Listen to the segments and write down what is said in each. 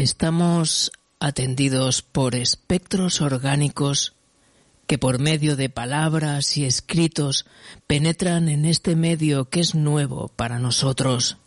Estamos atendidos por espectros orgánicos que por medio de palabras y escritos penetran en este medio que es nuevo para nosotros.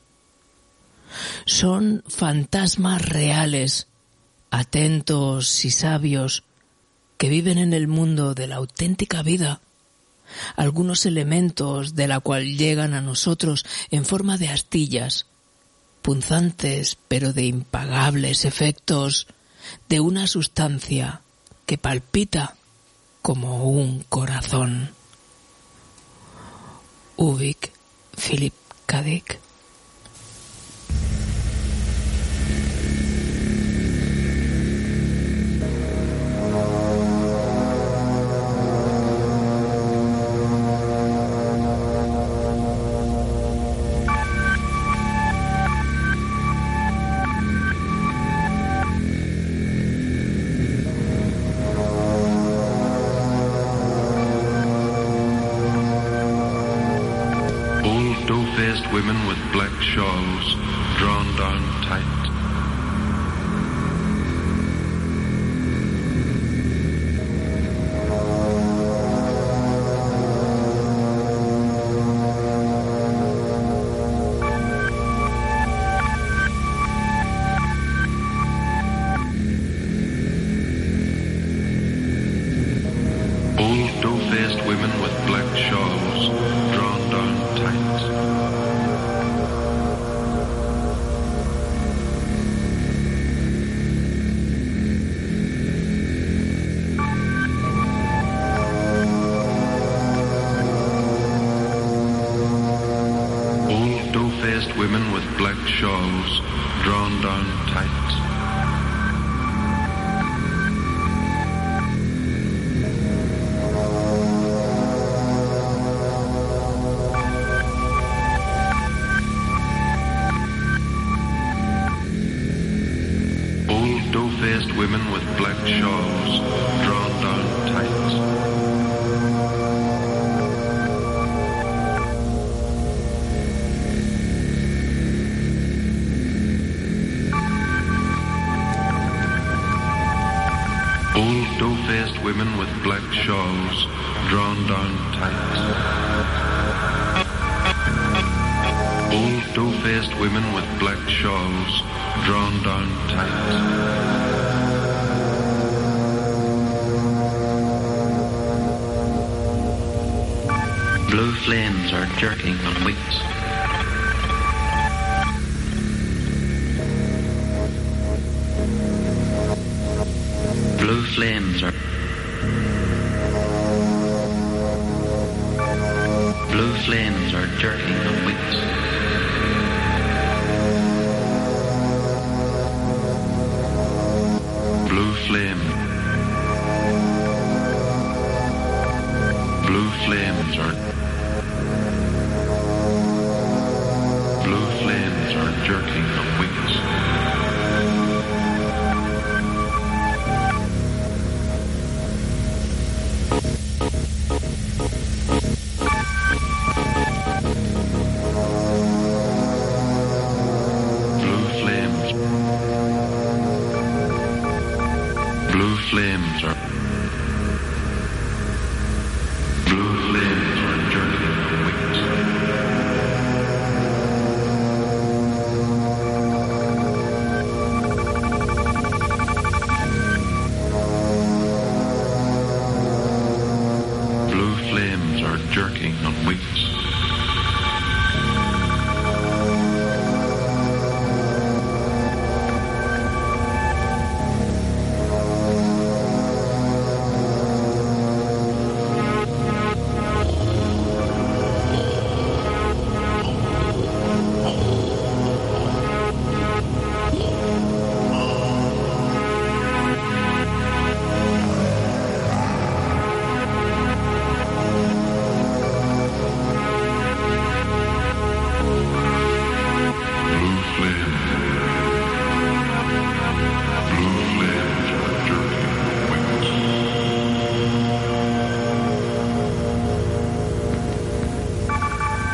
Son fantasmas reales, atentos y sabios, que viven en el mundo de la auténtica vida. Algunos elementos de la cual llegan a nosotros en forma de astillas, punzantes pero de impagables efectos, de una sustancia que palpita como un corazón. Ubik Philip K. Dick. Women with black shawls drawn down tight. Old dough-faced women with black shawls drawn down tight. Women with black shawls drawn down tight. Old dough-faced women with black shawls drawn down tight. Dough-faced women with black shawls drawn down tight. Old dough-faced women with black shawls drawn down tight. Blue flames are jerking on wings. Blue flames are jerking on wings. Blue flames are jerking on wings.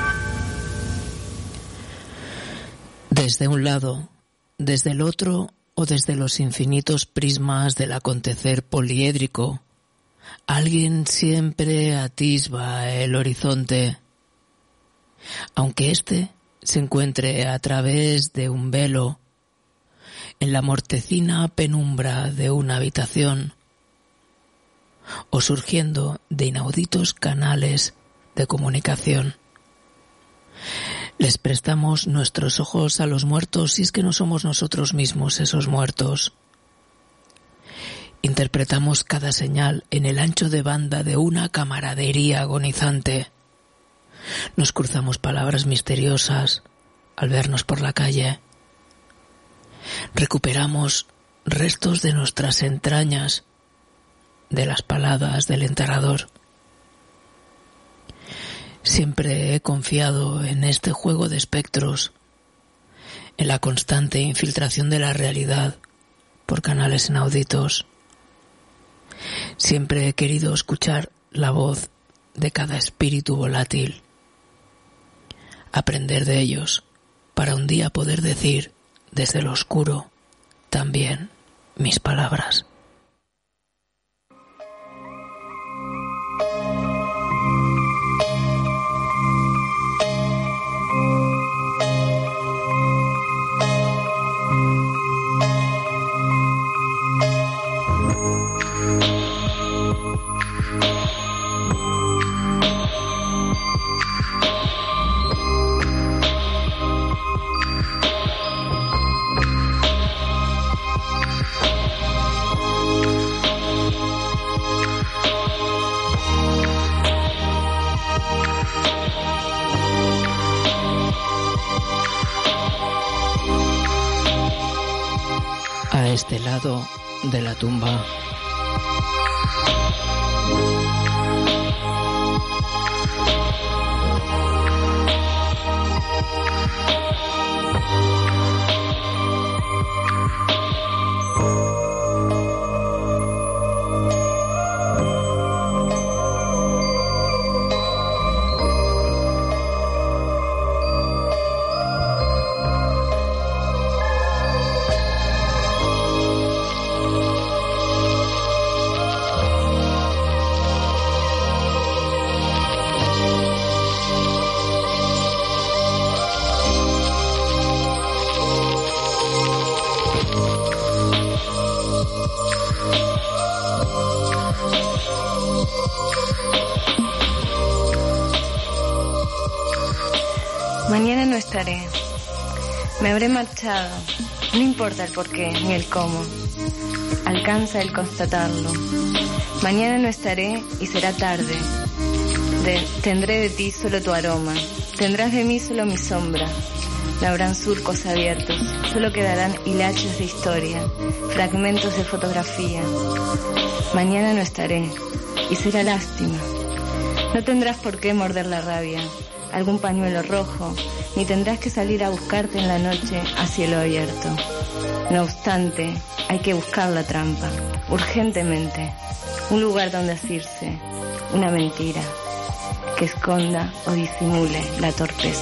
Desde un lado, desde el otro, o desde los infinitos prismas del acontecer poliédrico, alguien siempre atisba el horizonte, aunque éste se encuentre a través de un velo, en la mortecina penumbra de una habitación, o surgiendo de inauditos canales de comunicación. Les prestamos nuestros ojos a los muertos si es que no somos nosotros mismos esos muertos. Interpretamos cada señal en el ancho de banda de una camaradería agonizante. Nos cruzamos palabras misteriosas al vernos por la calle. Recuperamos restos de nuestras entrañas, de las paladas del enterrador. Siempre he confiado en este juego de espectros, en la constante infiltración de la realidad por canales inauditos. Siempre he querido escuchar la voz de cada espíritu volátil, aprender de ellos para un día poder decir desde lo oscuro también mis palabras. A este lado de la tumba. Mañana no estaré. Me habré marchado. No importa el porqué ni el cómo. Alcanza el constatarlo. Mañana no estaré y será tarde. Tendré de ti solo tu aroma. Tendrás de mí solo mi sombra. No habrán surcos abiertos. Solo quedarán hilachos de historia, fragmentos de fotografía. Mañana no estaré y será lástima. No tendrás por qué morder la rabia, algún pañuelo rojo, ni tendrás que salir a buscarte en la noche a cielo abierto. No obstante, hay que buscar la trampa, urgentemente, un lugar donde asirse, una mentira, que esconda o disimule la torpeza.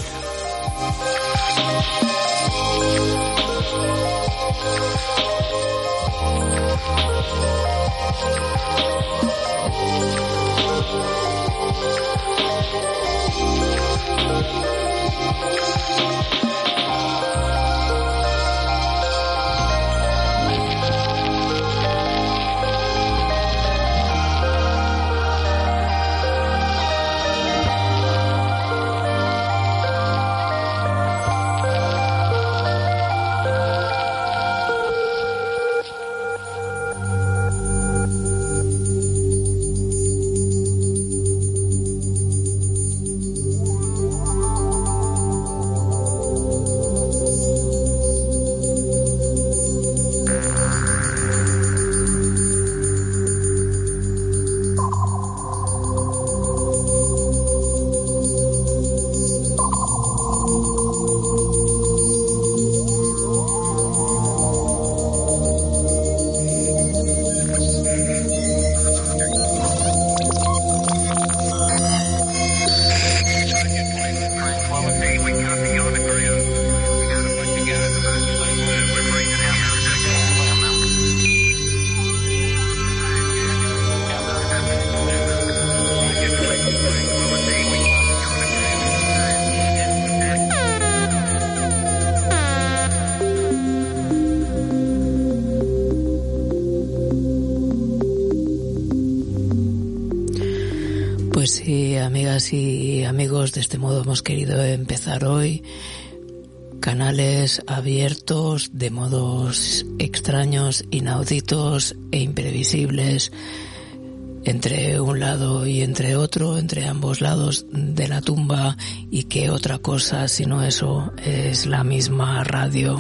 amigas y amigos, de este modo hemos querido empezar hoy. Canales abiertos de modos extraños, inauditos e imprevisibles, entre un lado y entre otro, entre ambos lados de la tumba, y qué otra cosa sino eso es la misma radio.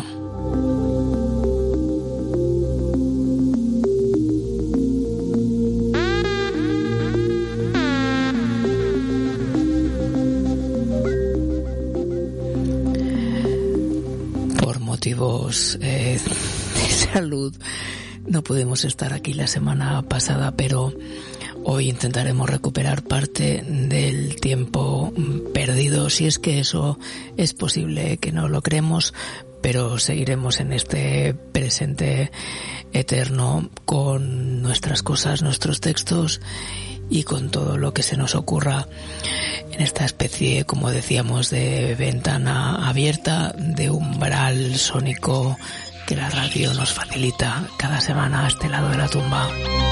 Por motivos de salud no pudimos estar aquí la semana pasada, pero hoy intentaremos recuperar parte del tiempo perdido, si es que eso es posible, que no lo creemos, pero seguiremos en este presente eterno con nuestras cosas, nuestros textos y con todo lo que se nos ocurra en esta especie, como decíamos, de ventana abierta, de umbral sónico que la radio nos facilita cada semana a este lado de la tumba.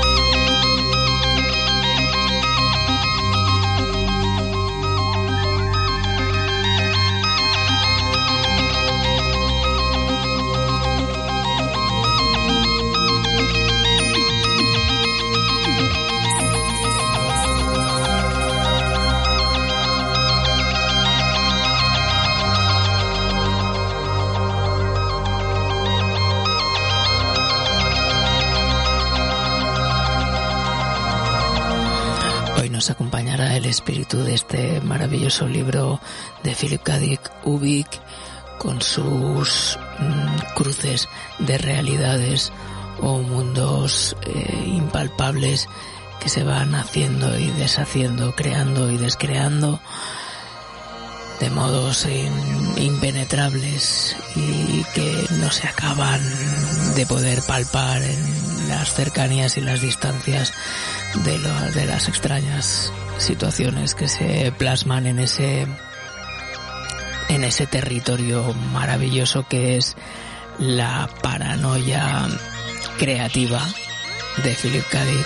Nos acompañará el espíritu de este maravilloso libro de Philip K. Dick, Ubik, con sus cruces de realidades o mundos impalpables que se van haciendo y deshaciendo, creando y descreando de modos impenetrables y que no se acaban de poder palpar en las cercanías y las distancias de las extrañas situaciones que se plasman en ese territorio maravilloso que es la paranoia creativa de Philip K. Dick.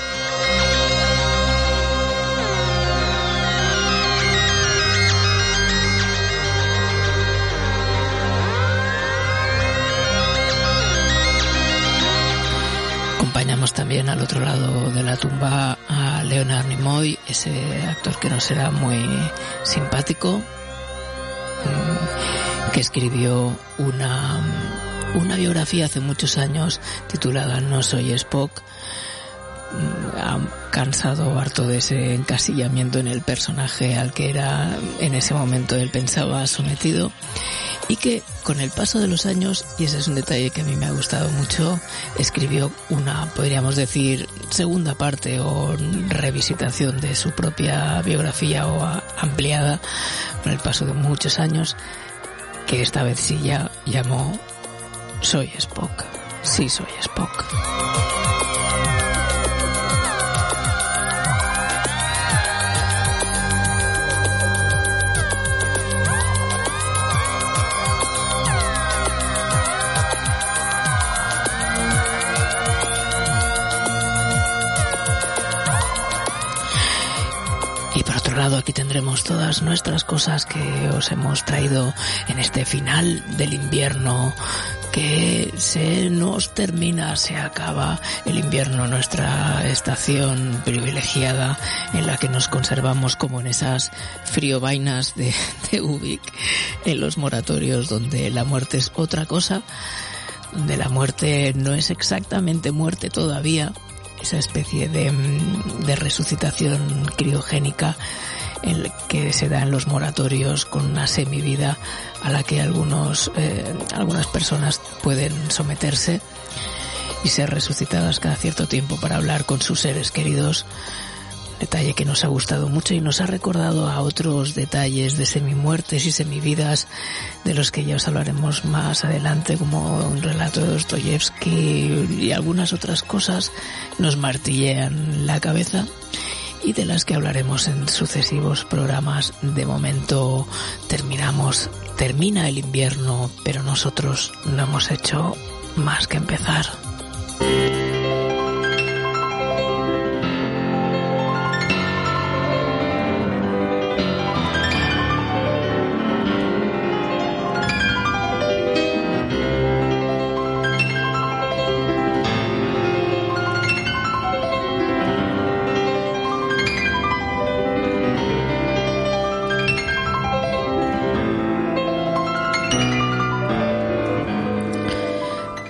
Acompañamos también al otro lado de la tumba a Leonard Nimoy, ese actor que nos será muy simpático, que escribió una biografía hace muchos años titulada No soy Spock, cansado, harto de ese encasillamiento en el personaje al que era en ese momento él pensaba sometido, y que con el paso de los años, y ese es un detalle que a mí me ha gustado mucho, escribió una, podríamos decir, segunda parte o revisitación de su propia biografía o ampliada con el paso de muchos años, que esta vez sí ya llamó Soy Spock. Sí, soy Spock. Aquí tendremos todas nuestras cosas que os hemos traído en este final del invierno que se nos termina, se acaba el invierno, nuestra estación privilegiada en la que nos conservamos como en esas friovainas de Ubik, en los moratorios donde la muerte es otra cosa, donde la muerte no es exactamente muerte todavía, esa especie de resucitación criogénica en que se da en los moratorios con una semivida a la que algunas personas pueden someterse y ser resucitadas cada cierto tiempo para hablar con sus seres queridos. Detalle que nos ha gustado mucho y nos ha recordado a otros detalles de semimuertes y semividas de los que ya os hablaremos más adelante, como un relato de Dostoyevsky, y algunas otras cosas nos martillean la cabeza y de las que hablaremos en sucesivos programas. De momento termina el invierno, pero nosotros no hemos hecho más que empezar.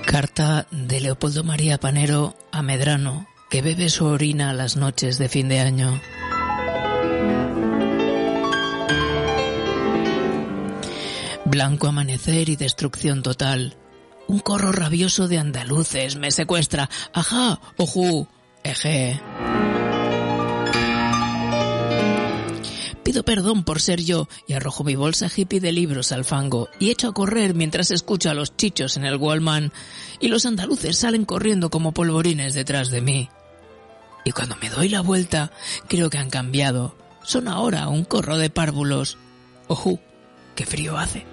Carta de Leopoldo María Panero a Medrano, que bebe su orina las noches de fin de año. Blanco amanecer y destrucción total. Un corro rabioso de andaluces me secuestra. Ajá, ojú, eje. Pido perdón por ser yo y arrojo mi bolsa hippie de libros al fango y echo a correr mientras escucho a los chichos en el Wallman y los andaluces salen corriendo como polvorines detrás de mí. Y cuando me doy la vuelta, creo que han cambiado. Son ahora un corro de párvulos. Ojú, qué frío hace.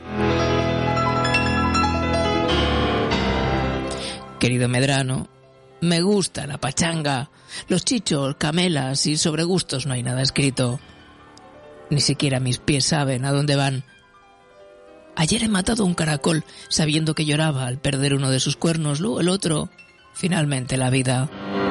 Querido Medrano, me gusta la pachanga, los chichos, camelas y sobre gustos no hay nada escrito. Ni siquiera mis pies saben a dónde van. Ayer he matado a un caracol sabiendo que lloraba al perder uno de sus cuernos, luego el otro, finalmente la vida.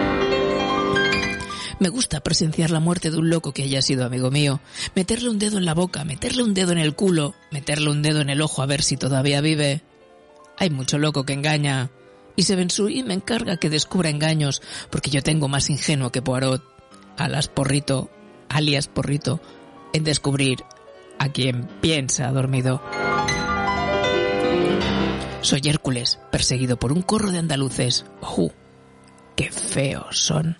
Me gusta presenciar la muerte de un loco que haya sido amigo mío, meterle un dedo en la boca, meterle un dedo en el culo, meterle un dedo en el ojo a ver si todavía vive. Hay mucho loco que engaña, y Sebensui me encarga que descubra engaños, porque yo tengo más ingenuo que Poirot, alias Porrito, en descubrir a quien piensa dormido. Soy Hércules, perseguido por un corro de andaluces. ¡Ojú! ¡Qué feos son!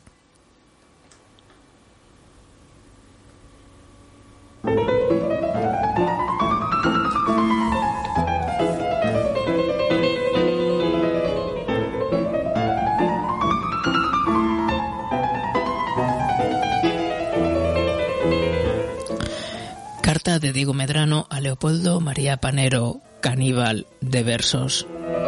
Carta de Diego Medrano a Leopoldo María Panero, caníbal de versos.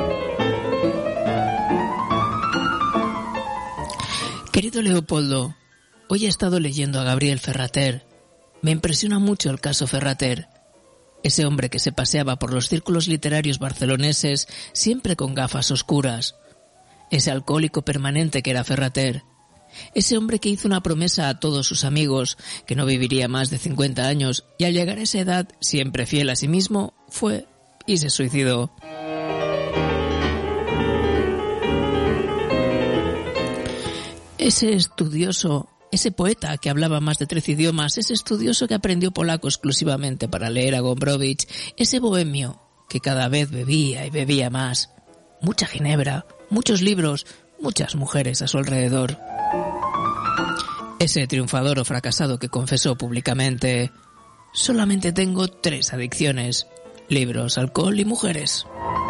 Querido Leopoldo, hoy he estado leyendo a Gabriel Ferrater. Me impresiona mucho el caso Ferrater. Ese hombre que se paseaba por los círculos literarios barceloneses siempre con gafas oscuras. Ese alcohólico permanente que era Ferrater. Ese hombre que hizo una promesa a todos sus amigos, que no viviría más de 50 años, y al llegar a esa edad, siempre fiel a sí mismo, fue y se suicidó. Ese estudioso, ese poeta que hablaba más de 13 idiomas, ese estudioso que aprendió polaco exclusivamente para leer a Gombrowicz, ese bohemio que cada vez bebía y bebía más, mucha ginebra, muchos libros, muchas mujeres a su alrededor. Ese triunfador o fracasado que confesó públicamente: solamente tengo 3 adicciones: libros, alcohol y mujeres.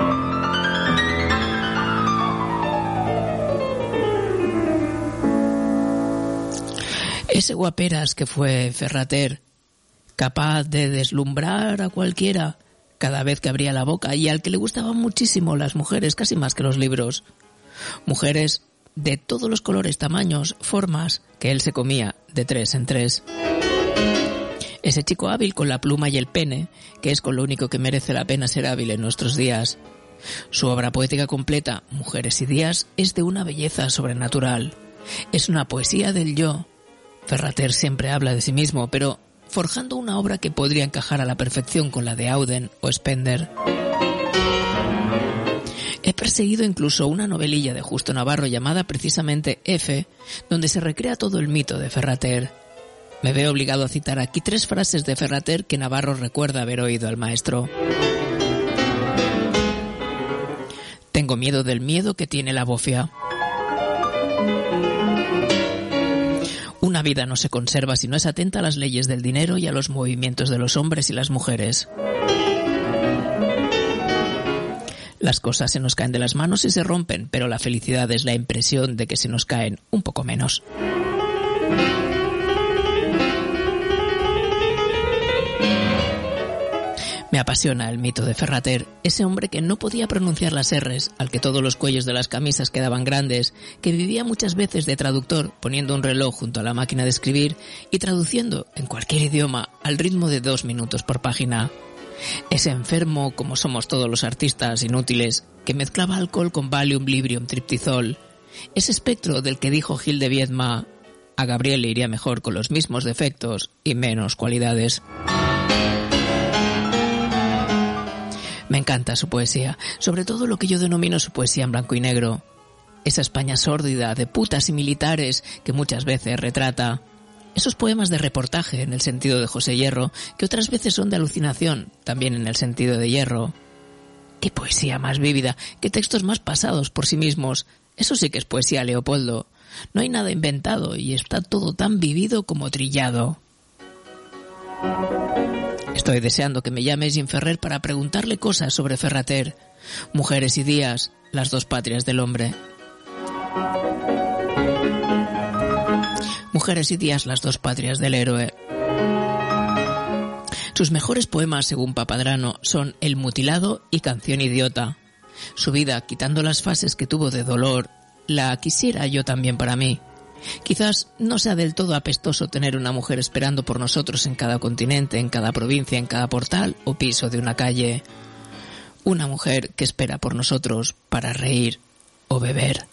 Ese guaperas que fue Ferrater, capaz de deslumbrar a cualquiera cada vez que abría la boca y al que le gustaban muchísimo las mujeres, casi más que los libros. Mujeres de todos los colores, tamaños, formas, que él se comía de 3 en 3. Ese chico hábil con la pluma y el pene, que es con lo único que merece la pena ser hábil en nuestros días. Su obra poética completa, Mujeres y días, es de una belleza sobrenatural. Es una poesía del yo. Ferrater siempre habla de sí mismo, pero forjando una obra que podría encajar a la perfección con la de Auden o Spender. He perseguido incluso una novelilla de Justo Navarro llamada precisamente F, donde se recrea todo el mito de Ferrater. Me veo obligado a citar aquí 3 frases de Ferrater que Navarro recuerda haber oído al maestro. Tengo miedo del miedo que tiene la bofia. Una vida no se conserva si no es atenta a las leyes del dinero y a los movimientos de los hombres y las mujeres. Las cosas se nos caen de las manos y se rompen, pero la felicidad es la impresión de que se nos caen un poco menos. Me apasiona el mito de Ferrater, ese hombre que no podía pronunciar las R's, al que todos los cuellos de las camisas quedaban grandes, que vivía muchas veces de traductor, poniendo un reloj junto a la máquina de escribir y traduciendo en cualquier idioma al ritmo de 2 minutos por página. Ese enfermo, como somos todos los artistas inútiles, que mezclaba alcohol con Valium, Librium, Triptizol. Ese espectro del que dijo Gil de Viedma: a Gabriel le iría mejor con los mismos defectos y menos cualidades. Me encanta su poesía, sobre todo lo que yo denomino su poesía en blanco y negro. Esa España sórdida de putas y militares que muchas veces retrata. Esos poemas de reportaje en el sentido de José Hierro, que otras veces son de alucinación, también en el sentido de Hierro. ¡Qué poesía más vívida! ¡Qué textos más pasados por sí mismos! Eso sí que es poesía, Leopoldo. No hay nada inventado y está todo tan vivido como trillado. Estoy deseando que me llame Jean Ferrer para preguntarle cosas sobre Ferrater. Mujeres y días, las dos patrias del hombre. Mujeres y días, las dos patrias del héroe. Sus mejores poemas, según Papadrano, son El mutilado y Canción idiota. Su vida, quitando las fases que tuvo de dolor, la quisiera yo también para mí. Quizás no sea del todo apestoso tener una mujer esperando por nosotros en cada continente, en cada provincia, en cada portal o piso de una calle. Una mujer que espera por nosotros para reír o beber.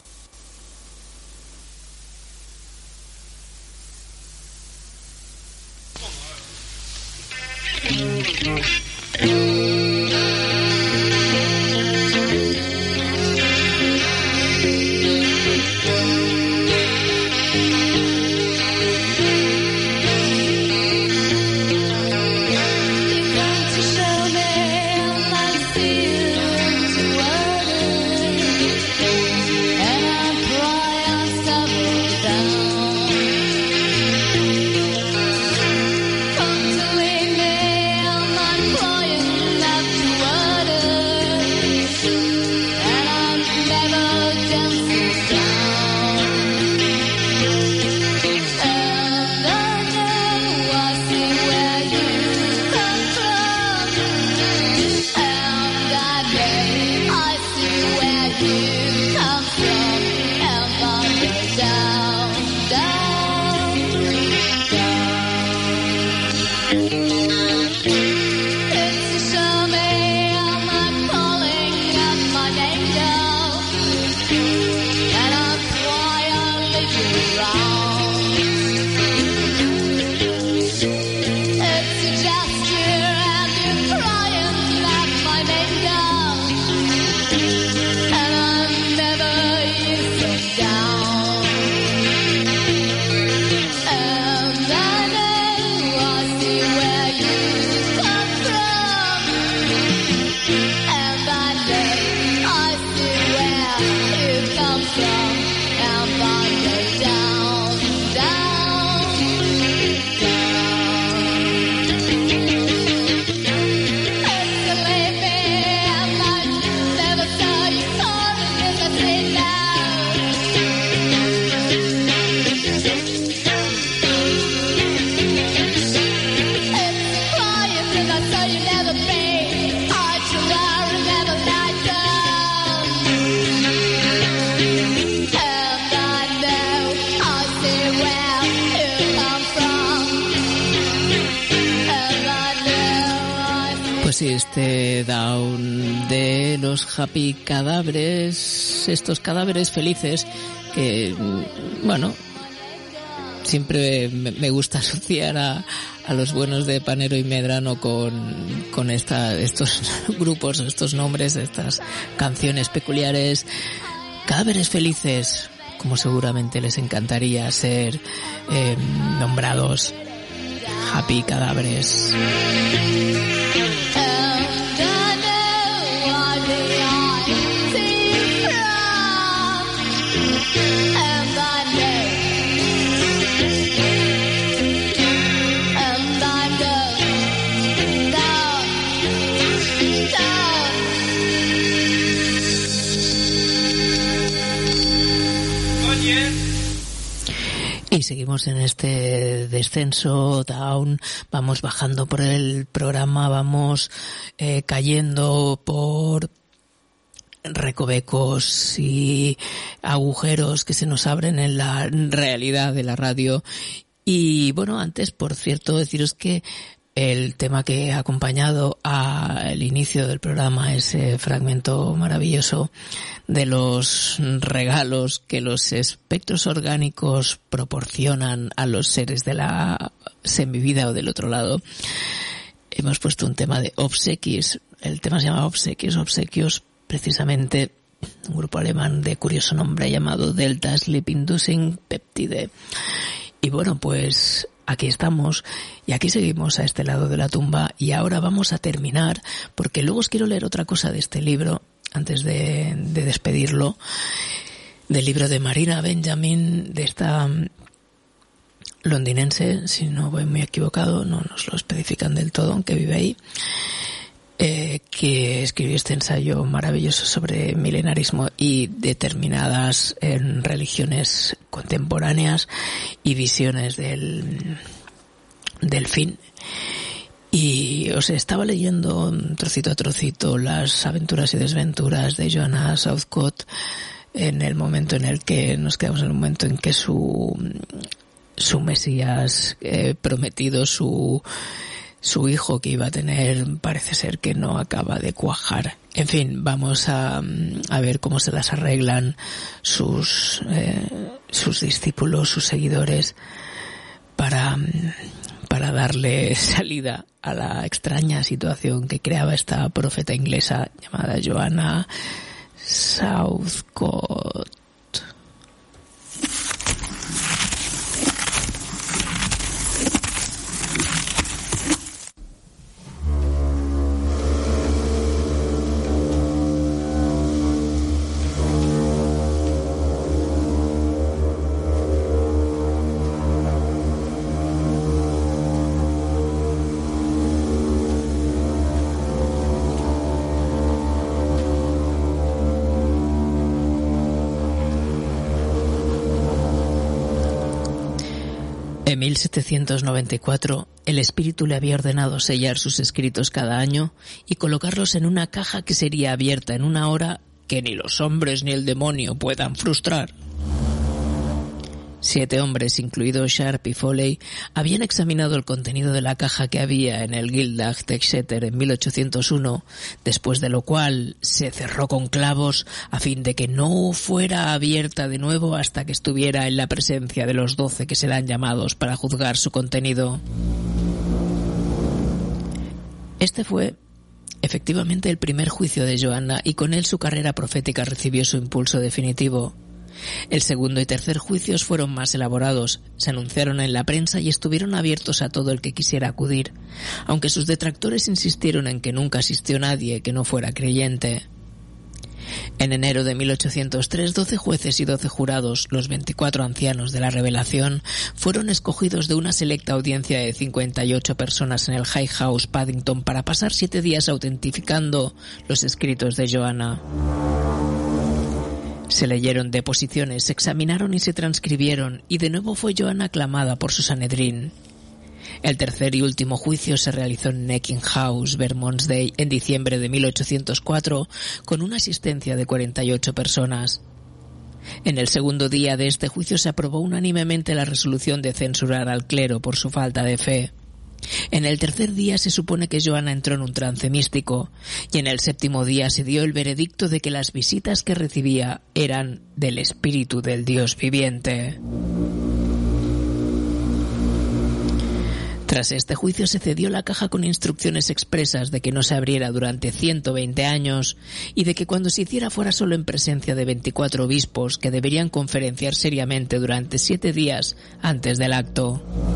Este Down de los Happy Cadáveres, estos cadáveres felices que, bueno, siempre me gusta asociar a los buenos de Panero y Medrano con estos grupos, estos nombres, estas canciones peculiares. Cadáveres felices, como seguramente les encantaría ser nombrados. Happy Cadáveres. Y seguimos en este descenso, down, vamos bajando por el programa, vamos cayendo por recovecos y agujeros que se nos abren en la realidad de la radio. Y bueno, antes, por cierto, deciros que el tema que ha acompañado al inicio del programa, ese fragmento maravilloso de los regalos que los espectros orgánicos proporcionan a los seres de la semivida o del otro lado, hemos puesto un tema de obsequios. El tema se llama obsequios precisamente un grupo alemán de curioso nombre llamado Delta Sleep Inducing Peptide. Y bueno, pues aquí estamos y aquí seguimos a este lado de la tumba, y ahora vamos a terminar, porque luego os quiero leer otra cosa de este libro antes de despedirlo, del libro de Marina Benjamin, de esta londinense, si no voy muy equivocado, no nos lo especifican del todo, aunque vive ahí, que escribió este ensayo maravilloso sobre milenarismo y determinadas religiones contemporáneas y visiones del fin. Y os estaba leyendo trocito a trocito las aventuras y desventuras de Joanna Southcott en el momento en el que nos quedamos, en el momento en que su Mesías prometido, su hijo que iba a tener, parece ser que no acaba de cuajar. En fin, vamos a ver cómo se las arreglan sus discípulos, sus seguidores, para darle salida a la extraña situación que creaba esta profeta inglesa llamada Joanna Southcott. En 1794, el espíritu le había ordenado sellar sus escritos cada año y colocarlos en una caja que sería abierta en una hora que ni los hombres ni el demonio puedan frustrar. 7 hombres, incluidos Sharp y Foley, habían examinado el contenido de la caja que había en el Gildag de Exeter en 1801, después de lo cual se cerró con clavos a fin de que no fuera abierta de nuevo hasta que estuviera en la presencia de los 12 que serán llamados para juzgar su contenido. Este fue efectivamente el primer juicio de Joanna, y con él su carrera profética recibió su impulso definitivo. El segundo y tercer juicios fueron más elaborados, se anunciaron en la prensa y estuvieron abiertos a todo el que quisiera acudir, aunque sus detractores insistieron en que nunca asistió nadie que no fuera creyente. En enero de 1803, 12 jueces y 12 jurados, los 24 ancianos de la Revelación, fueron escogidos de una selecta audiencia de 58 personas en el High House, Paddington, para pasar 7 días autentificando los escritos de Joanna. Se leyeron deposiciones, se examinaron y se transcribieron, y de nuevo fue Joanna aclamada por su Sanedrín. El tercer y último juicio se realizó en Necking House, Bermondsey, en diciembre de 1804, con una asistencia de 48 personas. En el segundo día de este juicio se aprobó unánimemente la resolución de censurar al clero por su falta de fe. En el tercer día se supone que Joanna entró en un trance místico, y en el séptimo día se dio el veredicto de que las visitas que recibía eran del espíritu del Dios viviente. Tras este juicio se cedió la caja con instrucciones expresas de que no se abriera durante 120 años y de que cuando se hiciera fuera solo en presencia de 24 obispos que deberían conferenciar seriamente durante 7 días antes del acto.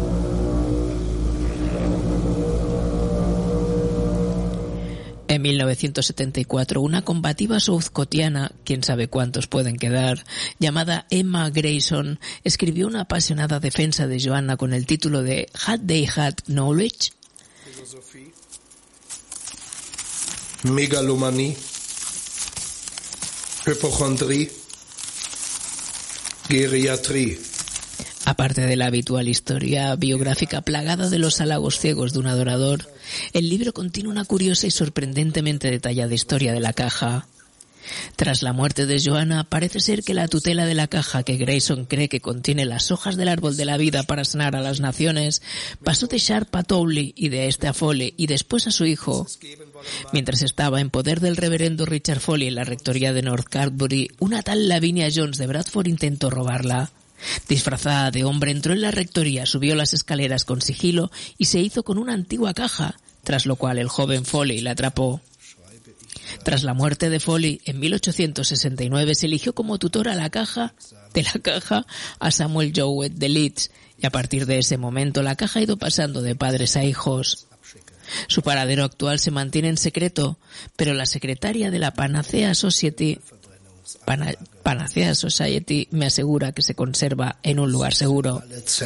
En 1974, una combativa southcottiana, quién sabe cuántos pueden quedar, llamada Emma Grayson, escribió una apasionada defensa de Joanna con el título de Had They Had Knowledge? Philosophie, Megalomanie, Hypochondrie, Geriatrie. Aparte de la habitual historia biográfica plagada de los halagos ciegos de un adorador, el libro contiene una curiosa y sorprendentemente detallada historia de la caja. Tras la muerte de Joanna, parece ser que la tutela de la caja que Grayson cree que contiene las hojas del árbol de la vida para sanar a las naciones, pasó de Sharp a Townley y de este a Foley y después a su hijo. Mientras estaba en poder del reverendo Richard Foley en la rectoría de North Carbury, una tal Lavinia Jones de Bradford intentó robarla. Disfrazada de hombre entró en la rectoría, subió las escaleras con sigilo y se hizo con una antigua caja, tras lo cual el joven Foley la atrapó. Tras la muerte de Foley, en 1869 se eligió como tutor de la caja a Samuel Jowett de Leeds, y a partir de ese momento la caja ha ido pasando de padres a hijos. Su paradero actual se mantiene en secreto, pero la secretaria de la Panacea Society me asegura que se conserva en un lugar seguro.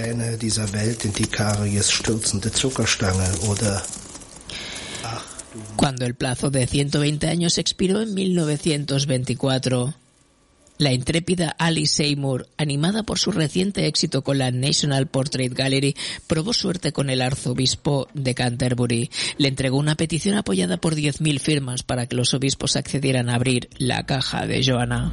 Cuando el plazo de 120 años expiró en 1924, la intrépida Alice Seymour, animada por su reciente éxito con la National Portrait Gallery, probó suerte con el arzobispo de Canterbury. Le entregó una petición apoyada por 10.000 firmas para que los obispos accedieran a abrir la caja de Joanna.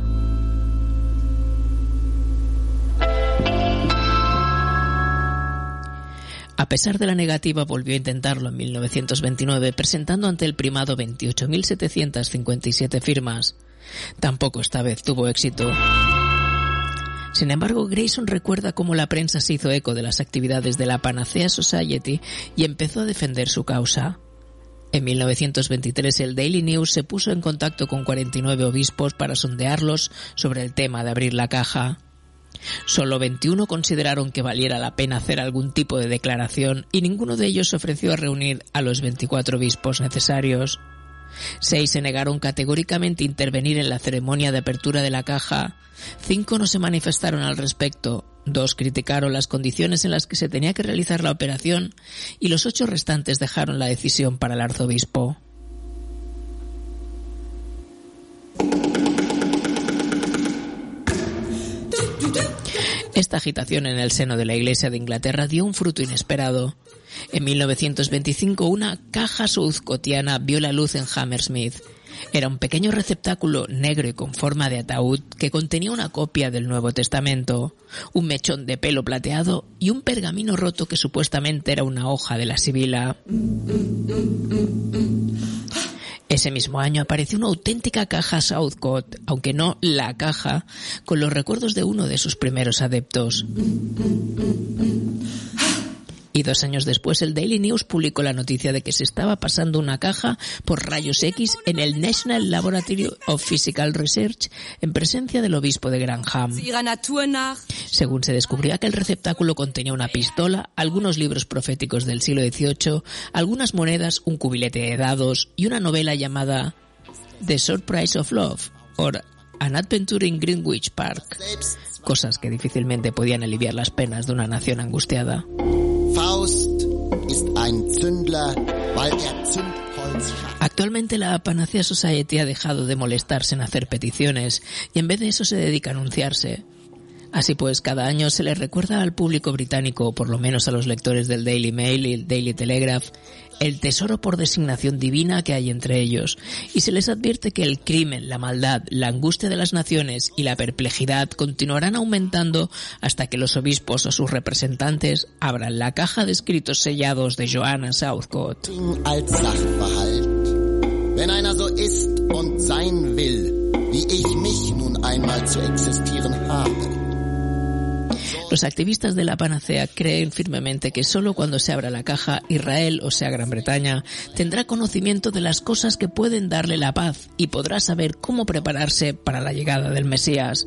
A pesar de la negativa, volvió a intentarlo en 1929, presentando ante el primado 28.757 firmas. Tampoco esta vez tuvo éxito. Sin embargo, Grayson recuerda cómo la prensa se hizo eco de las actividades de la Panacea Society y empezó a defender su causa. En 1923, el Daily News se puso en contacto con 49 obispos para sondearlos sobre el tema de abrir la caja. Solo 21 consideraron que valiera la pena hacer algún tipo de declaración y ninguno de ellos se ofreció a reunir a los 24 obispos necesarios. 6 se negaron categóricamente a intervenir en la ceremonia de apertura de la caja. 5 no se manifestaron al respecto. 2 criticaron las condiciones en las que se tenía que realizar la operación y los 8 restantes dejaron la decisión para el arzobispo. Esta agitación en el seno de la Iglesia de Inglaterra dio un fruto inesperado. En 1925 una caja southcotiana vio la luz en Hammersmith. Era un pequeño receptáculo negro y con forma de ataúd que contenía una copia del Nuevo Testamento, un mechón de pelo plateado y un pergamino roto que supuestamente era una hoja de la Sibila. Ese mismo año apareció una auténtica caja Southcote, aunque no la caja, con los recuerdos de uno de sus primeros adeptos. Y 2 años después el Daily News publicó la noticia de que se estaba pasando una caja por rayos X en el National Laboratory of Physical Research en presencia del obispo de Grantham. Según se descubría que el receptáculo contenía una pistola, algunos libros proféticos del siglo XVIII, algunas monedas, un cubilete de dados y una novela llamada The Surprise of Love o An Adventure in Greenwich Park, cosas que difícilmente podían aliviar las penas de una nación angustiada. Actualmente la Panacea Society ha dejado de molestarse en hacer peticiones y en vez de eso se dedica a anunciarse. Así pues, cada año se le recuerda al público británico, o por lo menos a los lectores del Daily Mail y el Daily Telegraph, el tesoro por designación divina que hay entre ellos, y se les advierte que el crimen, la maldad, la angustia de las naciones y la perplejidad continuarán aumentando hasta que los obispos o sus representantes abran la caja de escritos sellados de Joanna Southcote. Wenn einer so ist und sein will, wie ich mich nun einmal zu existieren habe. Los activistas de la Panacea creen firmemente que solo cuando se abra la caja, Israel, o sea Gran Bretaña, tendrá conocimiento de las cosas que pueden darle la paz y podrá saber cómo prepararse para la llegada del Mesías.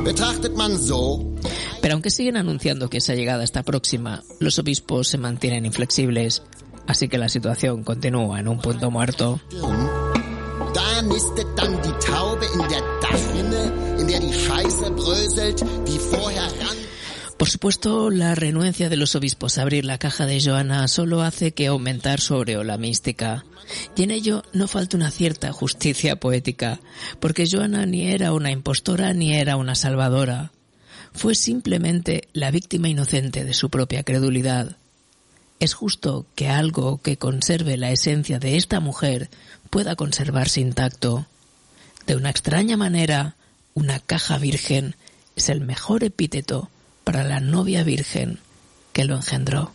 Pero aunque siguen anunciando que esa llegada está próxima, los obispos se mantienen inflexibles, así que la situación continúa en un punto muerto. Da nistet dann die Taube in der Dachrinne, in der die Scheiße bröselt, die vorher ran. Por supuesto, la renuencia de los obispos a abrir la caja de Joanna solo hace que aumentar su aureola mística. Y en ello no falta una cierta justicia poética, porque Joanna ni era una impostora ni era una salvadora. Fue simplemente la víctima inocente de su propia credulidad. Es justo que algo que conserve la esencia de esta mujer pueda conservarse intacto. De una extraña manera, una caja virgen es el mejor epíteto para la novia virgen que lo engendró.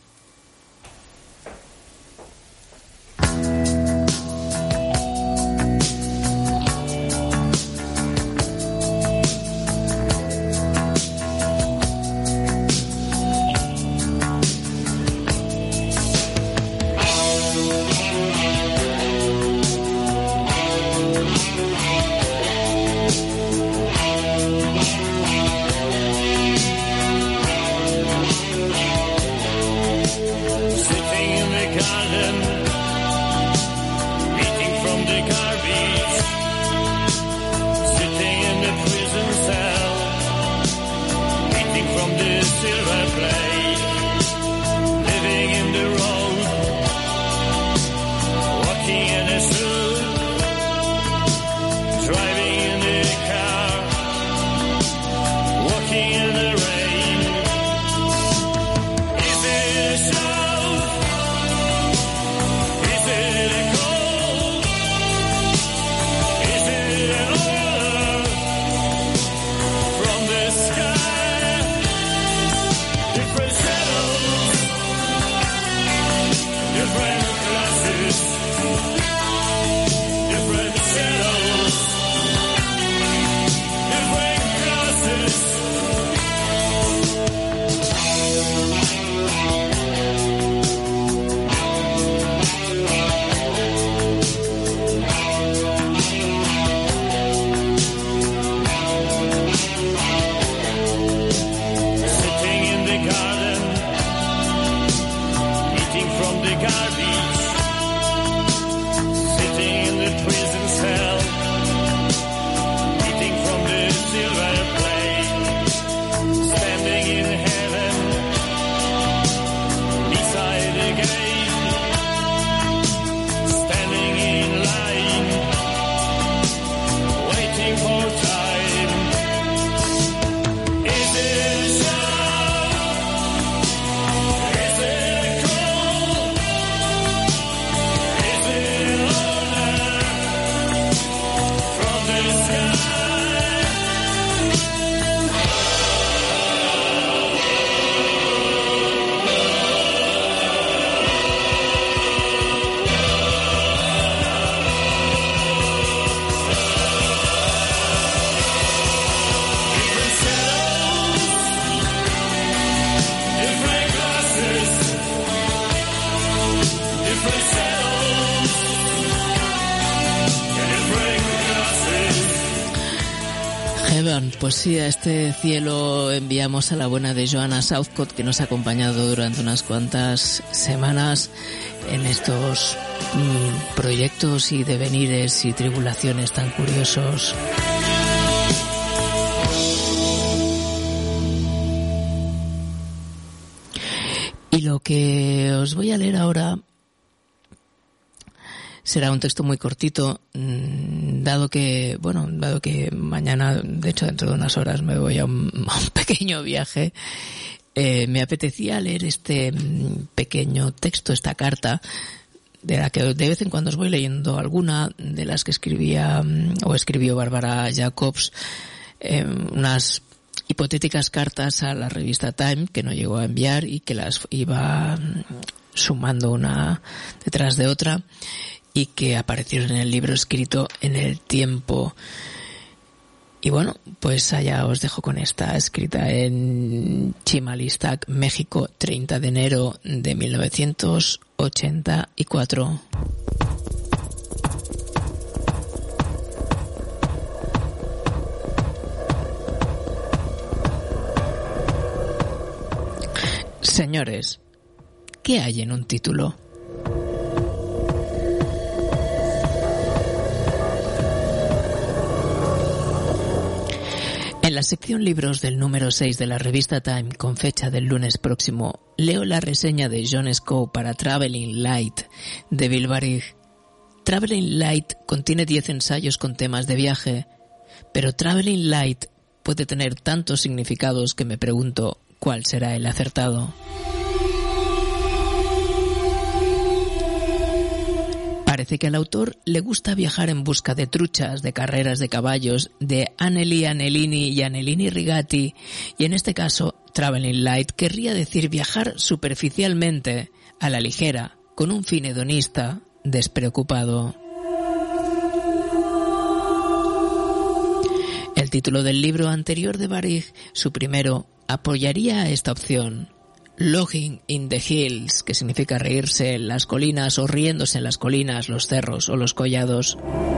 Holland, pues sí, a este cielo enviamos a la buena de Joanna Southcott, que nos ha acompañado durante unas cuantas semanas en estos proyectos y devenires y tribulaciones tan curiosos. Y lo que os voy a leer ahora será un texto muy cortito, dado que mañana, de hecho dentro de unas horas, me voy a un pequeño viaje. Me apetecía leer este pequeño texto, esta carta, de la que de vez en cuando os voy leyendo alguna, de las que escribió Bárbara Jacobs, unas hipotéticas cartas a la revista Time que no llegó a enviar y que las iba sumando una detrás de otra, y que aparecieron en el libro escrito en el tiempo. Y bueno, pues allá os dejo con esta, escrita en Chimalistac, México, 30 de enero de 1984. Señores, ¿qué hay en un título? En la sección libros del número 6 de la revista Time, con fecha del lunes próximo, leo la reseña de John Scow para Traveling Light de Bill Barig. Traveling Light contiene 10 ensayos con temas de viaje, pero Traveling Light puede tener tantos significados que me pregunto cuál será el acertado. Parece que al autor le gusta viajar en busca de truchas, de carreras de caballos, de Anelli Anellini y Anellini Rigatti, y en este caso, Traveling Light querría decir viajar superficialmente, a la ligera, con un fin hedonista, despreocupado. El título del libro anterior de Barig, su primero, apoyaría esta opción. Laughing in the hills, que significa reírse en las colinas o riéndose en las colinas, los cerros o los collados.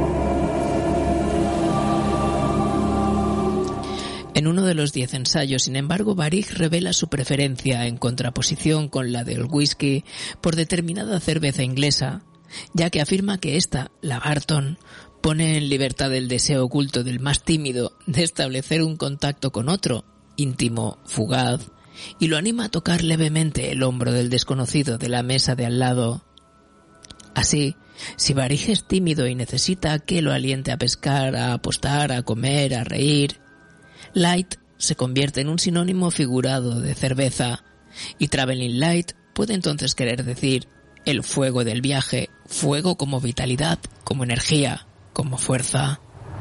En uno de los 10 ensayos, sin embargo, Barig revela su preferencia, en contraposición con la del whisky, por determinada cerveza inglesa, ya que afirma que esta, la Barton, pone en libertad el deseo oculto del más tímido de establecer un contacto con otro, íntimo, fugaz, y lo anima a tocar levemente el hombro del desconocido de la mesa de al lado. Así, si Barig es tímido y necesita que lo aliente a pescar, a apostar, a comer, a reír, Light se convierte en un sinónimo figurado de cerveza, y Traveling Light puede entonces querer decir el fuego del viaje, fuego como vitalidad, como energía, como fuerza.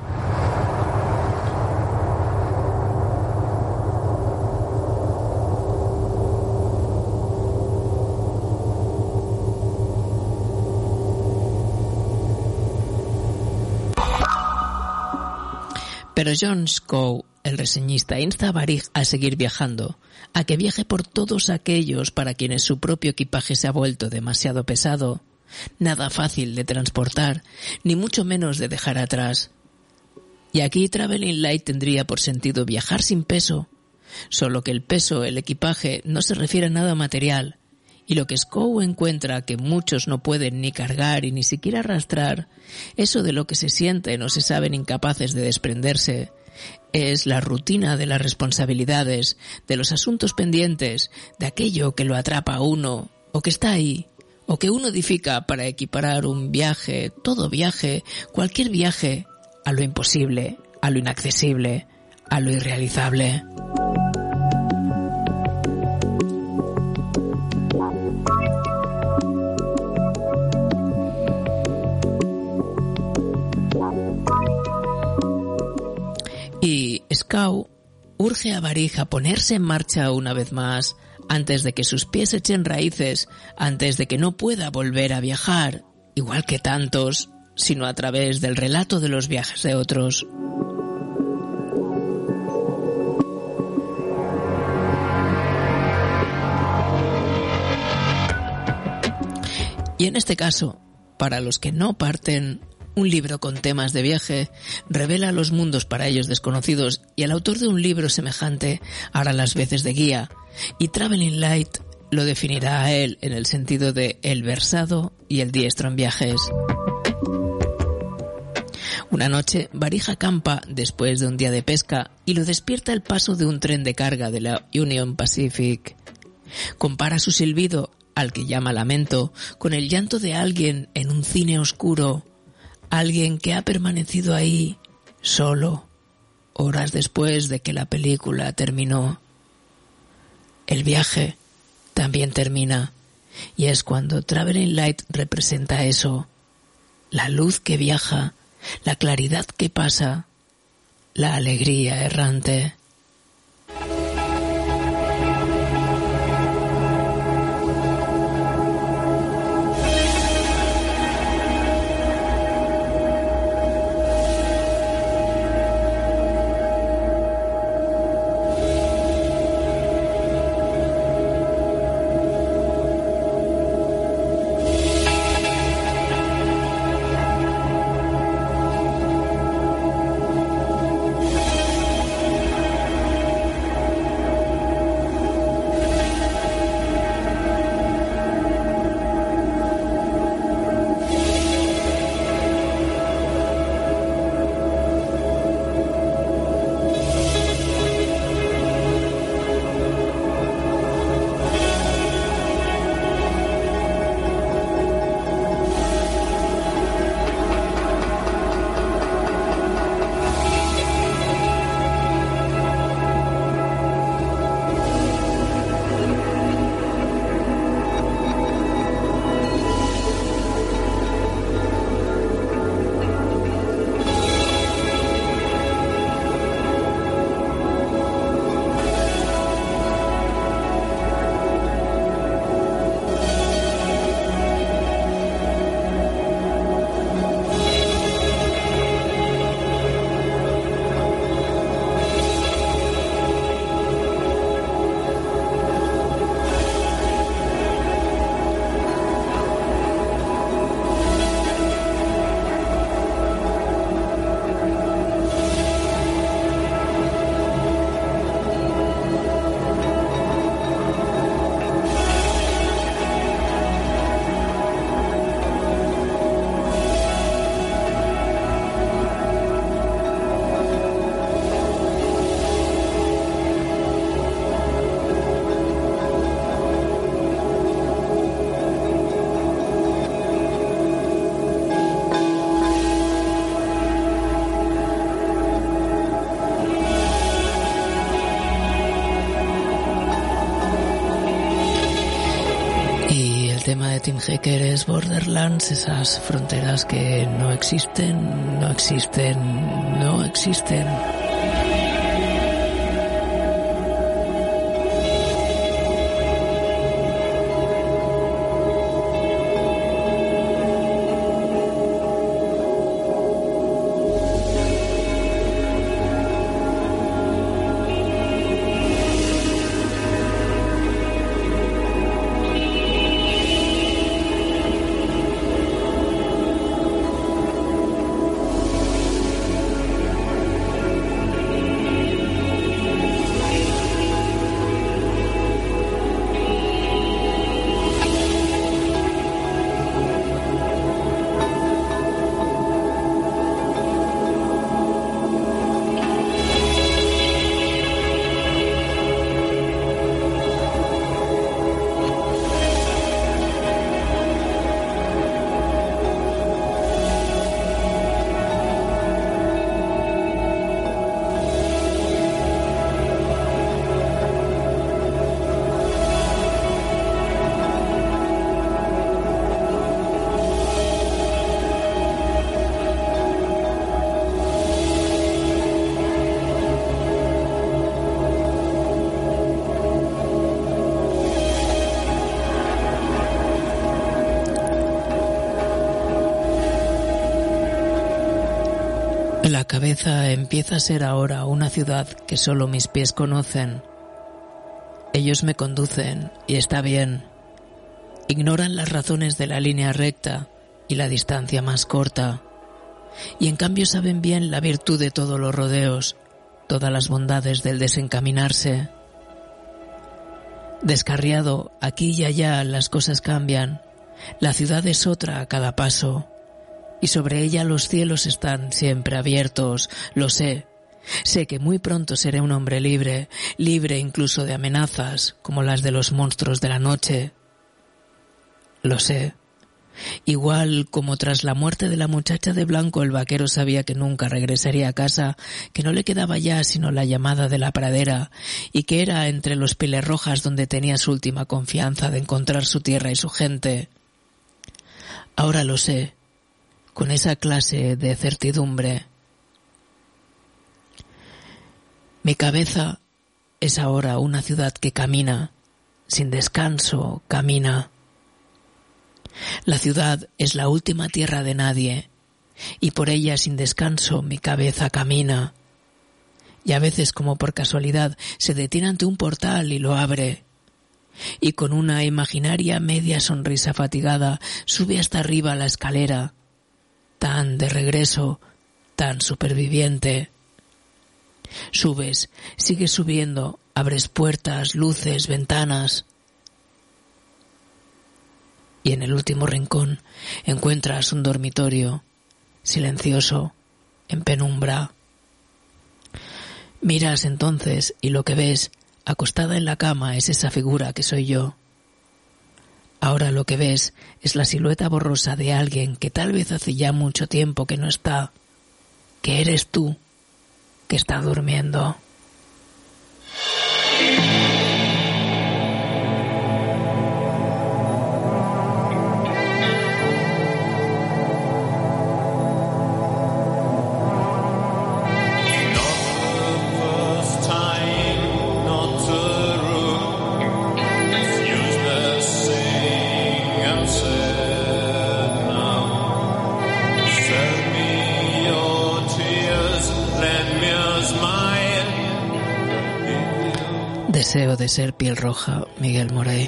Pero John Scow, el reseñista, insta a Barig a seguir viajando, a que viaje por todos aquellos para quienes su propio equipaje se ha vuelto demasiado pesado, nada fácil de transportar, ni mucho menos de dejar atrás. Y aquí Traveling Light tendría por sentido viajar sin peso, solo que el peso, el equipaje, no se refiere a nada material, y lo que Scow encuentra que muchos no pueden ni cargar y ni siquiera arrastrar, eso de lo que se sienten o se saben incapaces de desprenderse, es la rutina de las responsabilidades, de los asuntos pendientes, de aquello que lo atrapa a uno, o que está ahí, o que uno edifica para equiparar un viaje, todo viaje, cualquier viaje, a lo imposible, a lo inaccesible, a lo irrealizable. Y Scow urge a Barig a ponerse en marcha una vez más, antes de que sus pies echen raíces, antes de que no pueda volver a viajar, igual que tantos, sino a través del relato de los viajes de otros. Y en este caso, para los que no parten, Un libro con temas de viaje revela los mundos para ellos desconocidos y el autor de un libro semejante hará las veces de guía, y Traveling Light lo definirá a él en el sentido de el versado y el diestro en viajes. Una noche, Barija acampa después de un día de pesca y lo despierta el paso de un tren de carga de la Union Pacific. Compara su silbido, al que llama lamento, con el llanto de alguien en un cine oscuro, alguien que ha permanecido ahí, solo, horas después de que la película terminó. El viaje también termina, y es cuando Traveling Light representa eso, la luz que viaja, la claridad que pasa, la alegría errante. El tema de Tim Hecker es Borderlands, esas fronteras que no existen, no existen, no existen. La cabeza empieza a ser ahora una ciudad que solo mis pies conocen. Ellos me conducen y está bien. Ignoran las razones de la línea recta y la distancia más corta. y en cambio saben bien la virtud de todos los rodeos, todas las bondades del desencaminarse. Descarriado, aquí y allá las cosas cambian, la ciudad es otra a cada paso, y sobre ella los cielos están siempre abiertos, lo sé. Sé que muy pronto seré un hombre libre, libre incluso de amenazas, como las de los monstruos de la noche. Lo sé. Igual como tras la muerte de la muchacha de blanco el vaquero sabía que nunca regresaría a casa, que no le quedaba ya sino la llamada de la pradera, y que era entre los Pilerrojas donde tenía su última confianza de encontrar su tierra y su gente. Ahora lo sé, con esa clase de certidumbre. Mi cabeza es ahora una ciudad que camina, sin descanso camina. La ciudad es la última tierra de nadie, y por ella sin descanso mi cabeza camina. Y a veces, como por casualidad, se detiene ante un portal y lo abre, y con una imaginaria media sonrisa fatigada sube hasta arriba la escalera, tan de regreso, tan superviviente. Subes, sigues subiendo, abres puertas, luces, ventanas. Y en el último rincón encuentras un dormitorio, silencioso, en penumbra. Miras entonces y lo que ves, acostada en la cama, es esa figura que soy yo. Ahora lo que ves es la silueta borrosa de alguien que tal vez hace ya mucho tiempo que no está, que eres tú, que está durmiendo. Deseo de ser piel roja, Miguel Morey.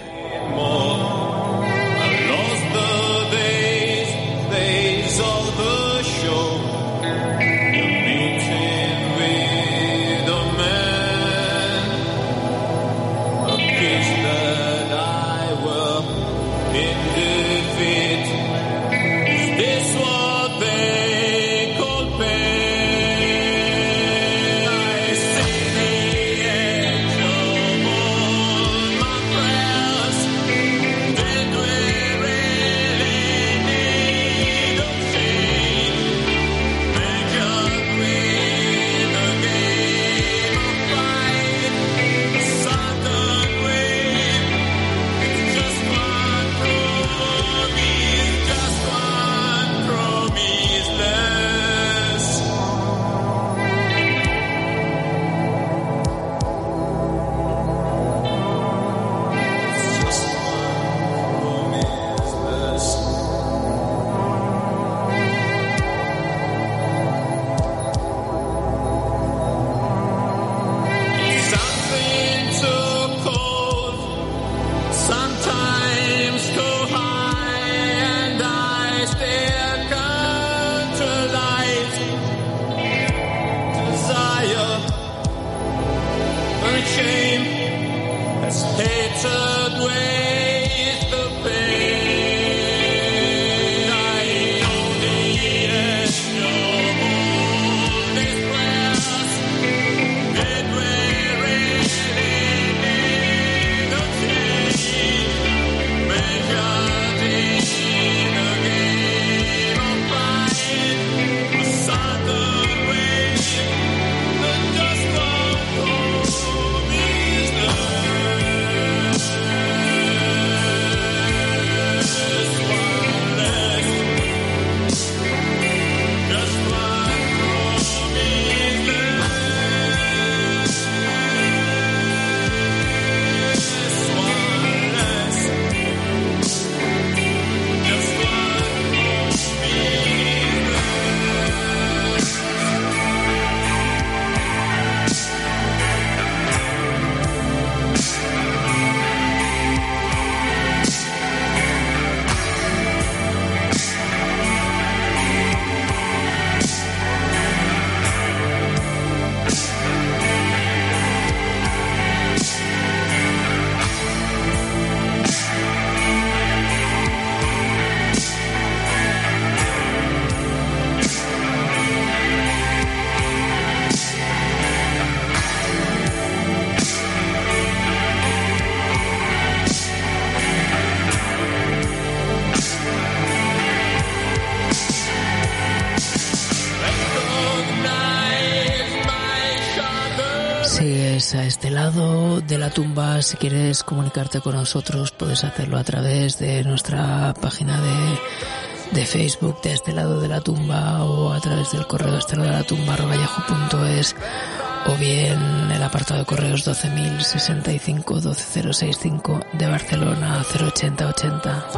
este lado de la tumba. Si quieres comunicarte con nosotros, puedes hacerlo a través de nuestra página de Facebook de Este Lado de la Tumba, o a través del correo esteladolatumba@yahoo.es, o bien el apartado de correos 12.065 12065 de Barcelona 08080.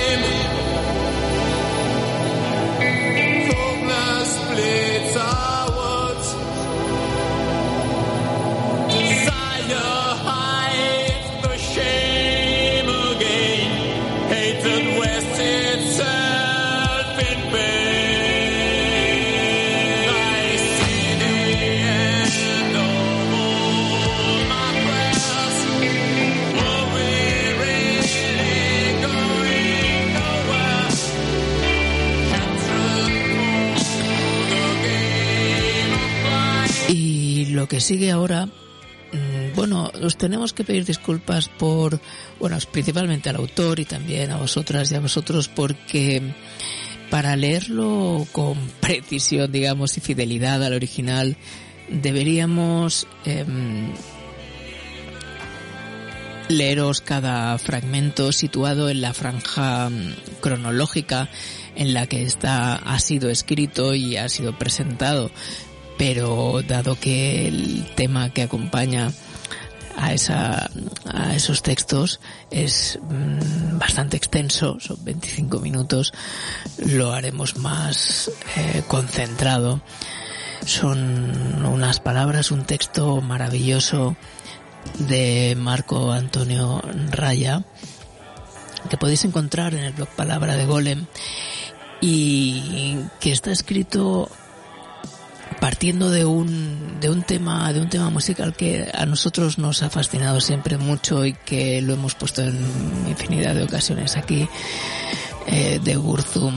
Lo que sigue ahora, bueno, os tenemos que pedir disculpas por, bueno, principalmente al autor y también a vosotras y a vosotros, porque para leerlo con precisión, digamos, y fidelidad al original, deberíamos leeros cada fragmento situado en la franja cronológica en la que ha sido escrito y ha sido presentado. Pero dado que el tema que acompaña a esos textos es bastante extenso, son 25 minutos, lo haremos más concentrado. Son unas palabras, un texto maravilloso de Marco Antonio Raya, que podéis encontrar en el blog Palabra de Golem, y que está escrito partiendo de un tema musical que a nosotros nos ha fascinado siempre mucho y que lo hemos puesto en infinidad de ocasiones aquí, de Burzum,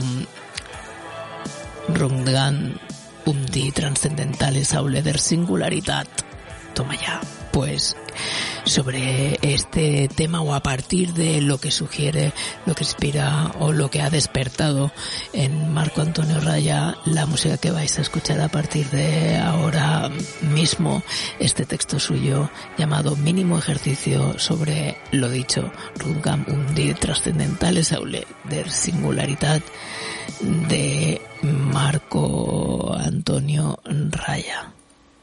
Rundan, die Transcendentales Aule der Singularität. Toma ya. Pues sobre este tema, o a partir de lo que sugiere, lo que inspira o lo que ha despertado en Marco Antonio Raya la música que vais a escuchar a partir de ahora mismo, este texto suyo llamado Mínimo Ejercicio sobre lo dicho, Rundgang die Transcendentales Aule der Singularität, de Marco Antonio Raya.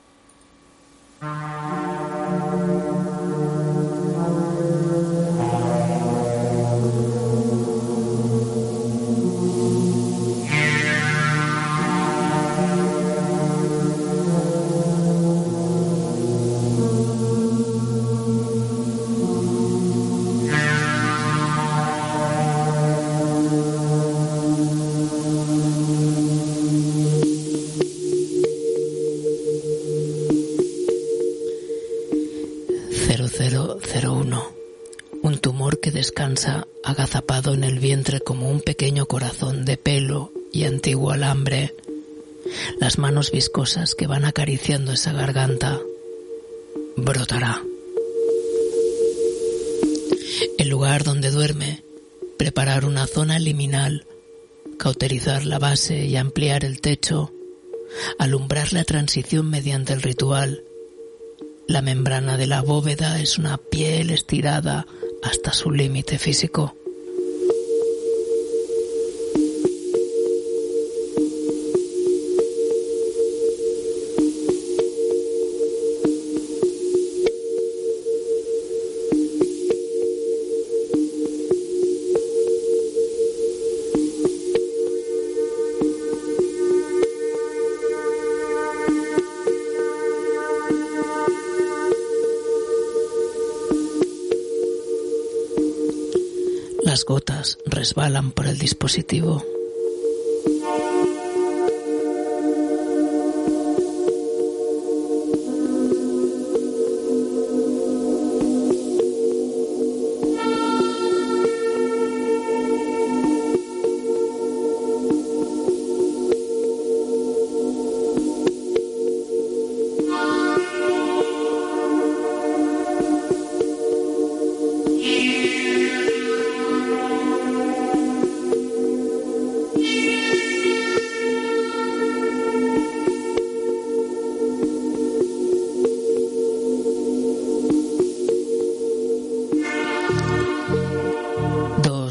Un tumor que descansa agazapado en el vientre como un pequeño corazón de pelo y antiguo alambre. Las manos viscosas que van acariciando esa garganta. Brotará. El lugar donde duerme, preparar una zona liminal, cauterizar la base y ampliar el techo, alumbrar la transición mediante el ritual. La membrana de la bóveda es una piel estirada hasta su límite físico. Las gotas resbalan por el dispositivo.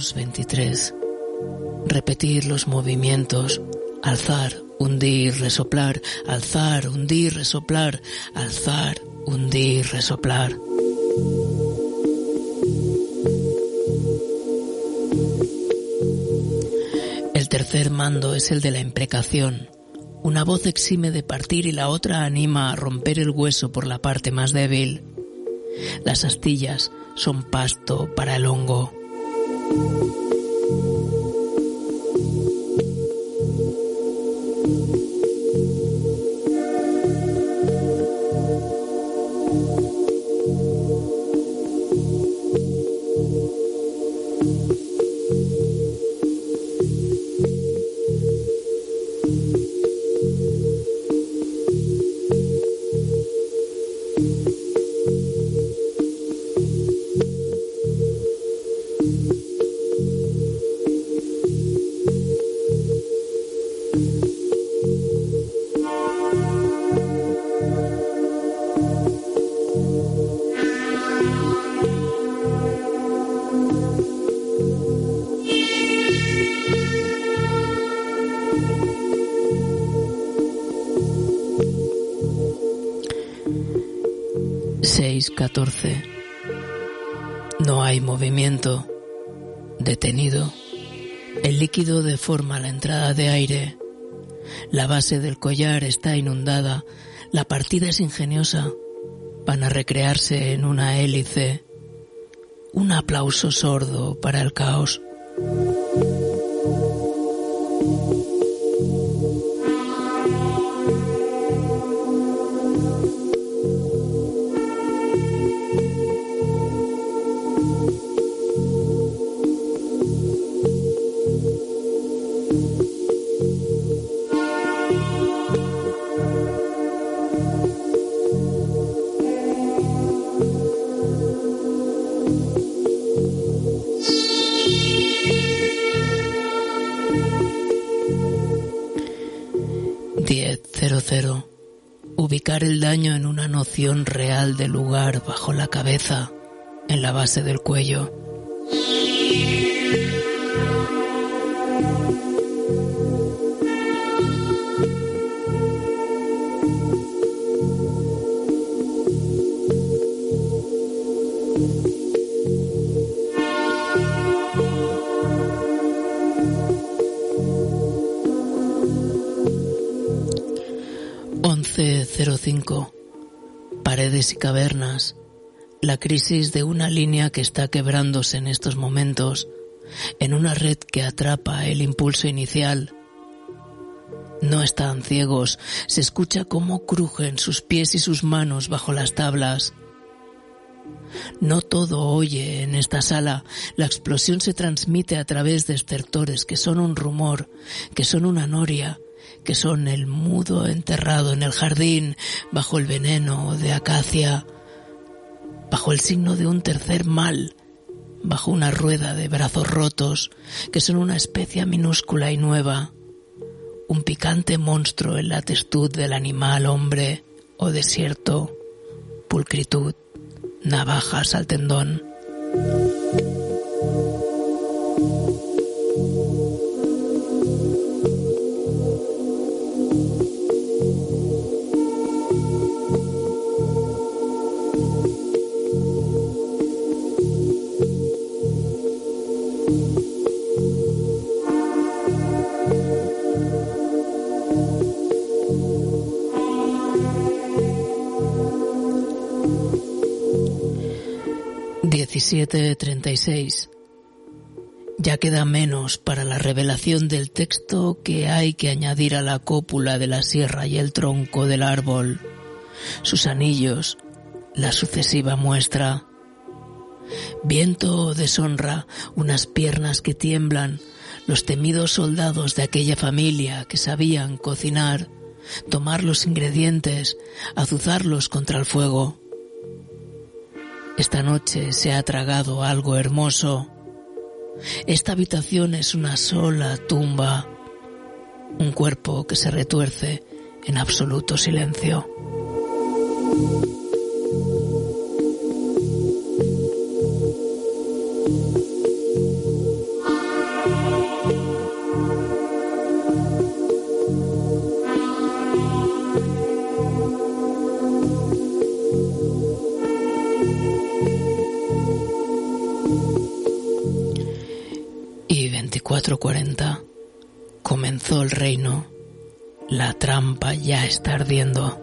223. Repetir los movimientos. Alzar, hundir, resoplar. Alzar, hundir, resoplar. Alzar, hundir, resoplar. El tercer mando es el de la imprecación. Una voz exime de partir y la otra anima a romper el hueso por la parte más débil. Las astillas son pasto para el hongo. No hay movimiento. Detenido. El líquido deforma la entrada de aire. La base del collar está inundada. La partida es ingeniosa. Van a recrearse en una hélice. Un aplauso sordo para el caos. Ubicar el daño en una noción real del lugar bajo la cabeza, en la base del cuello. Paredes y cavernas. La crisis de una línea que está quebrándose en estos momentos, en una red que atrapa el impulso inicial. No están ciegos, se escucha cómo crujen sus pies y sus manos bajo las tablas. No todo oye en esta sala, la explosión se transmite a través de estertores que son un rumor, que son una noria, que son el mudo enterrado en el jardín, bajo el veneno de acacia, bajo el signo de un tercer mal, bajo una rueda de brazos rotos, que son una especia minúscula y nueva, un picante monstruo en la testuz del animal hombre o desierto, pulcritud, navajas al tendón. (17:36). Ya queda menos para la revelación del texto que hay que añadir a la cópula de la sierra y el tronco del árbol, sus anillos, la sucesiva muestra. Viento o deshonra, unas piernas que tiemblan, los temidos soldados de aquella familia que sabían cocinar, tomar los ingredientes, azuzarlos contra el fuego. Esta noche se ha tragado algo hermoso. Esta habitación es una sola tumba, un cuerpo que se retuerce en absoluto silencio. 24:40. Comenzó el reino. La trampa ya está ardiendo.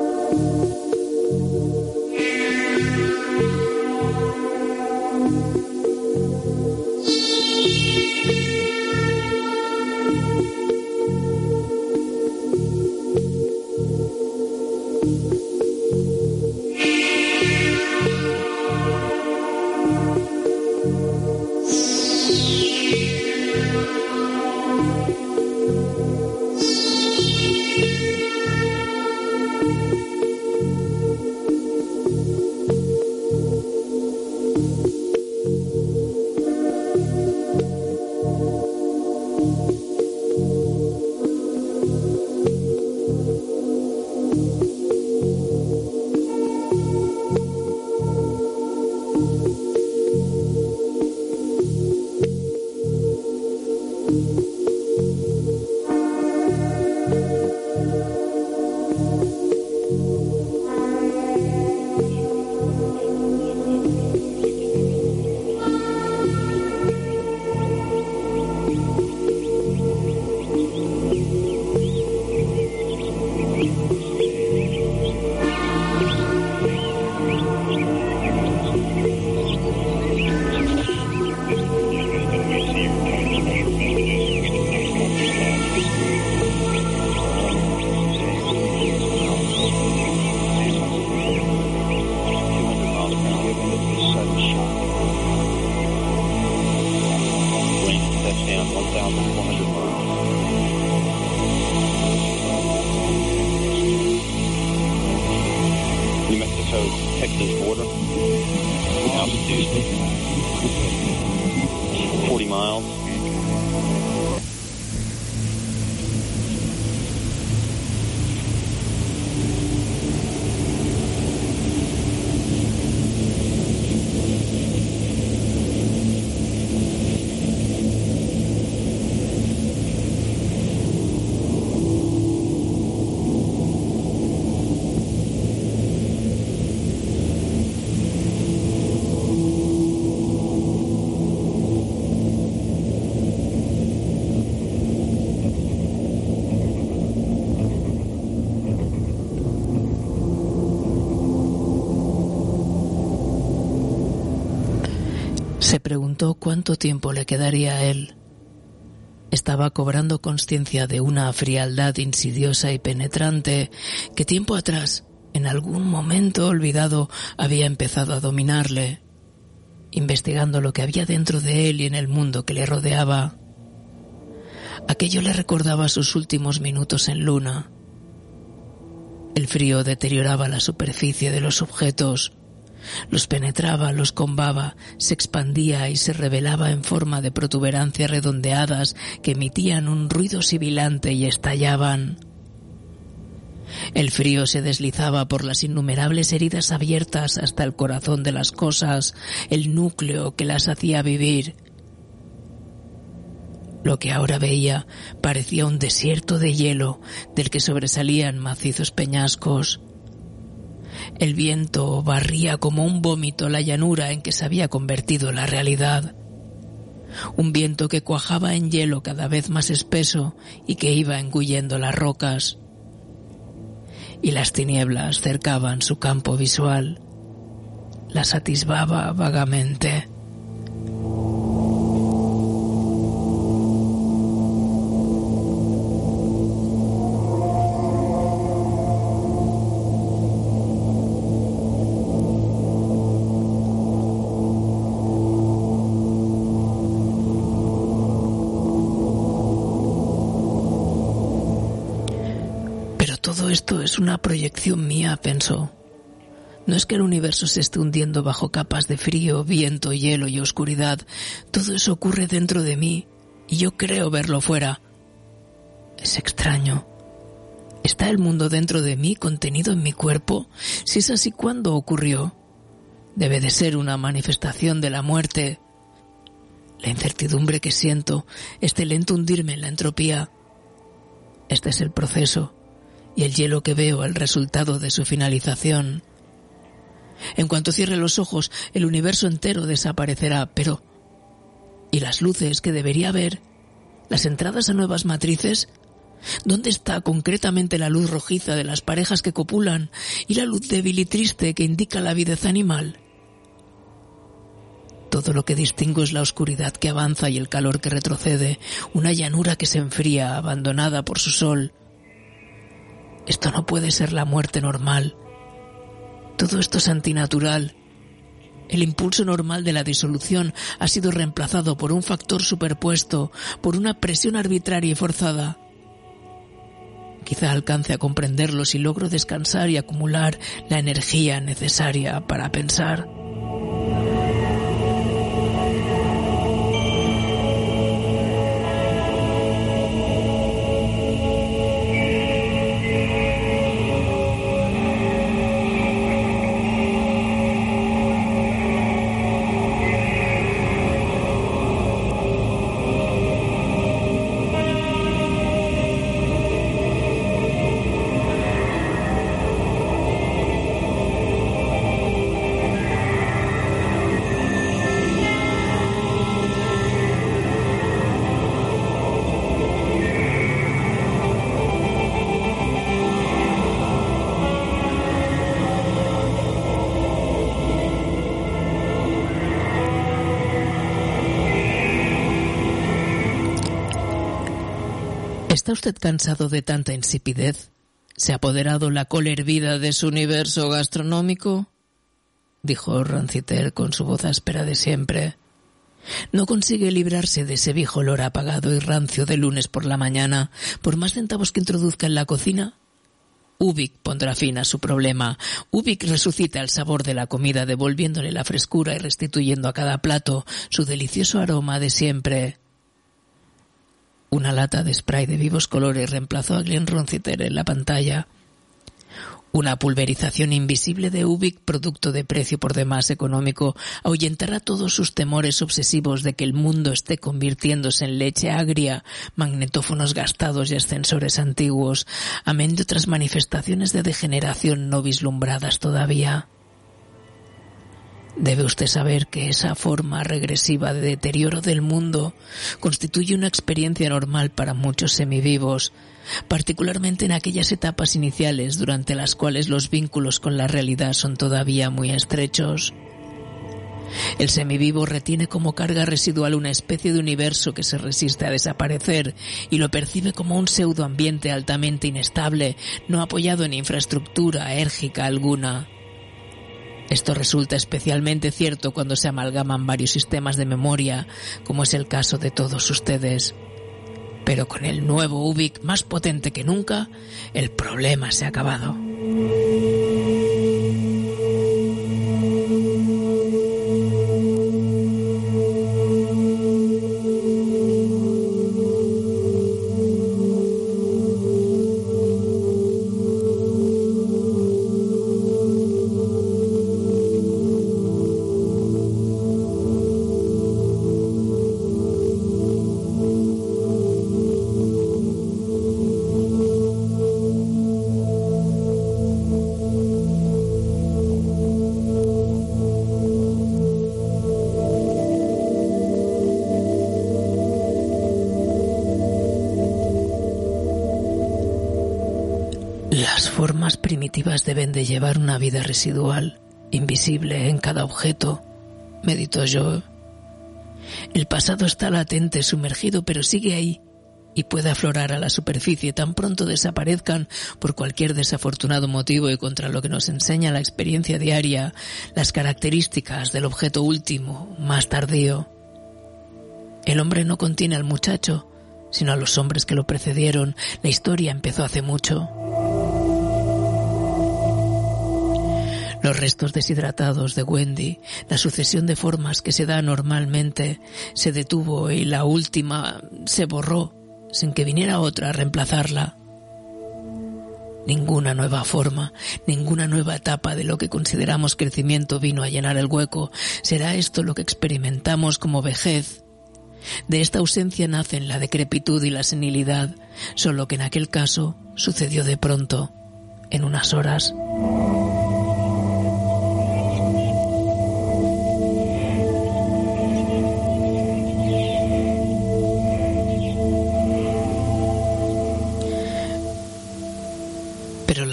Texas border, altitude 40 miles. Se preguntó cuánto tiempo le quedaría a él. Estaba cobrando conciencia de una frialdad insidiosa y penetrante que tiempo atrás, en algún momento olvidado, había empezado a dominarle, investigando lo que había dentro de él y en el mundo que le rodeaba. Aquello le recordaba sus últimos minutos en Luna. El frío deterioraba la superficie de los objetos, los penetraba, los combaba, se expandía y se revelaba en forma de protuberancias redondeadas que emitían un ruido sibilante y estallaban. El frío se deslizaba por las innumerables heridas abiertas hasta el corazón de las cosas, el núcleo que las hacía vivir. Lo que ahora veía parecía un desierto de hielo del que sobresalían macizos peñascos. El viento barría como un vómito la llanura en que se había convertido la realidad. Un viento que cuajaba en hielo cada vez más espeso y que iba engullendo las rocas. Y las tinieblas cercaban su campo visual. Las atisbaba vagamente. Todo esto es una proyección mía, pensó. No es que el universo se esté hundiendo bajo capas de frío, viento, hielo y oscuridad. Todo eso ocurre dentro de mí y yo creo verlo fuera. Es extraño. ¿Está el mundo dentro de mí, contenido en mi cuerpo? Si es así, ¿cuándo ocurrió? Debe de ser una manifestación de la muerte. La incertidumbre que siento, este lento hundirme en la entropía. Este es el proceso. Y el hielo que veo, el resultado de su finalización. En cuanto cierre los ojos, el universo entero desaparecerá, pero... ¿y las luces que debería ver? las entradas a nuevas matrices? ¿Dónde está concretamente la luz rojiza de las parejas que copulan y la luz débil y triste que indica la avidez animal? Todo lo que distingo es la oscuridad que avanza y el calor que retrocede, una llanura que se enfría, abandonada por su sol. Esto no puede ser la muerte normal. Todo esto es antinatural. El impulso normal de la disolución ha sido reemplazado por un factor superpuesto, por una presión arbitraria y forzada. Quizá alcance a comprenderlo si logro descansar y acumular la energía necesaria para pensar. ¿Está usted cansado de tanta insipidez? ¿Se ha apoderado la col hervida de su universo gastronómico? Dijo Ronciter con su voz áspera de siempre. ¿No consigue librarse de ese viejo olor apagado y rancio de lunes por la mañana, por más centavos que introduzca en la cocina? Ubik pondrá fin a su problema. Ubik resucita el sabor de la comida, devolviéndole la frescura y restituyendo a cada plato su delicioso aroma de siempre. Una lata de spray de vivos colores reemplazó a Glenn Ronciter en la pantalla. Una pulverización invisible de Ubik, producto de precio por demás económico, ahuyentará todos sus temores obsesivos de que el mundo esté convirtiéndose en leche agria, magnetófonos gastados y ascensores antiguos, amén de otras manifestaciones de degeneración no vislumbradas todavía. Debe usted saber que esa forma regresiva de deterioro del mundo constituye una experiencia normal para muchos semivivos, particularmente en aquellas etapas iniciales durante las cuales los vínculos con la realidad son todavía muy estrechos. El semivivo retiene como carga residual una especie de universo que se resiste a desaparecer y lo percibe como un pseudoambiente altamente inestable, no apoyado en infraestructura enérgica alguna. Esto resulta especialmente cierto cuando se amalgaman varios sistemas de memoria, como es el caso de todos ustedes. Pero con el nuevo Ubik más potente que nunca, el problema se ha acabado. Las formas primitivas deben de llevar una vida residual, invisible en cada objeto, meditó yo. El pasado está latente, sumergido, pero sigue ahí y puede aflorar a la superficie tan pronto desaparezcan por cualquier desafortunado motivo y contra lo que nos enseña la experiencia diaria, las características del objeto último, más tardío. El hombre no contiene al muchacho, sino a los hombres que lo precedieron. La historia empezó hace mucho. Los restos deshidratados de Wendy, la sucesión de formas que se da normalmente, se detuvo y la última se borró sin que viniera otra a reemplazarla. Ninguna nueva forma, ninguna nueva etapa de lo que consideramos crecimiento vino a llenar el hueco. ¿Será esto lo que experimentamos como vejez? De esta ausencia nacen la decrepitud y la senilidad, solo que en aquel caso sucedió de pronto, en unas horas.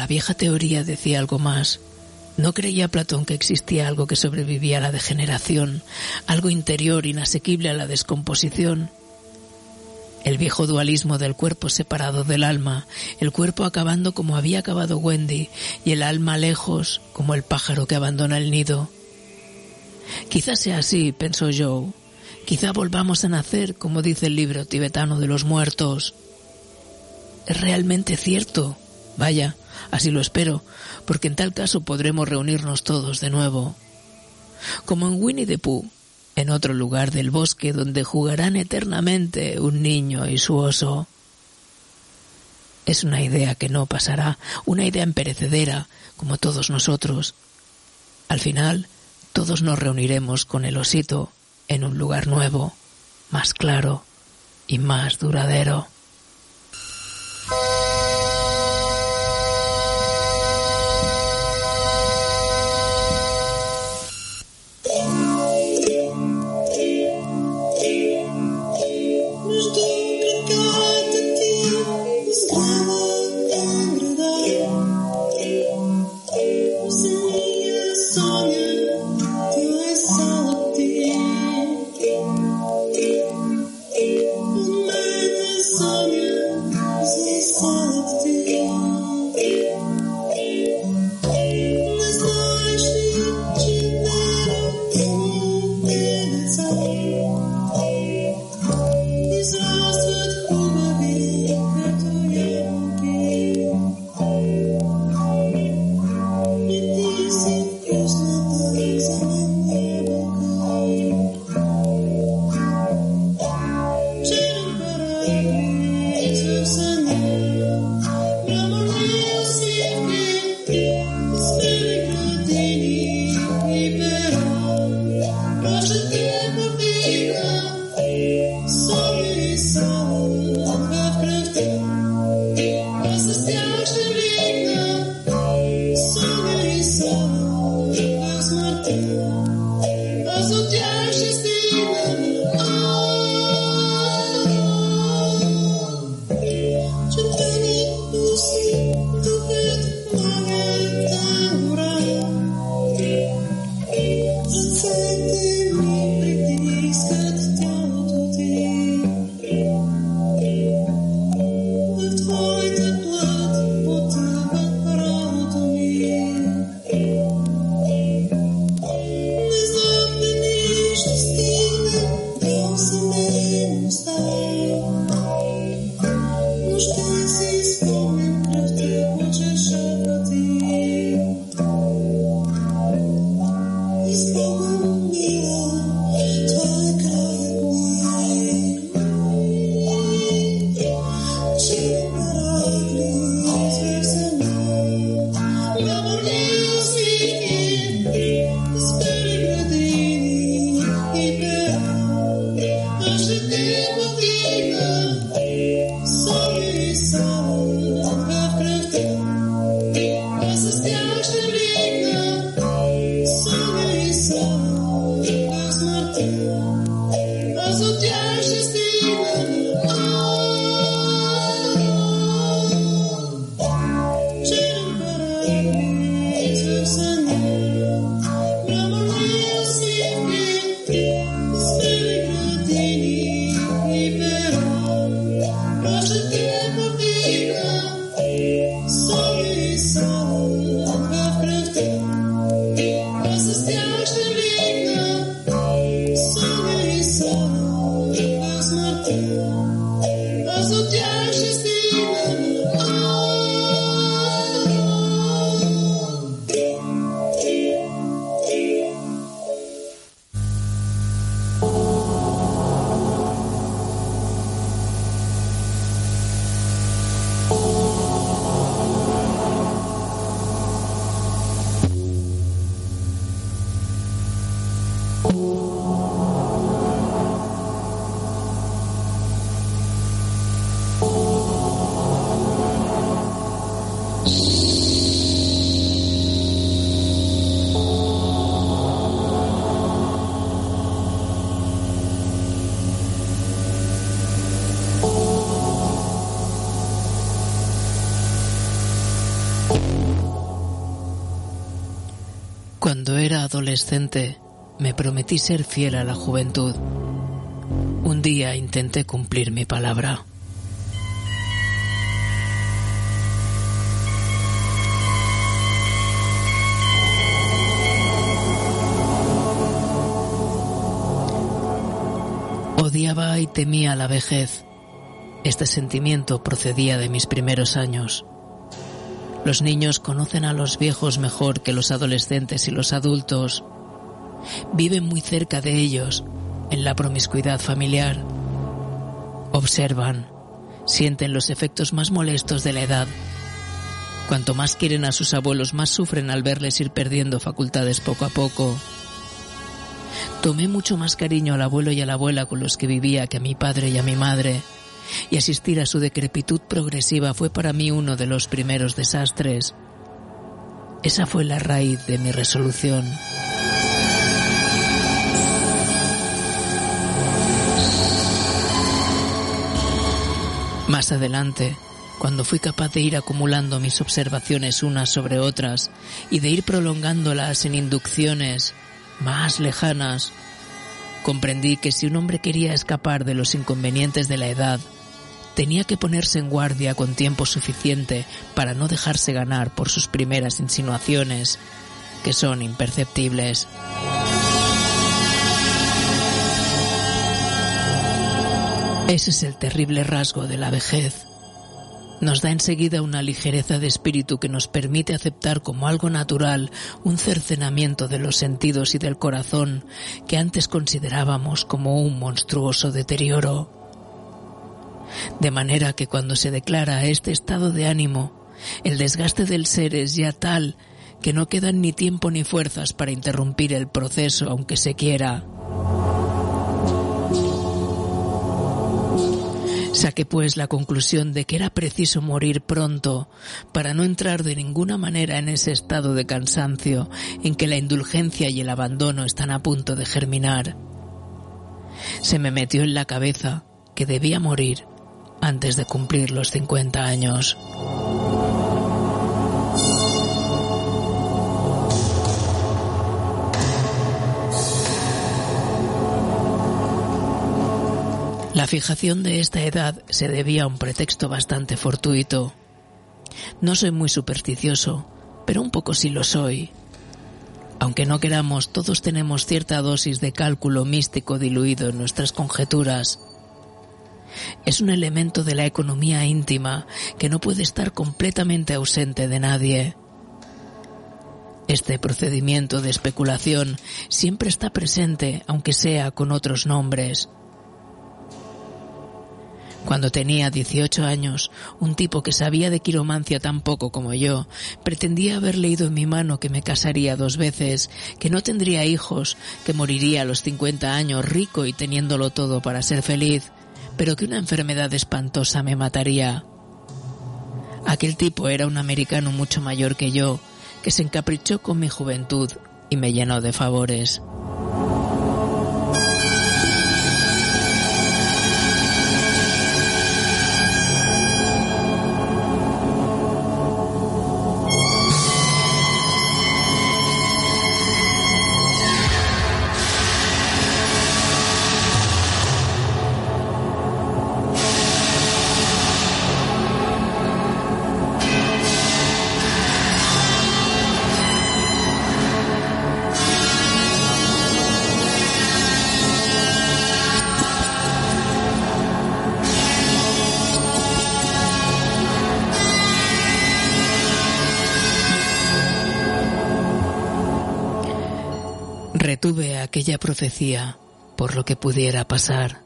la vieja teoría decía algo más. ¿No creía Platón que existía algo que sobrevivía a la degeneración, algo interior inasequible a la descomposición? El viejo dualismo del cuerpo separado del alma, el cuerpo acabando como había acabado Wendy y el alma lejos como el pájaro que abandona el nido. Quizás sea así, pensó Joe. Quizá volvamos a nacer, como dice el libro tibetano de los muertos. ¿Es realmente cierto? Vaya, así lo espero, porque en tal caso podremos reunirnos todos de nuevo. Como en Winnie the Pooh, en otro lugar del bosque donde jugarán eternamente un niño y su oso. Es una idea que no pasará, una idea imperecedera, como todos nosotros. Al final, todos nos reuniremos con el osito en un lugar nuevo, más claro y más duradero. Cuando era adolescente, me prometí ser fiel a la juventud. Un día intenté cumplir mi palabra. Odiaba y temía la vejez. Este sentimiento procedía de mis primeros años. Los niños conocen a los viejos mejor que los adolescentes y los adultos. Viven muy cerca de ellos, en la promiscuidad familiar. Observan, sienten los efectos más molestos de la edad. Cuanto más quieren a sus abuelos, más sufren al verles ir perdiendo facultades poco a poco. Tomé mucho más cariño al abuelo y a la abuela con los que vivía que a mi padre y a mi madre. Y asistir a su decrepitud progresiva fue para mí uno de los primeros desastres. Esa fue la raíz de mi resolución. Más adelante, cuando fui capaz de ir acumulando mis observaciones unas sobre otras y de ir prolongándolas en inducciones más lejanas, comprendí que si un hombre quería escapar de los inconvenientes de la edad, tenía que ponerse en guardia con tiempo suficiente para no dejarse ganar por sus primeras insinuaciones, que son imperceptibles. Ese es el terrible rasgo de la vejez. Nos da enseguida una ligereza de espíritu que nos permite aceptar como algo natural un cercenamiento de los sentidos y del corazón que antes considerábamos como un monstruoso deterioro. De manera que cuando se declara este estado de ánimo, el desgaste del ser es ya tal que no quedan ni tiempo ni fuerzas para interrumpir el proceso, aunque se quiera. Saqué pues la conclusión de que era preciso morir pronto para no entrar de ninguna manera en ese estado de cansancio en que la indulgencia y el abandono están a punto de germinar. Se me metió en la cabeza que debía morir antes de cumplir los 50 años. La fijación de esta edad se debía a un pretexto bastante fortuito. No soy muy supersticioso, pero un poco sí lo soy. Aunque no queramos, todos tenemos cierta dosis de cálculo místico diluido en nuestras conjeturas. Es un elemento de la economía íntima que no puede estar completamente ausente de nadie. Este procedimiento de especulación siempre está presente, aunque sea con otros nombres. Cuando tenía 18 años, un tipo que sabía de quiromancia tan poco como yo, pretendía haber leído en mi mano que me casaría 2 veces, que no tendría hijos, que moriría a los 50 años rico y teniéndolo todo para ser feliz, pero que una enfermedad espantosa me mataría. Aquel tipo era un americano mucho mayor que yo, que se encaprichó con mi juventud y me llenó de favores. Retuve aquella profecía por lo que pudiera pasar.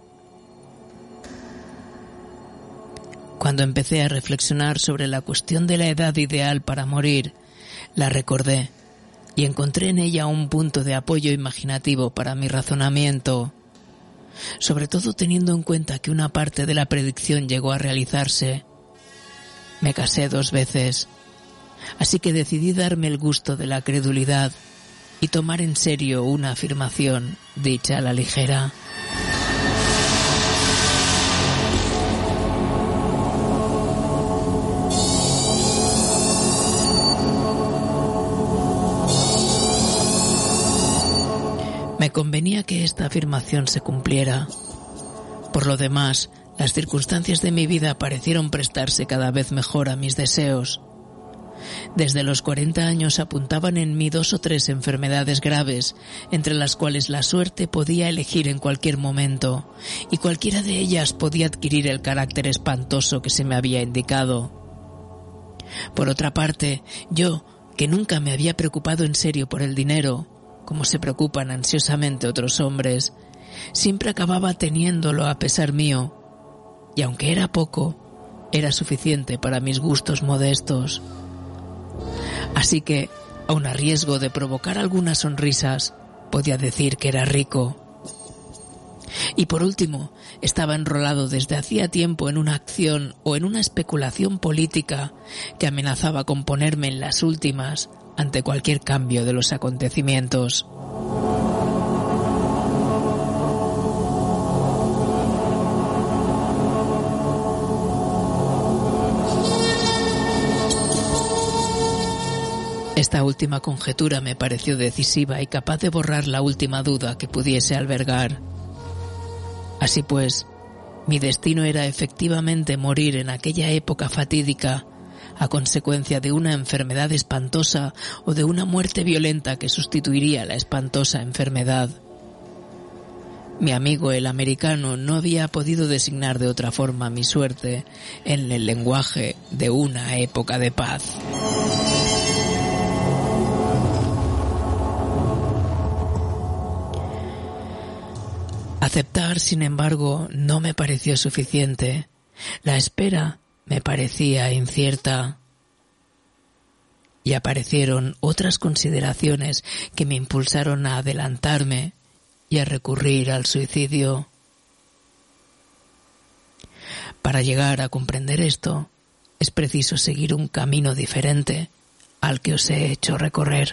Cuando empecé a reflexionar sobre la cuestión de la edad ideal para morir, la recordé y encontré en ella un punto de apoyo imaginativo para mi razonamiento, sobre todo teniendo en cuenta que una parte de la predicción llegó a realizarse. Me casé 2 veces, así que decidí darme el gusto de la credulidad y tomar en serio una afirmación dicha a la ligera. Me convenía que esta afirmación se cumpliera. Por lo demás, las circunstancias de mi vida parecieron prestarse cada vez mejor a mis deseos. Desde los 40 años apuntaban en mí 2 o 3 enfermedades graves, entre las cuales la suerte podía elegir en cualquier momento, y cualquiera de ellas podía adquirir el carácter espantoso que se me había indicado. Por otra parte, yo, que nunca me había preocupado en serio por el dinero, como se preocupan ansiosamente otros hombres, siempre acababa teniéndolo a pesar mío, y aunque era poco, era suficiente para mis gustos modestos. Así que, aun a riesgo de provocar algunas sonrisas, podía decir que era rico. Y por último, estaba enrolado desde hacía tiempo en una acción o en una especulación política que amenazaba con ponerme en las últimas ante cualquier cambio de los acontecimientos. Esta última conjetura me pareció decisiva y capaz de borrar la última duda que pudiese albergar. Así pues, mi destino era efectivamente morir en aquella época fatídica a consecuencia de una enfermedad espantosa o de una muerte violenta que sustituiría la espantosa enfermedad. Mi amigo el americano no había podido designar de otra forma mi suerte en el lenguaje de una época de paz. Aceptar, sin embargo, no me pareció suficiente. La espera me parecía incierta. Y aparecieron otras consideraciones que me impulsaron a adelantarme y a recurrir al suicidio. Para llegar a comprender esto, es preciso seguir un camino diferente al que os he hecho recorrer.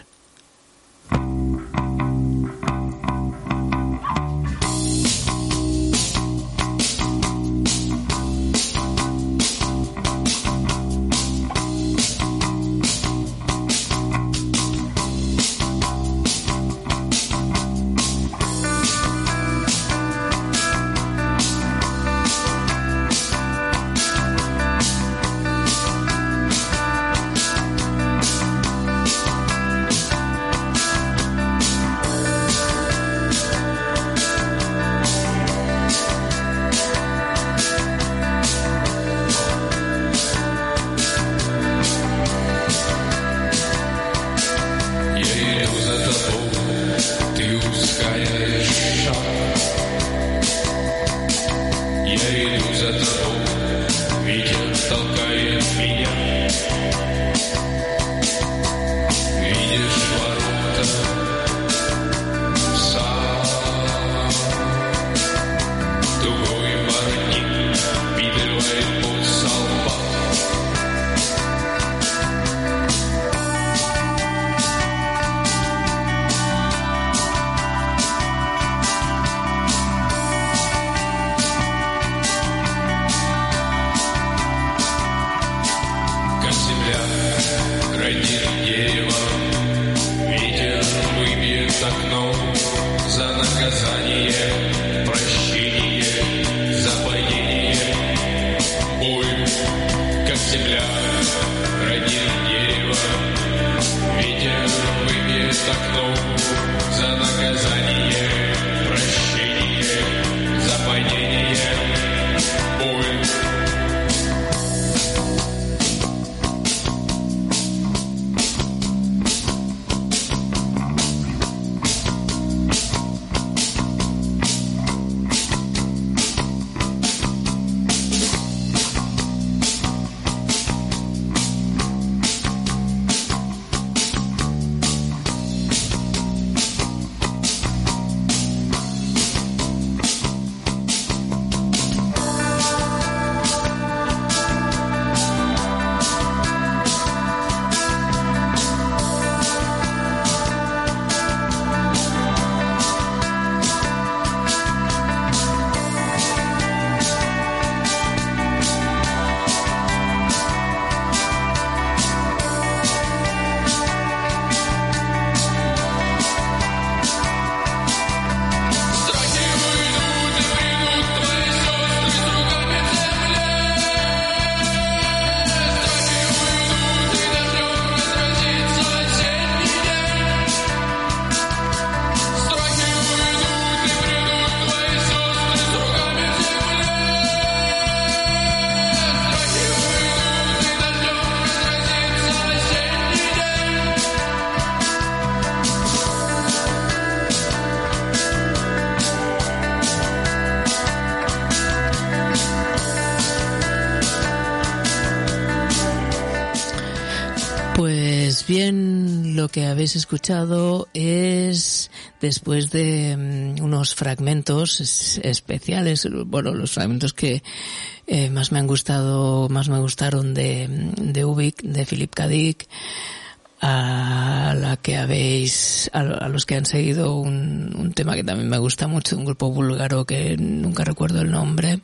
Pues bien, lo que habéis escuchado es, después de unos fragmentos especiales, bueno, los fragmentos que más me gustaron de Ubik, de Philip K. Dick, a los que han seguido un tema que también me gusta mucho, de un grupo búlgaro que nunca recuerdo el nombre.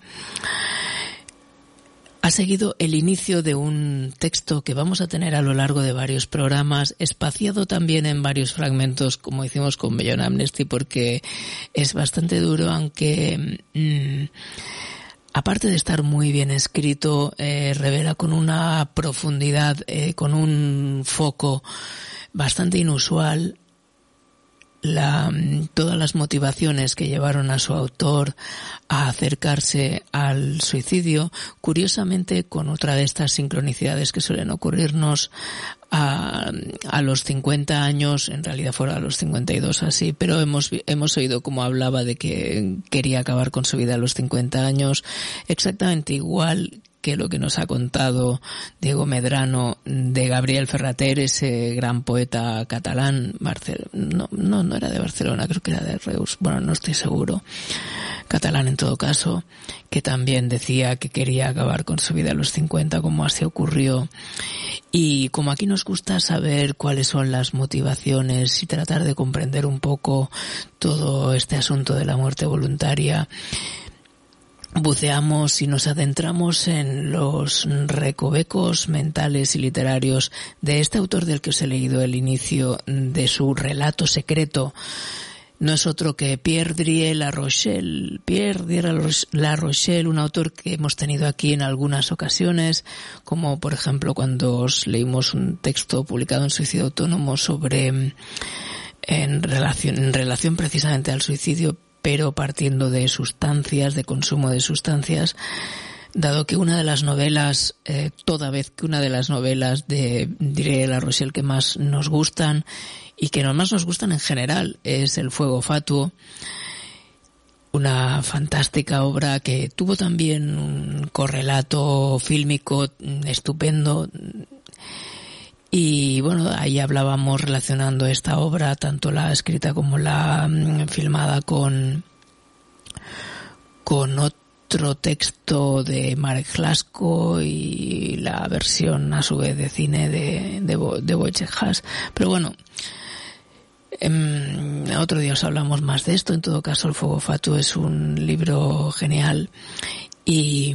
Ha seguido el inicio de un texto que vamos a tener a lo largo de varios programas, espaciado también en varios fragmentos, como hicimos con Beyond Amnesty, porque es bastante duro, aunque aparte de estar muy bien escrito, revela con una profundidad, con un foco bastante inusual, todas las motivaciones que llevaron a su autor a acercarse al suicidio, curiosamente con otra de estas sincronicidades que suelen ocurrirnos a los 50 años, en realidad fuera a los 52 así, pero hemos oído cómo hablaba de que quería acabar con su vida a los 50 años, exactamente igual que lo que nos ha contado Diego Medrano de Gabriel Ferrater, ese gran poeta catalán, no era de Barcelona, creo que era de Reus, bueno, no estoy seguro, catalán en todo caso, que también decía que quería acabar con su vida a los 50, como así ocurrió. Y como aquí nos gusta saber cuáles son las motivaciones y tratar de comprender un poco todo este asunto de la muerte voluntaria, buceamos y nos adentramos en los recovecos mentales y literarios de este autor del que os he leído el inicio de su relato secreto. No es otro que Pierre La Rochelle, un autor que hemos tenido aquí en algunas ocasiones, como por ejemplo cuando os leímos un texto publicado en Suicidio Autónomo sobre en relación precisamente al suicidio, pero partiendo de sustancias, de consumo de sustancias, dado que una de las novelas, toda vez que una de las novelas de La Rochelle que más nos gustan, y que más nos gustan en general, es El fuego fatuo, una fantástica obra que tuvo también un correlato fílmico estupendo. Y bueno, ahí hablábamos relacionando esta obra, tanto la escrita como la filmada, con otro texto de Marek Hlasko y la versión a su vez de cine de Wojciech Has. Pero bueno, otro día os hablamos más de esto. En todo caso, El fuego fatuo es un libro genial y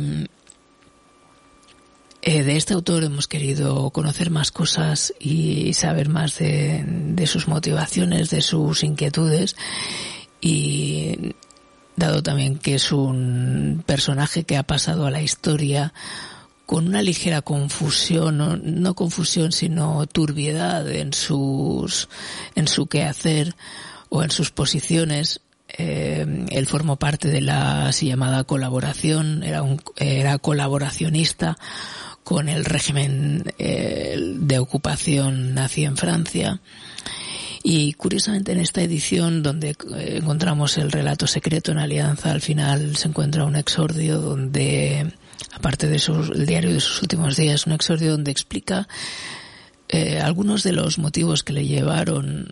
de este autor hemos querido conocer más cosas y saber más de sus motivaciones, de sus inquietudes, y dado también que es un personaje que ha pasado a la historia con una ligera confusión, no confusión sino turbiedad en su quehacer o en sus posiciones. Él formó parte de la así llamada colaboración, era colaboracionista con el régimen de ocupación nazi en Francia. Y curiosamente en esta edición, donde encontramos el relato secreto en Alianza, al final se encuentra un exordio donde, aparte de el diario de sus últimos días, un exordio donde explica algunos de los motivos que le llevaron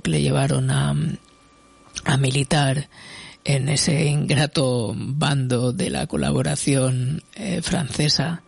a militar en ese ingrato bando de la colaboración francesa.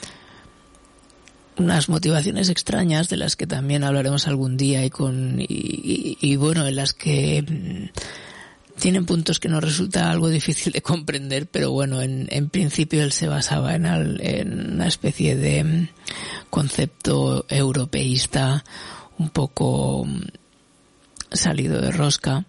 Unas motivaciones extrañas de las que también hablaremos algún día y bueno, en las que tienen puntos que nos resulta algo difícil de comprender, pero bueno, en principio él se basaba en una especie de concepto europeísta un poco salido de rosca,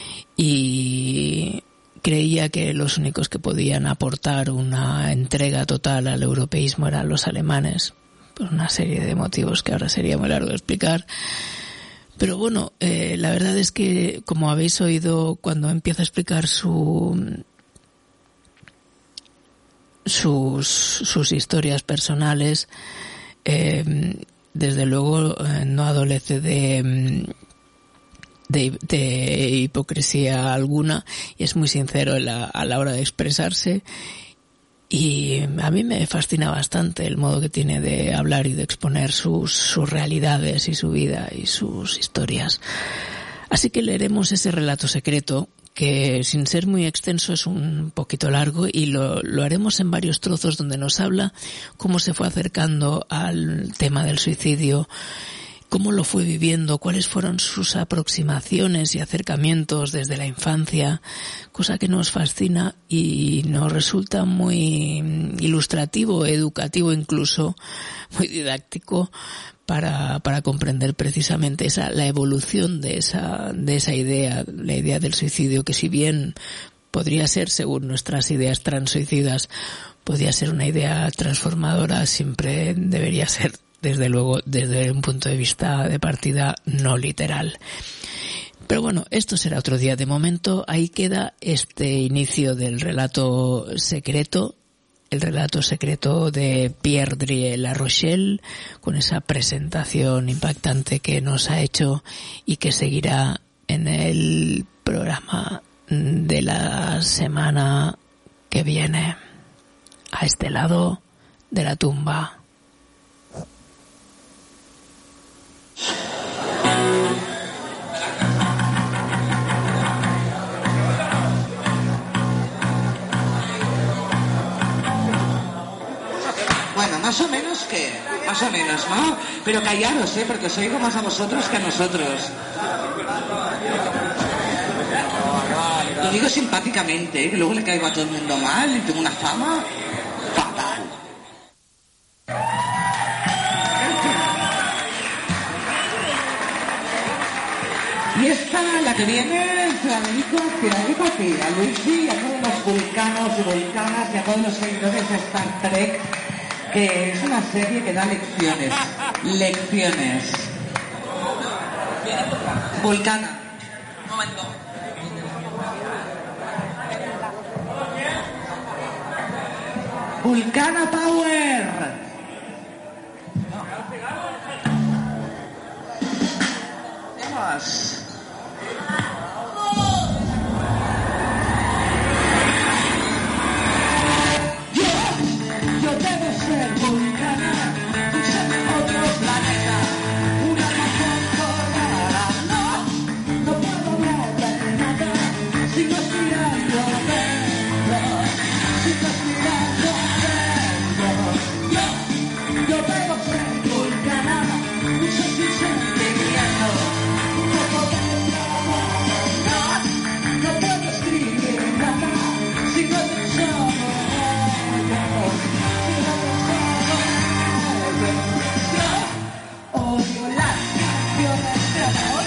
y creía que los únicos que podían aportar una entrega total al europeísmo eran los alemanes, por una serie de motivos que ahora sería muy largo de explicar. Pero bueno, la verdad es que, como habéis oído cuando empieza a explicar sus historias personales, desde luego no adolece de hipocresía alguna, y es muy sincero a la hora de expresarse. Y a mí me fascina bastante el modo que tiene de hablar y de exponer sus realidades y su vida y sus historias. Así que leeremos ese relato secreto, que sin ser muy extenso es un poquito largo, y lo haremos en varios trozos donde nos habla cómo se fue acercando al tema del suicidio, cómo lo fue viviendo, cuáles fueron sus aproximaciones y acercamientos desde la infancia, cosa que nos fascina y nos resulta muy ilustrativo, educativo, incluso muy didáctico para comprender precisamente la evolución de esa idea, la idea del suicidio, que si bien podría ser, según nuestras ideas transuicidas, podría ser una idea transformadora, siempre debería ser, desde luego, desde un punto de vista de partida no literal. Pero bueno, esto será otro día. De momento, ahí queda este inicio del relato secreto, el relato secreto de Pierre Drie La Rochelle, con esa presentación impactante que nos ha hecho y que seguirá en el programa de la semana que viene, a este lado de la tumba. Bueno, más o menos, ¿no? Pero callaros, porque os oigo más a vosotros que a nosotros. Lo digo simpáticamente, que luego le caigo a todo el mundo mal y tengo una fama fatal. Y esta, la que viene, se la dedico a ti, a Luigi, a todos los vulcanos y volcanas y a todos los seguidores de Star Trek, que es una serie que da lecciones. Vulcana. Un momento. Vulcana Power. Vamos. Yo debo ser vulcana, otro planeta, una razón rara. No puedo hablar de nada, si no estoy dentro, si no estoy dentro. Yo debo ser vulcana, mucho sin sentimiento, un poco de trabajo. No puedo escribir nada, si no pensamos. Odio las canciones de amor.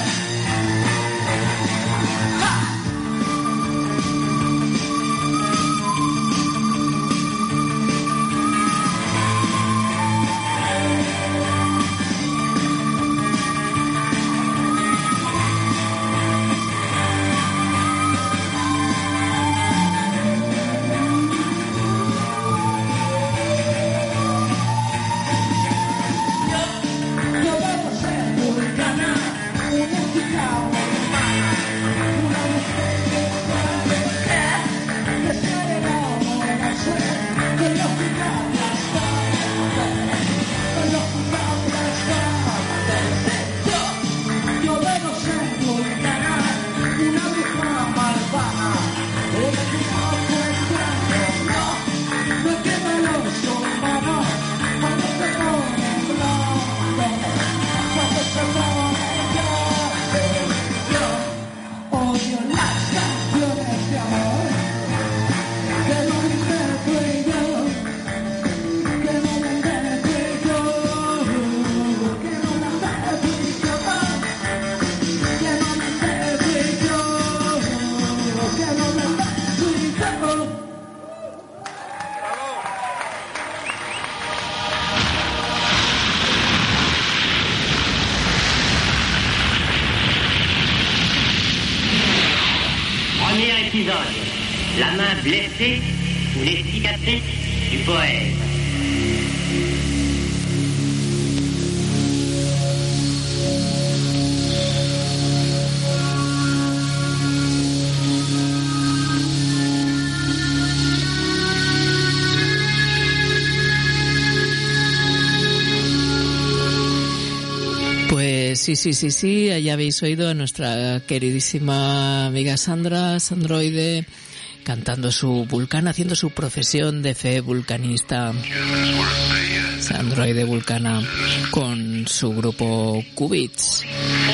La main blessée ou les cicatrices du poète. Sí, allá habéis oído a nuestra queridísima amiga Sandra, Sandroide, cantando su Vulcana, haciendo su profesión de fe vulcanista. Sandroide Vulcana con su grupo Cubits.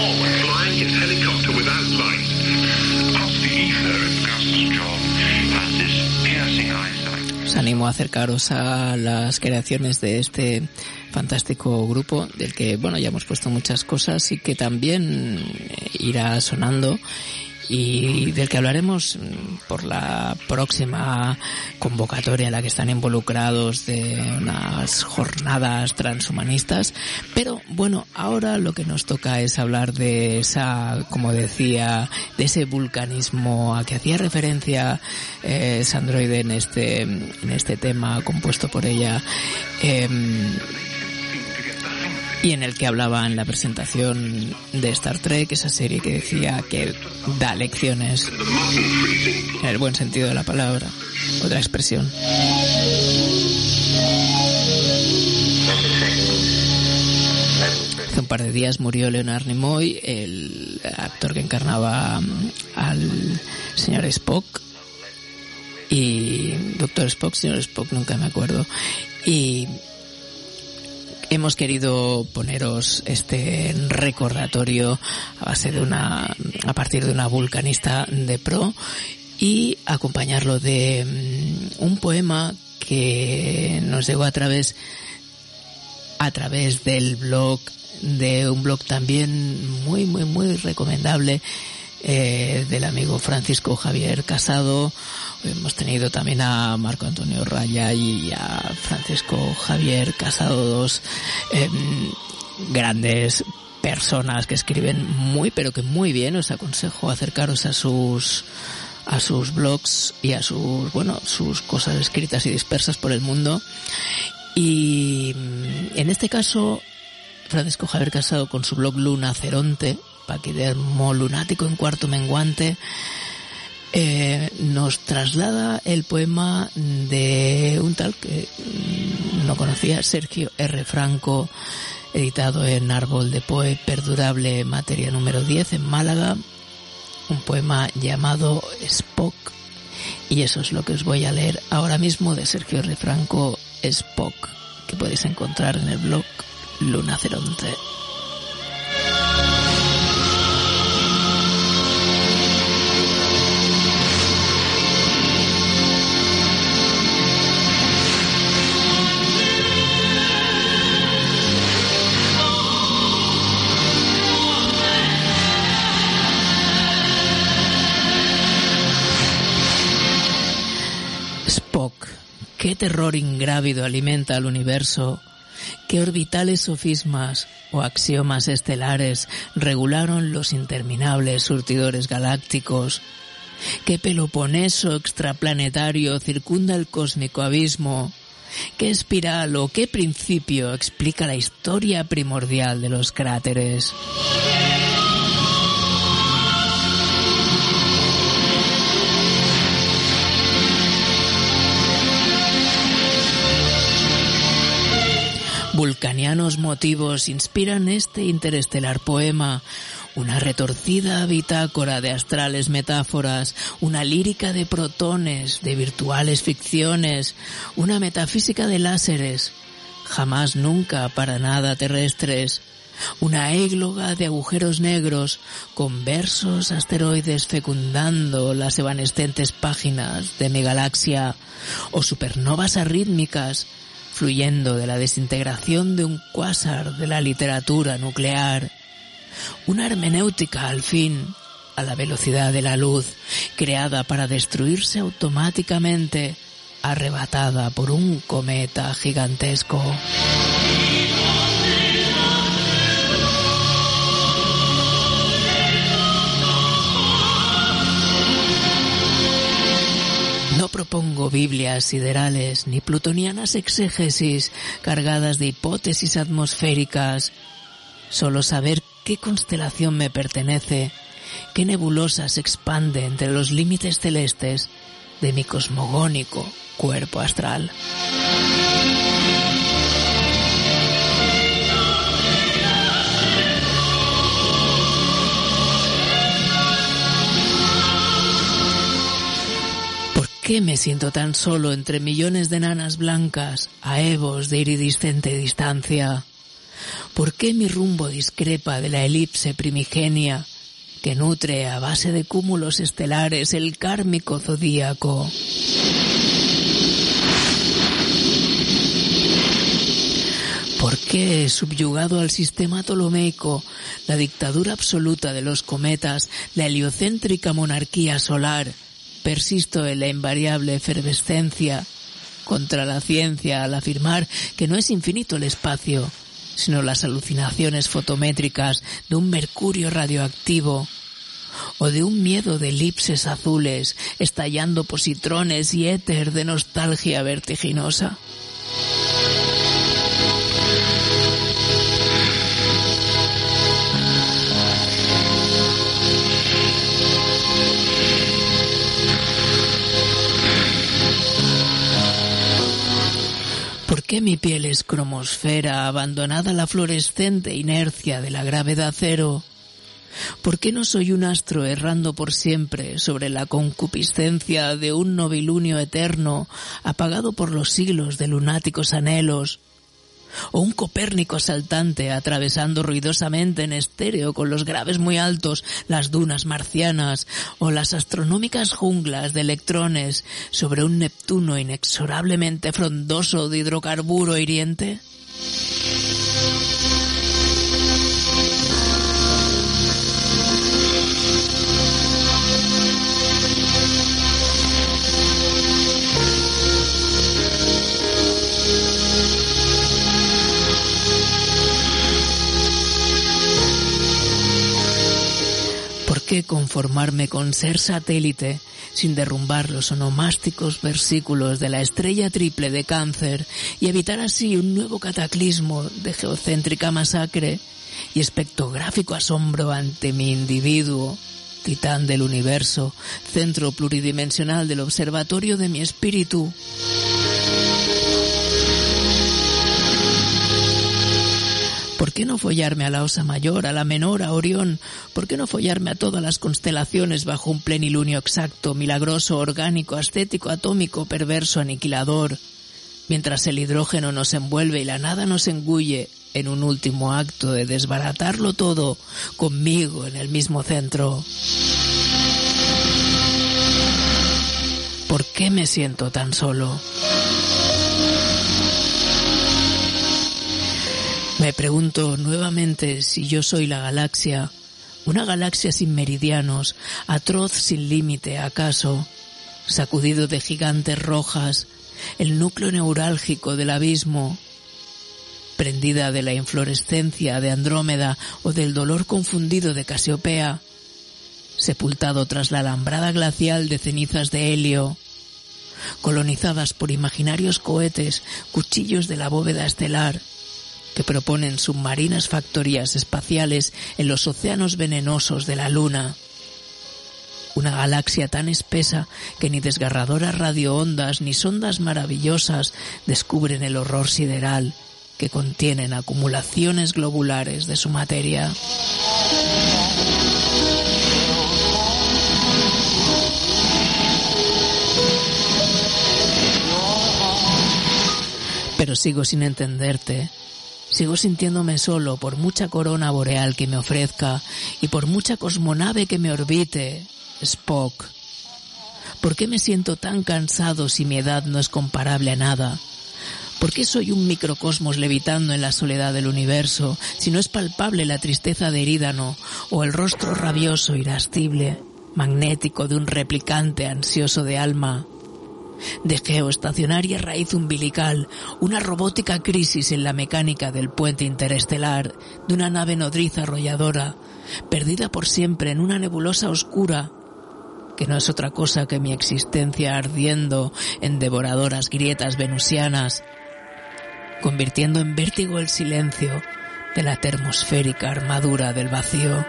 Os animo a acercaros a las creaciones de este fantástico grupo, del que, bueno, ya hemos puesto muchas cosas y que también irá sonando, y del que hablaremos por la próxima convocatoria en la que están involucrados, de unas jornadas transhumanistas. Pero bueno, ahora lo que nos toca es hablar de esa, como decía, de ese vulcanismo a que hacía referencia Sandroide en este tema compuesto por ella, y en el que hablaba en la presentación de Star Trek, esa serie que decía que da lecciones en el buen sentido de la palabra. Otra expresión. Hace un par de días murió Leonard Nimoy, el actor que encarnaba al señor Spock, y Doctor Spock, señor Spock, nunca me acuerdo, y hemos querido poneros este recordatorio a partir de una vulcanista de pro, y acompañarlo de un poema que nos llegó a través del blog, de un blog también muy recomendable, del amigo Francisco Javier Casado. Hemos tenido también a Marco Antonio Raya y a Francisco Javier Casado, dos grandes personas que escriben pero que muy bien. Os aconsejo acercaros a sus blogs y a sus cosas escritas y dispersas por el mundo. Y en este caso, Francisco Javier Casado, con su blog Lunaceronte, paquidermo lunático en cuarto menguante, nos traslada el poema de un tal que no conocía, Sergio R. Franco, editado en Árbol de Poe, perdurable, materia número 10, en Málaga, un poema llamado Spock, y eso es lo que os voy a leer ahora mismo de Sergio R. Franco, Spock, que podéis encontrar en el blog Lunaceronte. Spock, qué terror ingrávido alimenta al universo, qué orbitales sofismas o axiomas estelares regularon los interminables surtidores galácticos, qué Peloponeso extraplanetario circunda el cósmico abismo, qué espiral o qué principio explica la historia primordial de los cráteres. Vulcanianos motivos inspiran este interestelar poema, una retorcida bitácora de astrales metáforas, una lírica de protones, de virtuales ficciones, una metafísica de láseres, jamás nunca para nada terrestres, una égloga de agujeros negros, con versos asteroides fecundando las evanescentes páginas de mi galaxia, o supernovas arrítmicas, fluyendo de la desintegración de un cuásar de la literatura nuclear. Una hermenéutica, al fin, a la velocidad de la luz, creada para destruirse automáticamente, arrebatada por un cometa gigantesco. No propongo Biblias siderales ni plutonianas exégesis cargadas de hipótesis atmosféricas, solo saber qué constelación me pertenece, qué nebulosa se expande entre los límites celestes de mi cosmogónico cuerpo astral. qué me siento tan solo entre millones de nanas blancas a evos de iridiscente distancia? ¿Por qué mi rumbo discrepa de la elipse primigenia que nutre a base de cúmulos estelares el kármico zodíaco? ¿Por qué, subyugado al sistema ptolomeico, la dictadura absoluta de los cometas, la heliocéntrica monarquía solar, persisto en la invariable efervescencia contra la ciencia al afirmar que no es infinito el espacio, sino las alucinaciones fotométricas de un mercurio radioactivo, o de un miedo de elipses azules estallando positrones y éter de nostalgia vertiginosa? ¿Por qué mi piel es cromosfera abandonada a la fluorescente inercia de la gravedad cero? ¿Por qué no soy un astro errando por siempre sobre la concupiscencia de un novilunio eterno apagado por los siglos de lunáticos anhelos? ¿O un Copérnico saltante atravesando ruidosamente en estéreo con los graves muy altos las dunas marcianas o las astronómicas junglas de electrones sobre un Neptuno inexorablemente frondoso de hidrocarburo hiriente? ¿Por qué conformarme con ser satélite sin derrumbar los onomásticos versículos de la estrella triple de Cáncer y evitar así un nuevo cataclismo de geocéntrica masacre y espectrográfico asombro ante mi individuo, titán del universo, centro pluridimensional del observatorio de mi espíritu? ¿Por qué no follarme a la Osa Mayor, a la Menor, a Orión? ¿Por qué no follarme a todas las constelaciones bajo un plenilunio exacto, milagroso, orgánico, ascético, atómico, perverso, aniquilador? Mientras el hidrógeno nos envuelve y la nada nos engulle en un último acto de desbaratarlo todo conmigo en el mismo centro. ¿Por qué me siento tan solo? Me pregunto nuevamente si yo soy la galaxia, una galaxia sin meridianos, atroz sin límite acaso, sacudido de gigantes rojas, el núcleo neurálgico del abismo, prendida de la inflorescencia de Andrómeda o del dolor confundido de Casiopea, sepultado tras la alambrada glacial de cenizas de helio, colonizadas por imaginarios cohetes, cuchillos de la bóveda estelar, que proponen submarinas factorías espaciales en los océanos venenosos de la Luna. Una galaxia tan espesa que ni desgarradoras radioondas ni sondas maravillosas descubren el horror sideral que contienen acumulaciones globulares de su materia. Pero sigo sin entenderte. Sigo sintiéndome solo por mucha corona boreal que me ofrezca y por mucha cosmonave que me orbite, Spock. ¿Por qué me siento tan cansado si mi edad no es comparable a nada? ¿Por qué soy un microcosmos levitando en la soledad del universo si no es palpable la tristeza de Erídano o el rostro rabioso, irascible, magnético de un replicante ansioso de alma? De geoestacionaria raíz umbilical, una robótica crisis en la mecánica del puente interestelar, de una nave nodriza arrolladora, perdida por siempre en una nebulosa oscura, que no es otra cosa que mi existencia ardiendo en devoradoras grietas venusianas, convirtiendo en vértigo el silencio de la termosférica armadura del vacío.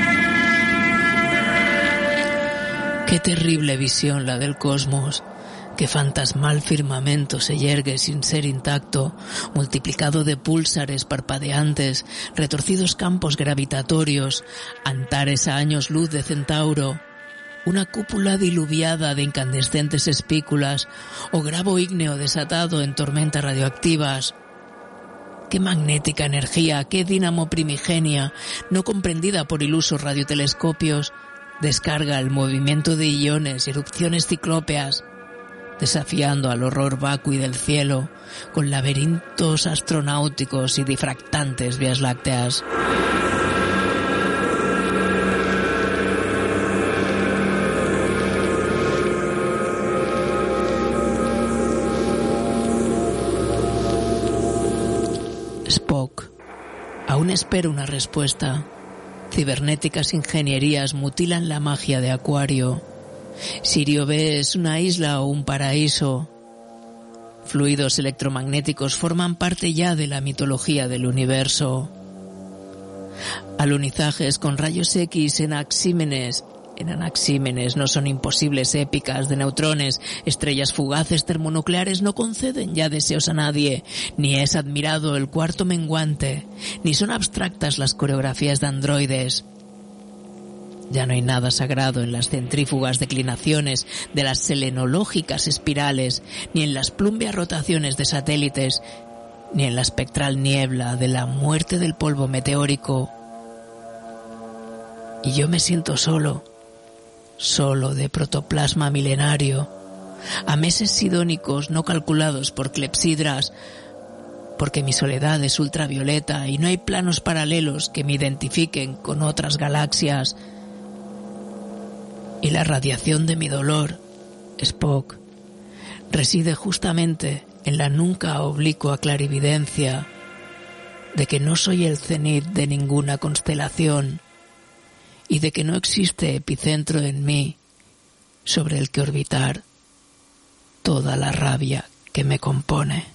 Qué terrible visión la del cosmos, Qué fantasmal firmamento se yergue sin ser intacto, multiplicado de púlsares parpadeantes, retorcidos campos gravitatorios, antares a años luz de Centauro, una cúpula diluviada de incandescentes espículas o grabo ígneo desatado en tormentas radioactivas. Qué magnética energía, qué dínamo primigenia, no comprendida por ilusos radiotelescopios, descarga el movimiento de iones y erupciones ciclópeas, desafiando al horror vacui del cielo con laberintos astronáuticos y difractantes vías lácteas. Spock aún espera una respuesta. Cibernéticas ingenierías mutilan la magia de Acuario. Sirio B es una isla o un paraíso. Fluidos electromagnéticos forman parte ya de la mitología del universo. Alunizajes con rayos X en anaxímenes no son imposibles épicas de neutrones. Estrellas fugaces termonucleares no conceden ya deseos a nadie. Ni es admirado el cuarto menguante, ni son abstractas las coreografías de androides. Ya no hay nada sagrado en las centrífugas declinaciones de las selenológicas espirales, ni en las plúmbeas rotaciones de satélites, ni en la espectral niebla de la muerte del polvo meteórico. Y yo me siento solo de protoplasma milenario, a meses sidónicos no calculados por clepsidras, porque mi soledad es ultravioleta y no hay planos paralelos que me identifiquen con otras galaxias. Y la radiación de mi dolor, Spock, reside justamente en la nunca oblicua clarividencia de que no soy el cenit de ninguna constelación y de que no existe epicentro en mí sobre el que orbitar toda la rabia que me compone.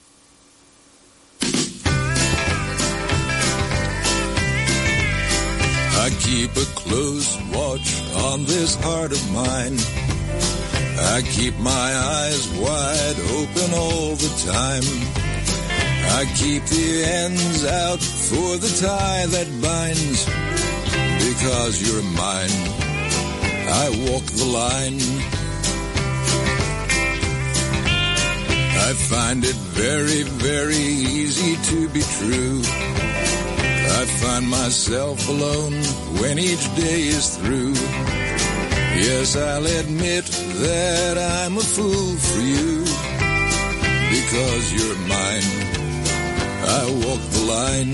I keep a close watch on this heart of mine. I keep my eyes wide open all the time. I keep the ends out for the tie that binds. Because you're mine, I walk the line. I find it very, very easy to be true. I find myself alone when each day is through. Yes, I'll admit that I'm a fool for you. Because you're mine, I walk the line.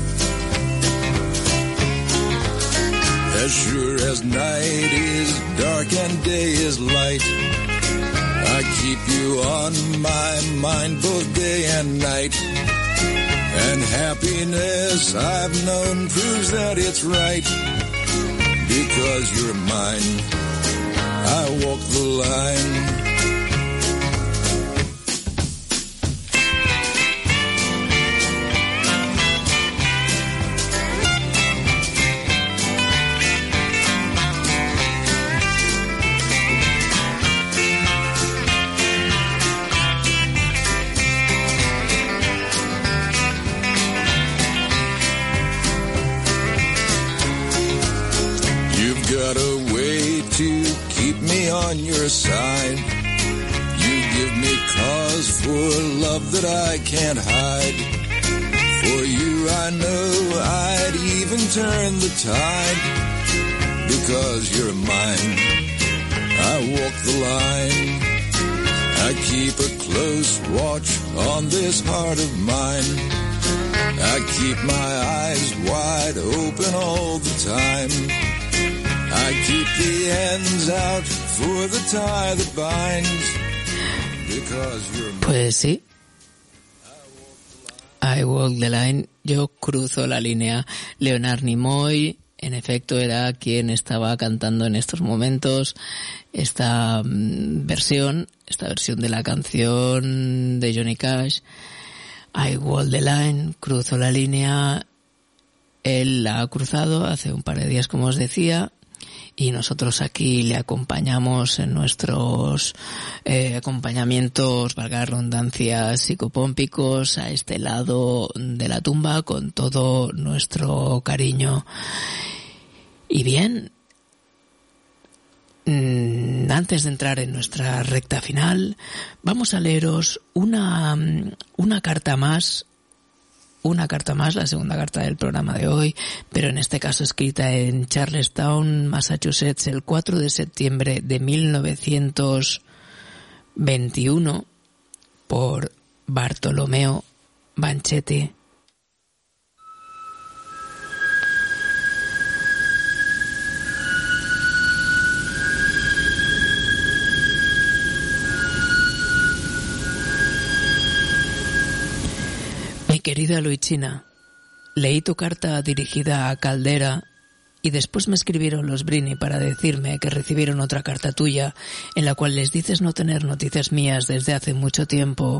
As sure as night is dark and day is light, I keep you on my mind both day and night. And happiness I've known proves that it's right. Because you're mine, I walk the line. On your side, you give me cause for love that I can't hide. For you I know I'd even turn the tide. Because you're mine, I walk the line. I keep a close watch on this heart of mine. I keep my eyes wide open all the time. I keep the ends out for the tie that binds. Because you're mine. Pues sí. I walk the line. Yo cruzo la línea. Leonard Nimoy, en efecto, era quien estaba cantando en estos momentos esta versión de la canción de Johnny Cash. I walk the line, cruzo la línea. Él la ha cruzado hace un par de días, como os decía. y nosotros aquí le acompañamos en nuestros acompañamientos, valga la redundancia, psicopómpicos a este lado de la tumba con todo nuestro cariño. Y bien, antes de entrar en nuestra recta final, vamos a leeros una carta más, la segunda carta del programa de hoy, pero en este caso escrita en Charlestown, Massachusetts, el 4 de septiembre de 1921 por Bartolomeo Banchetti. Querida Luichina, leí tu carta dirigida a Caldera y después me escribieron los Brini para decirme que recibieron otra carta tuya en la cual les dices no tener noticias mías desde hace mucho tiempo.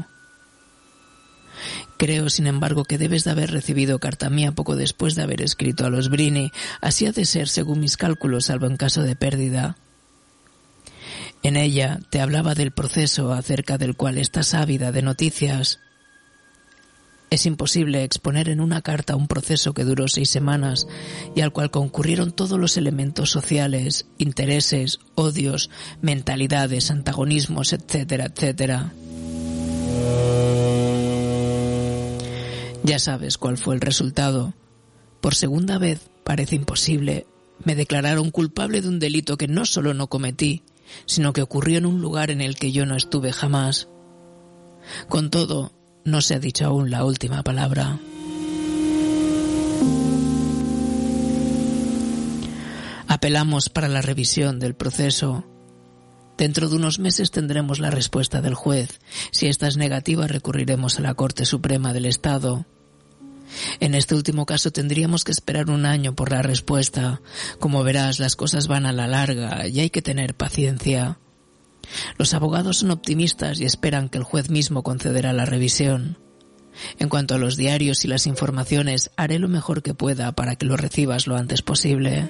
Creo, sin embargo, que debes de haber recibido carta mía poco después de haber escrito a los Brini. Así ha de ser según mis cálculos, salvo en caso de pérdida. En ella te hablaba del proceso acerca del cual estás ávida de noticias. Es imposible exponer en una carta un proceso que duró 6 semanas y al cual concurrieron todos los elementos sociales, intereses, odios, mentalidades, antagonismos, etcétera, etcétera. Ya sabes cuál fue el resultado. Por segunda vez, parece imposible, me declararon culpable de un delito que no solo no cometí, sino que ocurrió en un lugar en el que yo no estuve jamás. Con todo, no se ha dicho aún la última palabra. Apelamos para la revisión del proceso. Dentro de unos meses tendremos la respuesta del juez. Si esta es negativa, recurriremos a la Corte Suprema del Estado. En este último caso tendríamos que esperar 1 año por la respuesta. Como verás, las cosas van a la larga y hay que tener paciencia. Los abogados son optimistas y esperan que el juez mismo concederá la revisión. En cuanto a los diarios y las informaciones, haré lo mejor que pueda para que los recibas lo antes posible.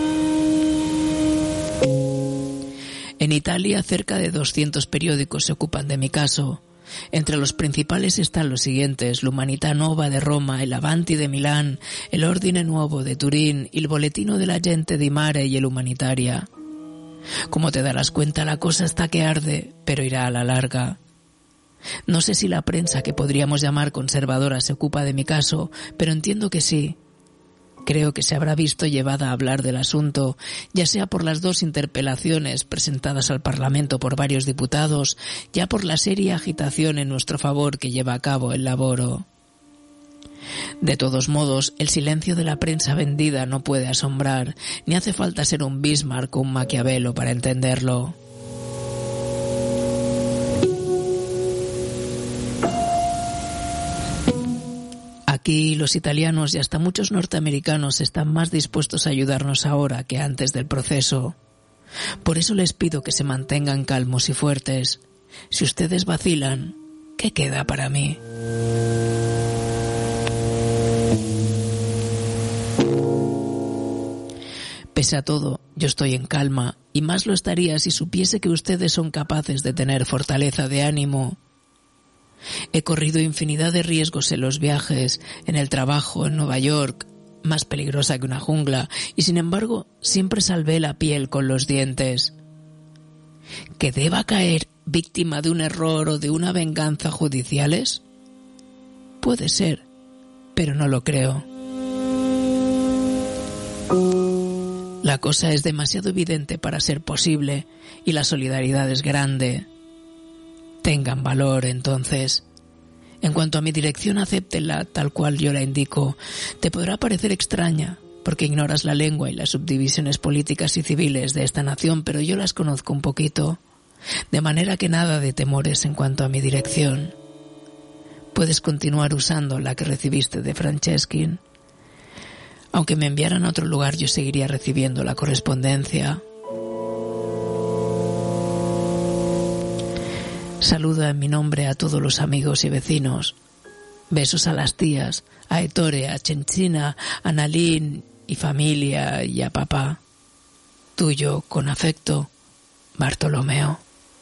En Italia, cerca de 200 periódicos se ocupan de mi caso. Entre los principales están los siguientes: l'Umanità Nova de Roma, el Avanti de Milán, el Ordine Nuovo de Turín, el Boletino della Gente di Mare y el Humanitaria. Como te darás cuenta, la cosa está que arde, pero irá a la larga. No sé si la prensa que podríamos llamar conservadora se ocupa de mi caso, pero entiendo que sí. Creo que se habrá visto llevada a hablar del asunto, ya sea por las 2 interpelaciones presentadas al Parlamento por varios diputados, ya por la seria agitación en nuestro favor que lleva a cabo el Laboro. De todos modos, el silencio de la prensa vendida no puede asombrar, ni hace falta ser un Bismarck o un Maquiavelo para entenderlo. Aquí los italianos y hasta muchos norteamericanos están más dispuestos a ayudarnos ahora que antes del proceso. Por eso les pido que se mantengan calmos y fuertes. Si ustedes vacilan, ¿qué queda para mí? Pese a todo, yo estoy en calma, y más lo estaría si supiese que ustedes son capaces de tener fortaleza de ánimo. He corrido infinidad de riesgos en los viajes, en el trabajo, en Nueva York, más peligrosa que una jungla, y sin embargo siempre salvé la piel con los dientes. ¿Que deba caer víctima de un error o de una venganza judiciales? Puede ser, pero no lo creo. La cosa es demasiado evidente para ser posible y la solidaridad es grande. Tengan valor, entonces. En cuanto a mi dirección, acéptenla tal cual yo la indico. Te podrá parecer extraña, porque ignoras la lengua y las subdivisiones políticas y civiles de esta nación, pero yo las conozco un poquito. De manera que nada de temores en cuanto a mi dirección. Puedes continuar usando la que recibiste de Franceschin. Aunque me enviaran a otro lugar, yo seguiría recibiendo la correspondencia. Saluda en mi nombre a todos los amigos y vecinos. Besos a las tías, a Ettore, a Cencina, a Nalin y familia y a papá. Tuyo con afecto, Bartolomeo.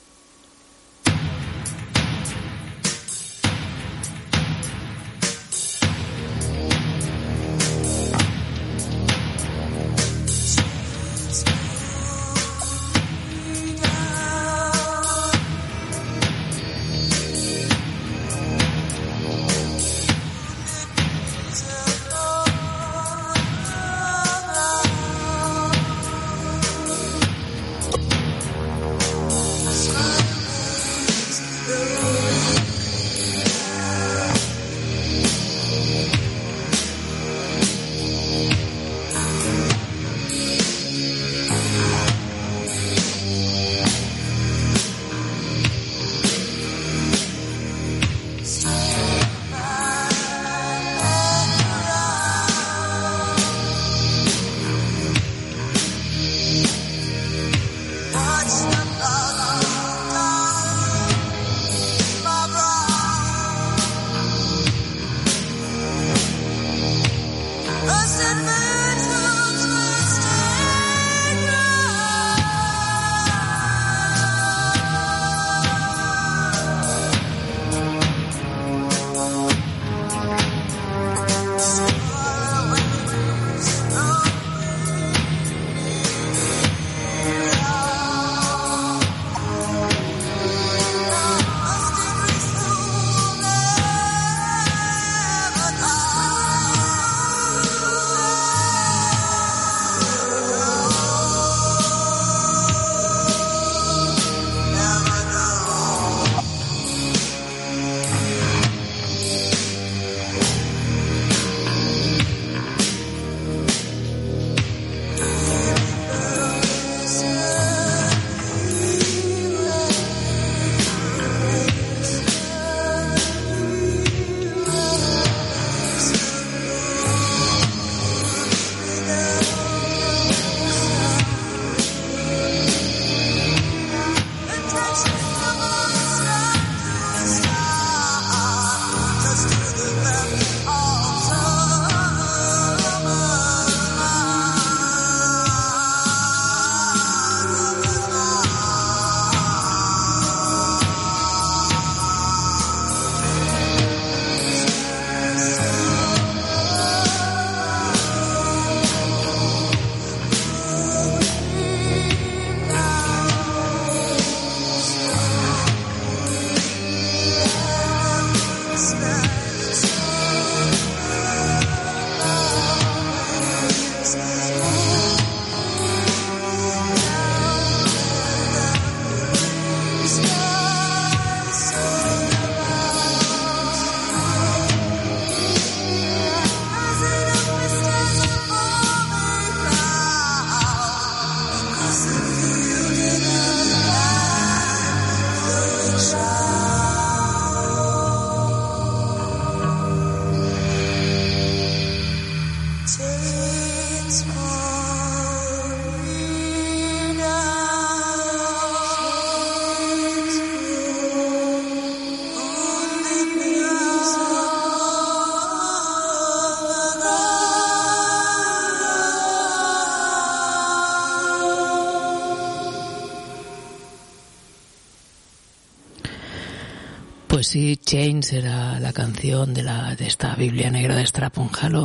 Pues sí, Chains era la canción de esta Biblia negra de Straphon Hollow.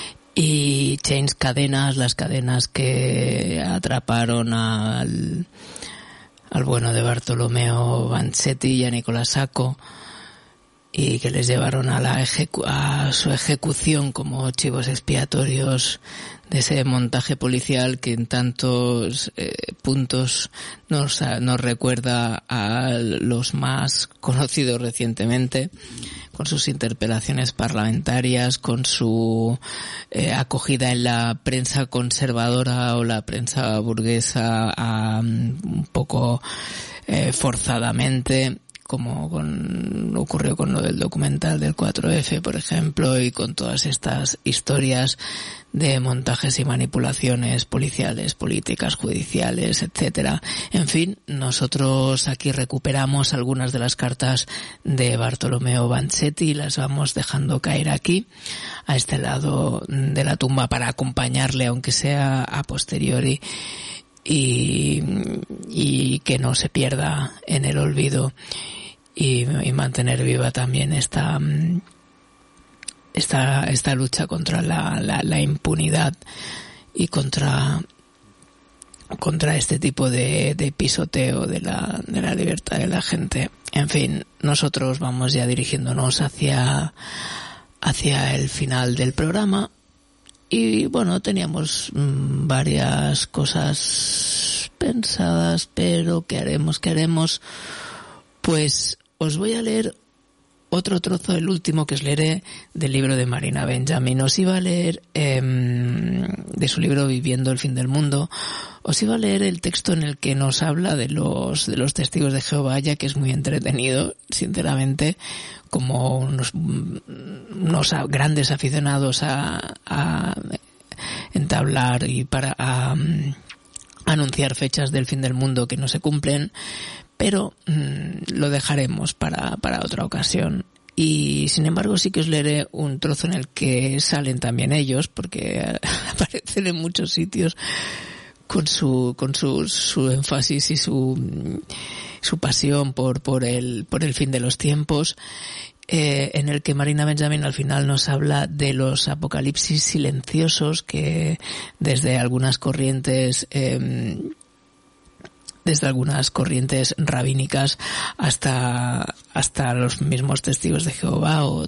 Y Chains, cadenas, las cadenas que atraparon al bueno de Bartolomeo Vanzetti y a Nicola Sacco, y que les llevaron a su ejecución como chivos expiatorios de ese montaje policial que en tantos puntos nos recuerda a los más conocidos recientemente, con sus interpelaciones parlamentarias, con su acogida en la prensa conservadora o la prensa burguesa un poco forzadamente, como ocurrió con lo del documental del 4F, por ejemplo, y con todas estas historias de montajes y manipulaciones policiales, políticas, judiciales, etcétera. En fin, nosotros aquí recuperamos algunas de las cartas de Bartolomeo Vanzetti y las vamos dejando caer aquí, a este lado de la tumba, para acompañarle, aunque sea a posteriori. y que no se pierda en el olvido, y mantener viva también esta lucha contra la impunidad y contra este tipo de pisoteo de la libertad de la gente. En fin, nosotros vamos ya dirigiéndonos hacia el final del programa. Y bueno, teníamos varias cosas pensadas, pero ¿qué haremos? Pues os voy a leer otro trozo, el último que os leeré, del libro de Marina Benjamin. Os iba a leer, de su libro Viviendo el fin del mundo, os iba a leer el texto en el que nos habla de los testigos de Jehová, ya que es muy entretenido, sinceramente, como unos grandes aficionados a entablar y a anunciar fechas del fin del mundo que no se cumplen, pero lo dejaremos para otra ocasión. Y sin embargo sí que os leeré un trozo en el que salen también ellos, porque aparecen en muchos sitios con su énfasis y su pasión por el fin de los tiempos, en el que Marina Benjamin al final nos habla de los apocalipsis silenciosos que desde algunas corrientes rabínicas hasta los mismos testigos de Jehová o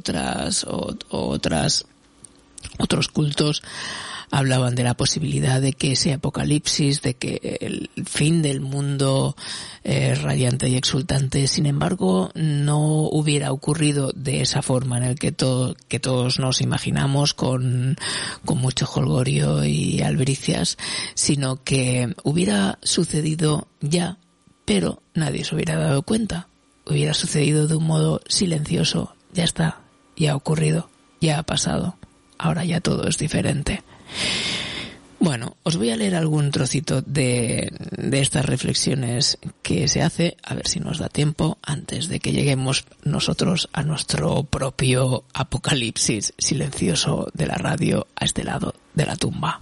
otros cultos hablaban de la posibilidad de que ese apocalipsis, de que el fin del mundo radiante y exultante, sin embargo, no hubiera ocurrido de esa forma en el que todos nos imaginamos con mucho jolgorio y albricias, sino que hubiera sucedido ya, pero nadie se hubiera dado cuenta. Hubiera sucedido de un modo silencioso. Ya está, ya ha ocurrido, ya ha pasado. Ahora ya todo es diferente. Bueno, os voy a leer algún trocito de estas reflexiones que se hace, a ver si nos da tiempo antes de que lleguemos nosotros a nuestro propio apocalipsis silencioso de la radio a este lado de la tumba.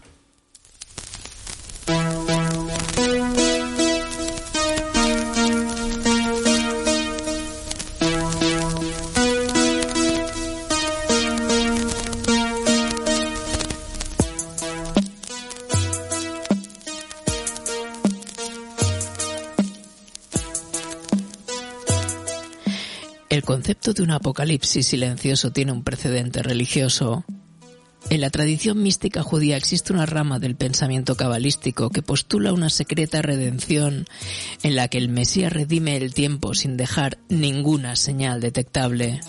El concepto de un apocalipsis silencioso tiene un precedente religioso. En la tradición mística judía existe una rama del pensamiento cabalístico que postula una secreta redención en la que el Mesías redime el tiempo sin dejar ninguna señal detectable.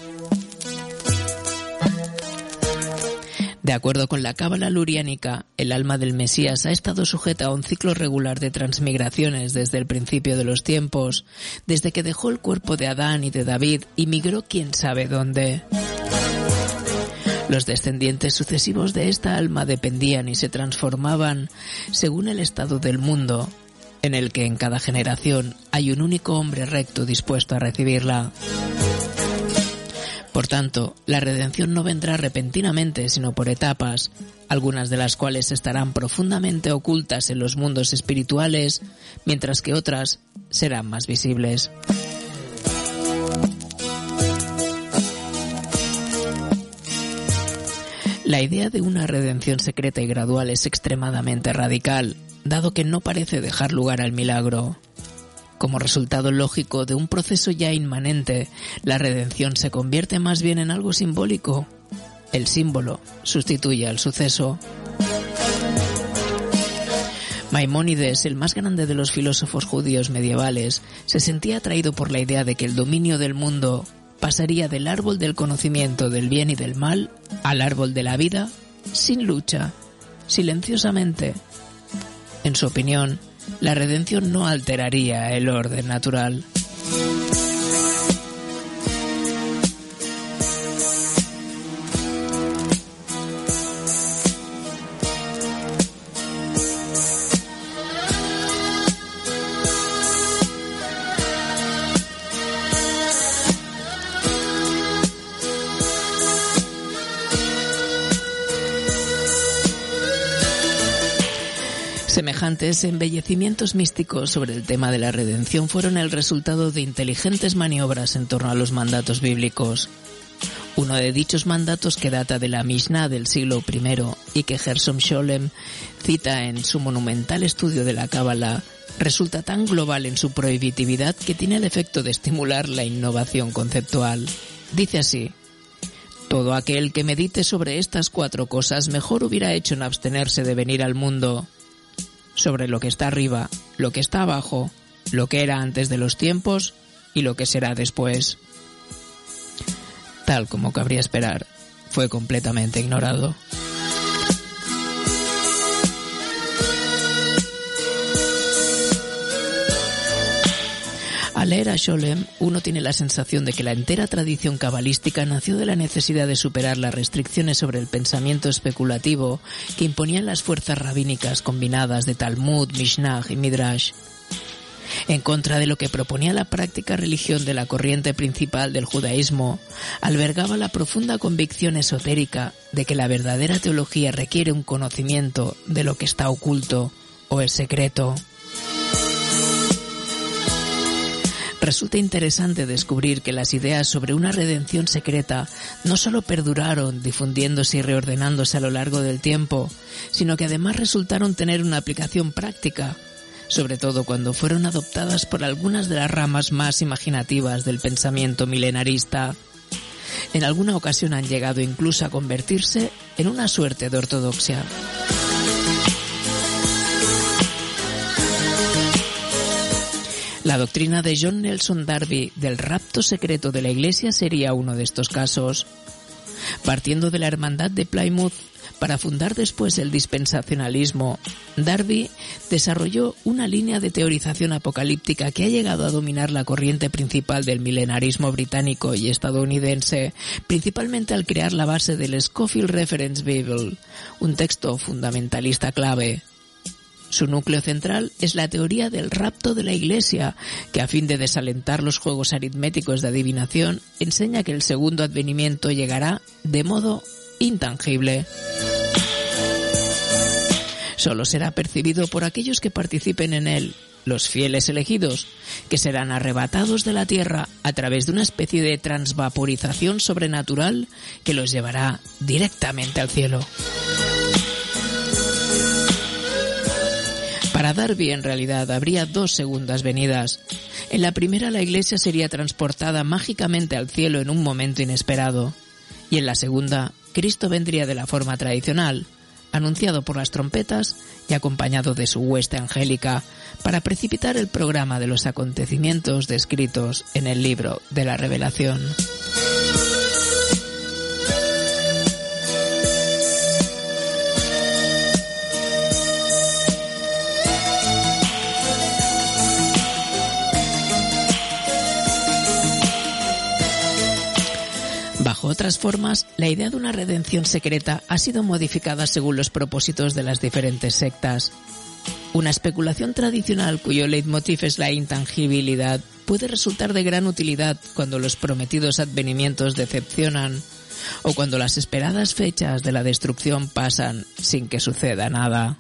De acuerdo con la cábala luriánica, el alma del Mesías ha estado sujeta a un ciclo regular de transmigraciones desde el principio de los tiempos, desde que dejó el cuerpo de Adán y de David y migró quién sabe dónde. Los descendientes sucesivos de esta alma dependían y se transformaban según el estado del mundo, en el que en cada generación hay un único hombre recto dispuesto a recibirla. Por tanto, la redención no vendrá repentinamente, sino por etapas, algunas de las cuales estarán profundamente ocultas en los mundos espirituales, mientras que otras serán más visibles. La idea de una redención secreta y gradual es extremadamente radical, dado que no parece dejar lugar al milagro. Como resultado lógico de un proceso ya inmanente, la redención se convierte más bien en algo simbólico. El símbolo sustituye al suceso. Maimónides, el más grande de los filósofos judíos medievales, se sentía atraído por la idea de que el dominio del mundo pasaría del árbol del conocimiento del bien y del mal al árbol de la vida, sin lucha, silenciosamente. En su opinión, la redención no alteraría el orden natural. Semejantes embellecimientos místicos sobre el tema de la redención fueron el resultado de inteligentes maniobras en torno a los mandatos bíblicos. Uno de dichos mandatos, que data de la Mishnah del siglo I y que Gershom Scholem cita en su monumental estudio de la Cábala, resulta tan global en su prohibitividad que tiene el efecto de estimular la innovación conceptual. Dice así: todo aquel que medite sobre estas 4 cosas mejor hubiera hecho en abstenerse de venir al mundo. Sobre lo que está arriba, lo que está abajo, lo que era antes de los tiempos y lo que será después. Tal como cabría esperar, fue completamente ignorado. Al leer a Scholem, uno tiene la sensación de que la entera tradición cabalística nació de la necesidad de superar las restricciones sobre el pensamiento especulativo que imponían las fuerzas rabínicas combinadas de Talmud, Mishnah y Midrash. En contra de lo que proponía la práctica religión de la corriente principal del judaísmo, albergaba la profunda convicción esotérica de que la verdadera teología requiere un conocimiento de lo que está oculto o es secreto. Resulta interesante descubrir que las ideas sobre una redención secreta no solo perduraron difundiéndose y reordenándose a lo largo del tiempo, sino que además resultaron tener una aplicación práctica, sobre todo cuando fueron adoptadas por algunas de las ramas más imaginativas del pensamiento milenarista. En alguna ocasión han llegado incluso a convertirse en una suerte de ortodoxia. La doctrina de John Nelson Darby del rapto secreto de la Iglesia sería uno de estos casos. Partiendo de la Hermandad de Plymouth para fundar después el dispensacionalismo, Darby desarrolló una línea de teorización apocalíptica que ha llegado a dominar la corriente principal del milenarismo británico y estadounidense, principalmente al crear la base del Scofield Reference Bible, un texto fundamentalista clave. Su núcleo central es la teoría del rapto de la Iglesia, que a fin de desalentar los juegos aritméticos de adivinación, enseña que el segundo advenimiento llegará de modo intangible. Solo será percibido por aquellos que participen en él, los fieles elegidos, que serán arrebatados de la tierra a través de una especie de transvaporización sobrenatural que los llevará directamente al cielo. Para Darby, en realidad, habría 2 segundas venidas. En la primera, la Iglesia sería transportada mágicamente al cielo en un momento inesperado. Y en la segunda, Cristo vendría de la forma tradicional, anunciado por las trompetas y acompañado de su hueste angélica, para precipitar el programa de los acontecimientos descritos en el libro de la Revelación. Bajo otras formas, la idea de una redención secreta ha sido modificada según los propósitos de las diferentes sectas. Una especulación tradicional cuyo leitmotiv es la intangibilidad puede resultar de gran utilidad cuando los prometidos advenimientos decepcionan o cuando las esperadas fechas de la destrucción pasan sin que suceda nada.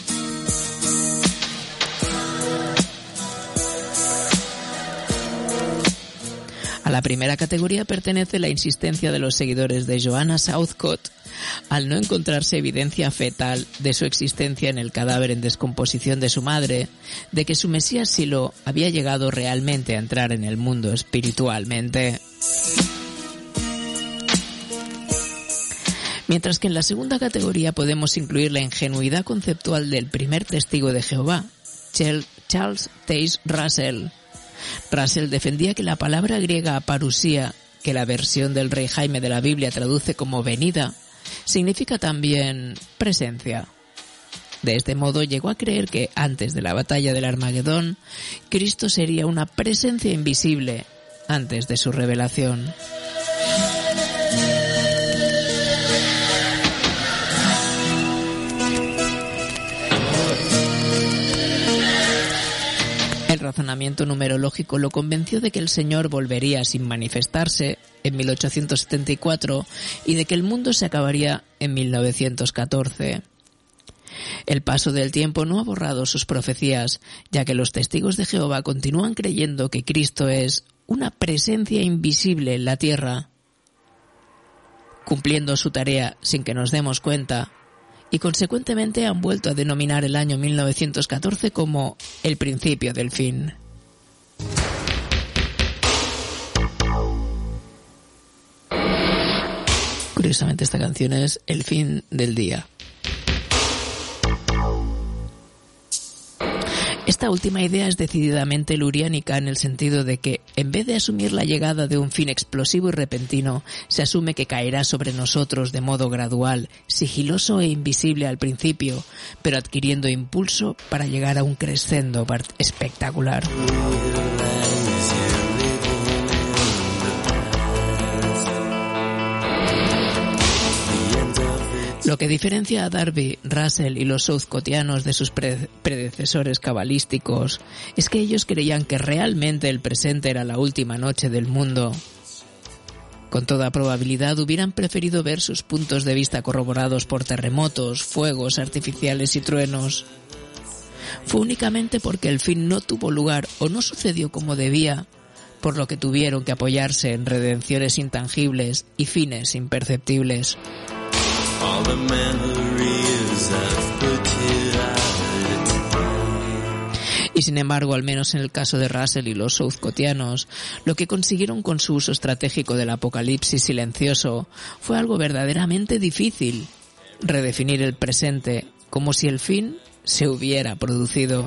A la primera categoría pertenece la insistencia de los seguidores de Joanna Southcott, al no encontrarse evidencia fetal de su existencia en el cadáver en descomposición de su madre, de que su Mesías Silo había llegado realmente a entrar en el mundo espiritualmente. Mientras que en la segunda categoría podemos incluir la ingenuidad conceptual del primer testigo de Jehová, Charles Taze Russell. Russell defendía que la palabra griega aparusía, que la versión del rey Jaime de la Biblia traduce como venida, significa también presencia. De este modo llegó a creer que antes de la batalla del Armagedón, Cristo sería una presencia invisible antes de su revelación. El razonamiento numerológico lo convenció de que el Señor volvería sin manifestarse en 1874 y de que el mundo se acabaría en 1914. El paso del tiempo no ha borrado sus profecías, ya que los testigos de Jehová continúan creyendo que Cristo es una presencia invisible en la tierra, cumpliendo su tarea sin que nos demos cuenta, y consecuentemente han vuelto a denominar el año 1914 como el principio del fin. Curiosamente, esta canción es El fin del día. Esta última idea es decididamente luriánica en el sentido de que, en vez de asumir la llegada de un fin explosivo y repentino, se asume que caerá sobre nosotros de modo gradual, sigiloso e invisible al principio, pero adquiriendo impulso para llegar a un crescendo espectacular. Lo que diferencia a Darby, Russell y los Southcottianos de sus predecesores cabalísticos es que ellos creían que realmente el presente era la última noche del mundo. Con toda probabilidad hubieran preferido ver sus puntos de vista corroborados por terremotos, fuegos artificiales y truenos. Fue únicamente porque el fin no tuvo lugar o no sucedió como debía, por lo que tuvieron que apoyarse en redenciones intangibles y fines imperceptibles. Y sin embargo, al menos en el caso de Russell y los Southcottianos, lo que consiguieron con su uso estratégico del apocalipsis silencioso fue algo verdaderamente difícil: redefinir el presente como si el fin se hubiera producido.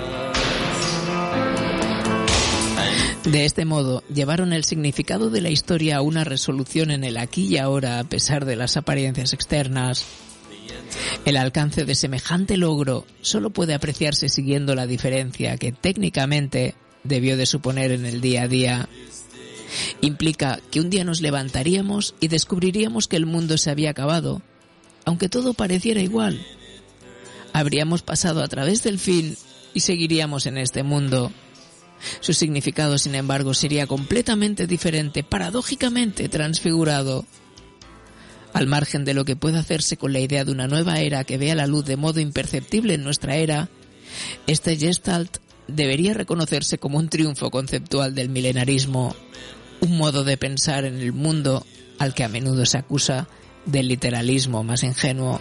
De este modo, llevaron el significado de la historia a una resolución en el aquí y ahora a pesar de las apariencias externas. El alcance de semejante logro solo puede apreciarse siguiendo la diferencia que técnicamente debió de suponer en el día a día. Implica que un día nos levantaríamos y descubriríamos que el mundo se había acabado, aunque todo pareciera igual. Habríamos pasado a través del fin y seguiríamos en este mundo. Su significado, sin embargo, sería completamente diferente, paradójicamente transfigurado. Al margen de lo que puede hacerse con la idea de una nueva era que vea la luz de modo imperceptible en nuestra era, este Gestalt debería reconocerse como un triunfo conceptual del milenarismo, un modo de pensar en el mundo al que a menudo se acusa del literalismo más ingenuo.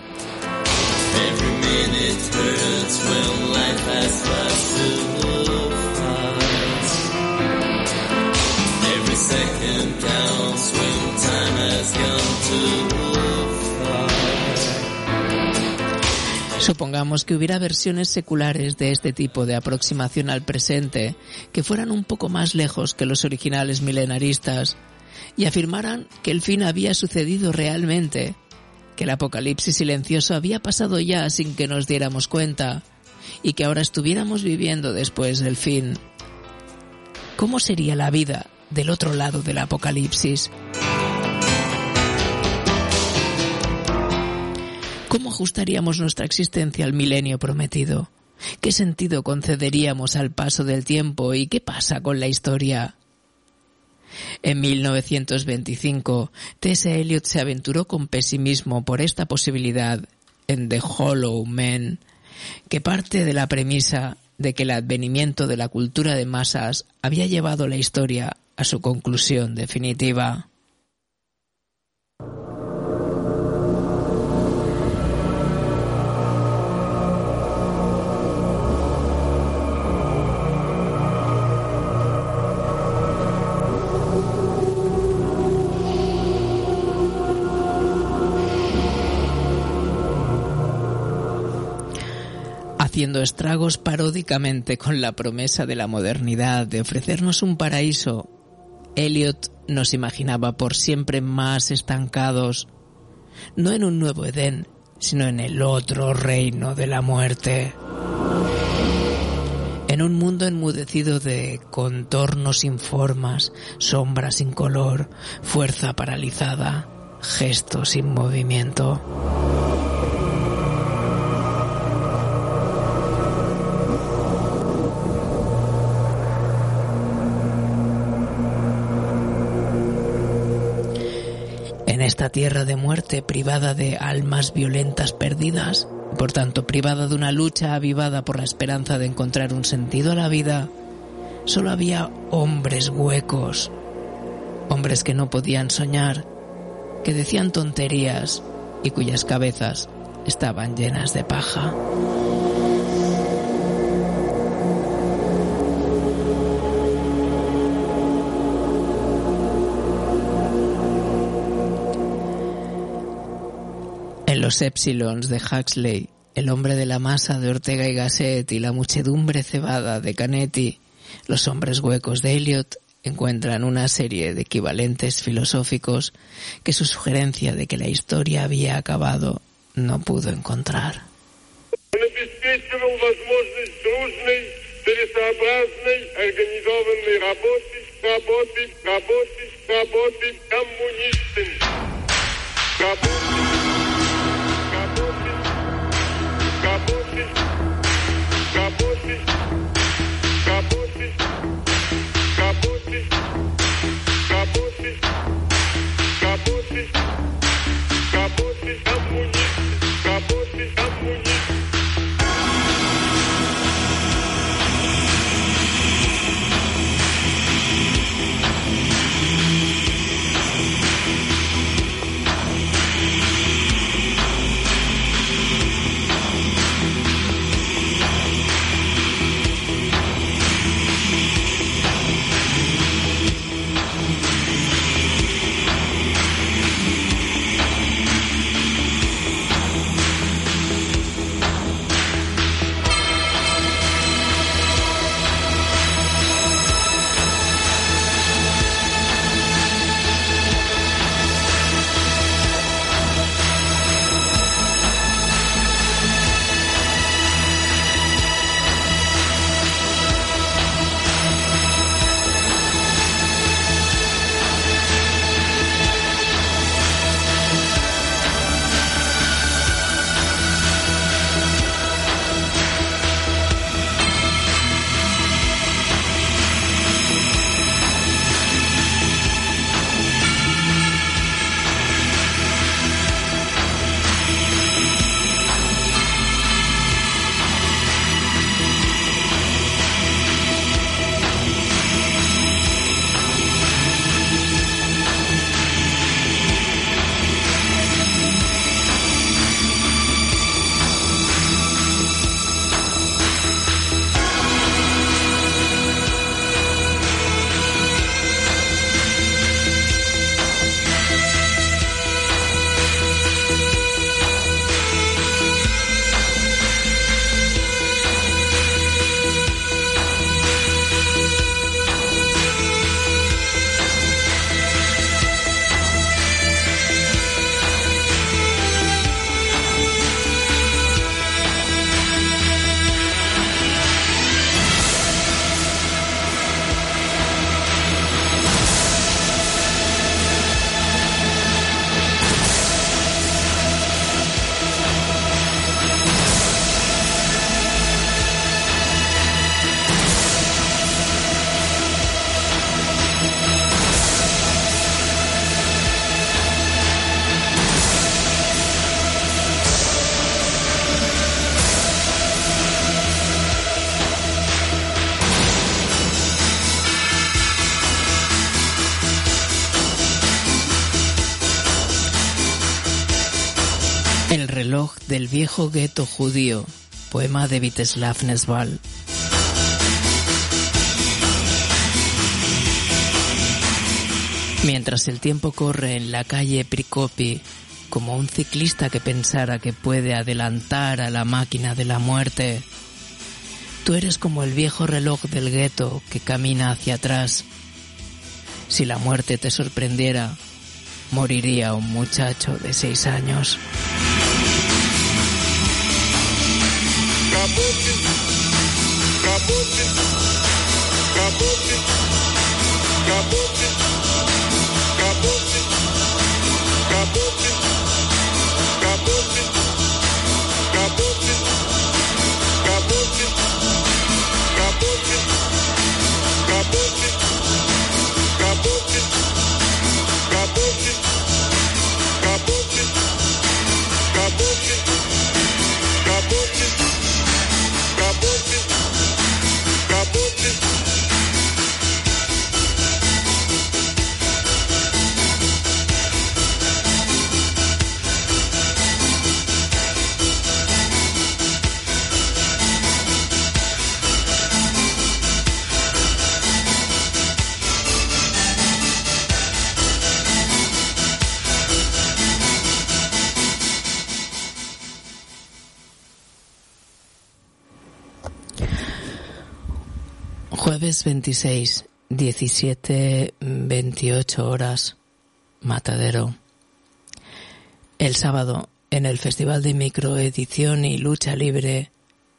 Supongamos que hubiera versiones seculares de este tipo de aproximación al presente que fueran un poco más lejos que los originales milenaristas y afirmaran que el fin había sucedido realmente, que el apocalipsis silencioso había pasado ya sin que nos diéramos cuenta y que ahora estuviéramos viviendo después del fin. ¿Cómo sería la vida del otro lado del apocalipsis? ¿Cómo ajustaríamos nuestra existencia al milenio prometido? ¿Qué sentido concederíamos al paso del tiempo y qué pasa con la historia? En 1925, T.S. Eliot se aventuró con pesimismo por esta posibilidad en The Hollow Man, que parte de la premisa de que el advenimiento de la cultura de masas había llevado la historia a su conclusión definitiva. Haciendo estragos paródicamente con la promesa de la modernidad de ofrecernos un paraíso, Eliot nos imaginaba por siempre más estancados, no en un nuevo Edén, sino en el otro reino de la muerte. En un mundo enmudecido de contornos sin formas, sombras sin color, fuerza paralizada, gestos sin movimiento. En esta tierra de muerte privada de almas violentas perdidas, Por tanto, privada de una lucha avivada por la esperanza de encontrar un sentido a la vida, solo había hombres huecos, hombres que no podían soñar, que decían tonterías y cuyas cabezas estaban llenas de paja. En los Épsilons de Huxley, El hombre de la masa de Ortega y Gasset y La muchedumbre cebada de Canetti, Los hombres huecos de Eliot encuentran una serie de equivalentes filosóficos que su sugerencia de que la historia había acabado no pudo encontrar. El reloj del viejo gueto judío, poema de Vítězslav Nesval. Mientras el tiempo corre en la calle Pricopi, como un ciclista que pensara que puede adelantar a la máquina de la muerte, tú eres como el viejo reloj del gueto que camina hacia atrás. Si la muerte te sorprendiera, moriría un muchacho de 6 años. Jueves 26, 17:28 horas, Matadero. El sábado, en el Festival de Microedición y Lucha Libre,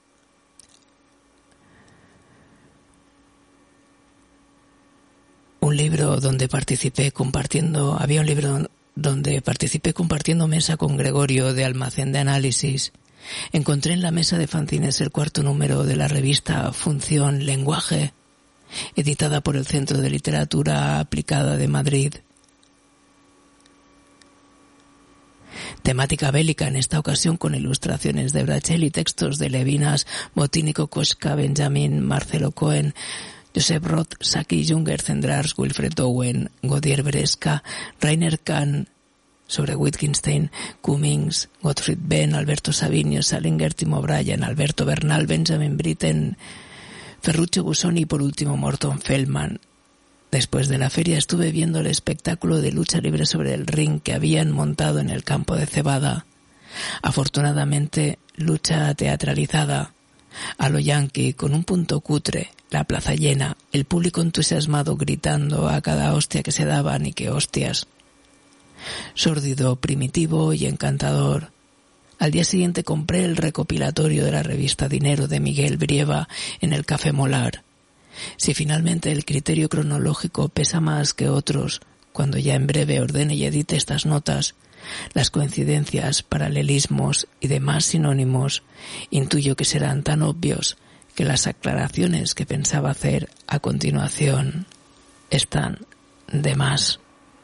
había un libro donde participé compartiendo mesa con Gregorio de Almacén de Análisis. Encontré en la mesa de fanzines el cuarto número de la revista Función Lenguaje, editada por el Centro de Literatura Aplicada de Madrid. Temática bélica en esta ocasión, con ilustraciones de Brachel y textos de Levinas, Botínico, Koschka, Benjamin, Marcelo Cohen, Josep Roth, Saki, Junger, Cendrars, Wilfred Owen, Godier Bresca, Rainer Kahn, sobre Wittgenstein, Cummings, Gottfried Benn, Alberto Savinio, Salinger, Timo Bryan, Alberto Bernal, Benjamin Britten, Ferruccio Busoni y por último Morton Feldman. Después de la feria estuve viendo el espectáculo de lucha libre sobre el ring que habían montado en el campo de Cebada. Afortunadamente, lucha teatralizada, a lo yankee, con un punto cutre, la plaza llena, el público entusiasmado gritando a cada hostia que se daban y que hostias. Sórdido, primitivo y encantador. Al día siguiente compré el recopilatorio de la revista Dinero de Miguel Brieva en el Café Molar. Si finalmente el criterio cronológico pesa más que otros, cuando ya en breve ordene y edite estas notas, las coincidencias, paralelismos y demás sinónimos intuyo que serán tan obvios que las aclaraciones que pensaba hacer a continuación están de más.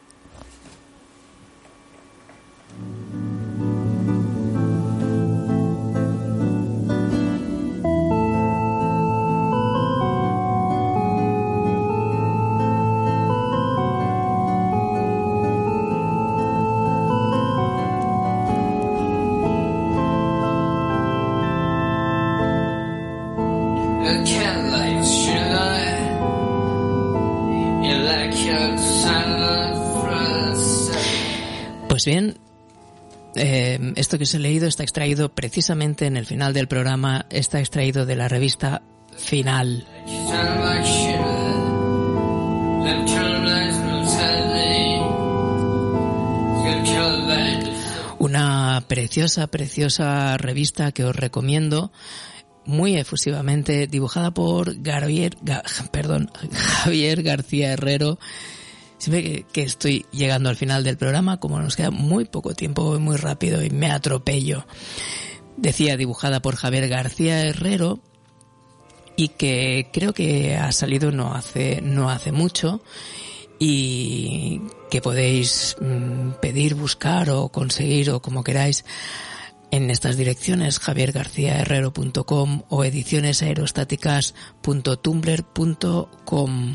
Pues bien, esto que os he leído está extraído precisamente en el final del programa, está extraído de la revista Final. Una preciosa revista que os recomiendo muy efusivamente, dibujada por Javier García Herrero. Siempre que estoy llegando al final del programa, como nos queda muy poco tiempo, voy muy rápido y me atropello. Decía, dibujada por Javier García Herrero, y que creo que ha salido no hace mucho, y que podéis pedir, buscar o conseguir o como queráis en estas direcciones, javiergarciaherrero.com o edicionesaerostáticas.tumblr.com.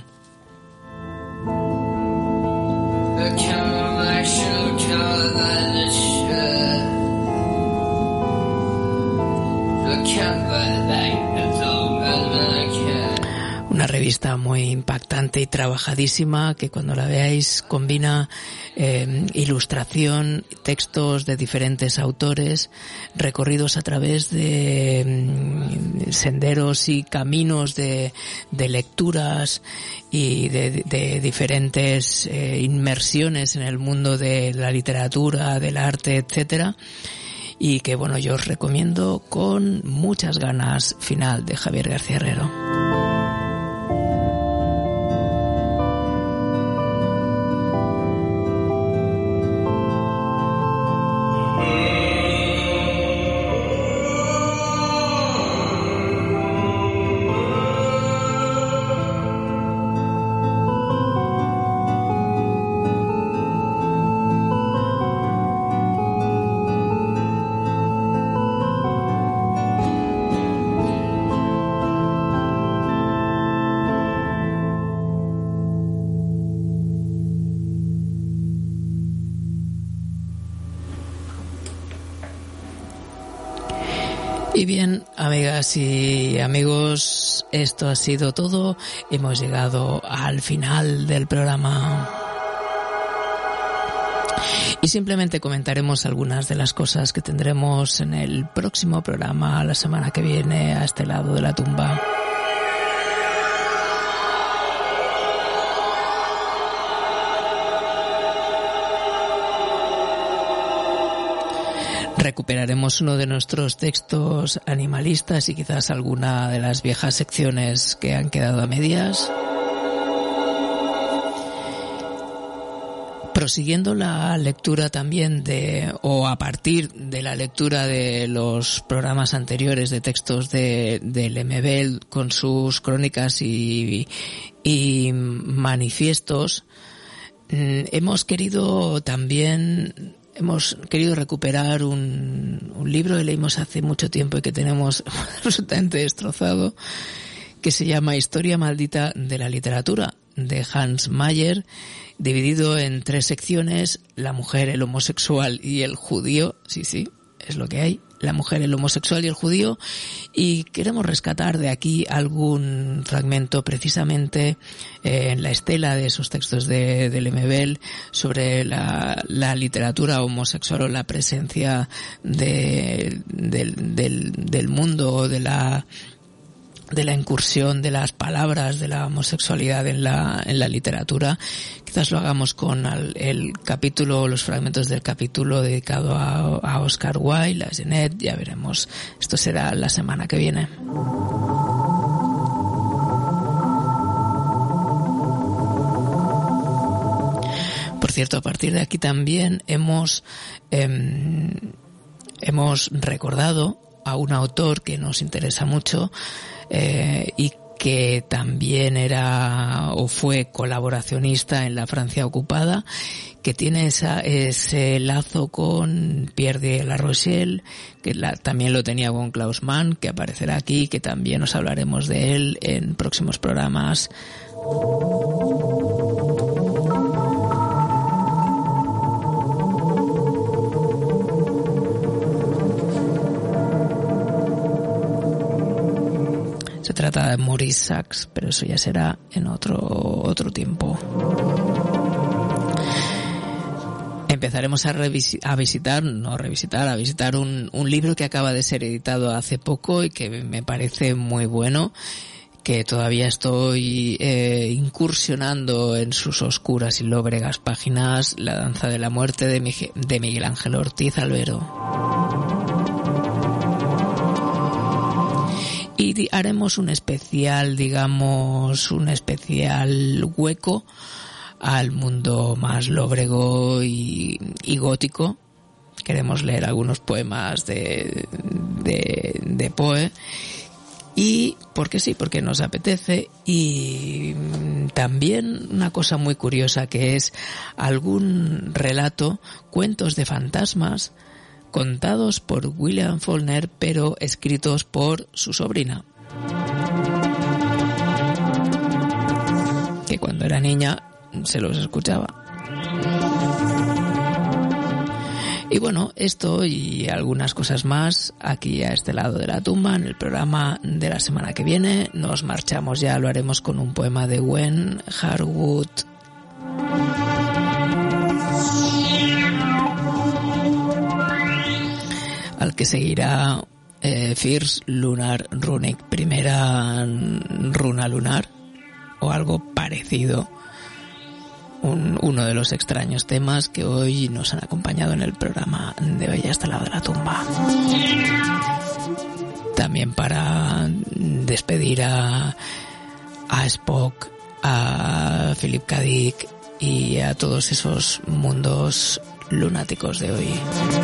Una revista muy impactante y trabajadísima que cuando la veáis combina ilustración, textos de diferentes autores, recorridos a través de senderos y caminos de lecturas y de diferentes inmersiones en el mundo de la literatura, del arte, etcétera. Y que bueno, yo os recomiendo con muchas ganas Final de Javier García Herrero. Y bien, amigas y amigos, esto ha sido todo. Hemos llegado al final del programa. Y simplemente comentaremos algunas de las cosas que tendremos en el próximo programa la semana que viene a este lado de la tumba. Recuperaremos uno de nuestros textos animalistas y quizás alguna de las viejas secciones que han quedado a medias. Prosiguiendo la lectura también o a partir de la lectura de los programas anteriores de textos de Lemebel con sus crónicas y manifiestos, hemos querido recuperar un libro que leímos hace mucho tiempo y que tenemos absolutamente destrozado, que se llama Historia maldita de la literatura, de Hans Mayer, dividido en 3 secciones: la mujer, el homosexual y el judío. Sí, es lo que hay: la mujer, el homosexual y el judío. Y queremos rescatar de aquí algún fragmento precisamente en la estela de esos textos de Lemebel sobre la literatura homosexual o la presencia del mundo, de la incursión de las palabras de la homosexualidad en la literatura. Quizás lo hagamos con el capítulo, los fragmentos del capítulo dedicado a Oscar Wilde, a Genet. Ya veremos. Esto será la semana que viene. Por cierto, a partir de aquí también hemos recordado a un autor que nos interesa mucho, y que también era o fue colaboracionista en la Francia ocupada, que tiene ese lazo con Pierre de la Rochelle, que también lo tenía con Klaus Mann, que aparecerá aquí, que también os hablaremos de él en próximos programas. Se trata de Maurice Sachs, pero eso ya será en otro tiempo. Empezaremos a visitar un libro que acaba de ser editado hace poco y que me parece muy bueno, que todavía estoy incursionando en sus oscuras y lóbregas páginas: La danza de la muerte de Miguel Ángel Ortiz Albero. Y haremos un especial hueco al mundo más lóbrego y gótico. Queremos leer algunos poemas de Poe, y porque sí, porque nos apetece. Y también una cosa muy curiosa, que es algún relato, cuentos de fantasmas, contados por William Faulkner, pero escritos por su sobrina, que cuando era niña se los escuchaba. Y bueno, esto y algunas cosas más aquí a este lado de la tumba, en el programa de la semana que viene. Nos marchamos ya, lo haremos con un poema de Gwen Harwood. Al que seguirá First Lunar Runic, primera runa lunar, o algo parecido. Uno de los extraños temas que hoy nos han acompañado en el programa de hoy, hasta el lado de la tumba. También para despedir a Spock, a Philip K. Dick y a todos esos mundos lunáticos de hoy.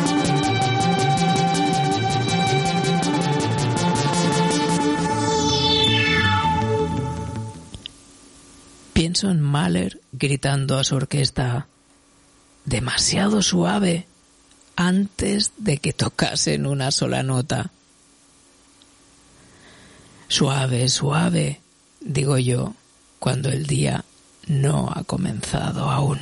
Pienso en Mahler gritando a su orquesta: demasiado suave, antes de que tocasen una sola nota. Suave, suave, digo yo, cuando el día no ha comenzado aún.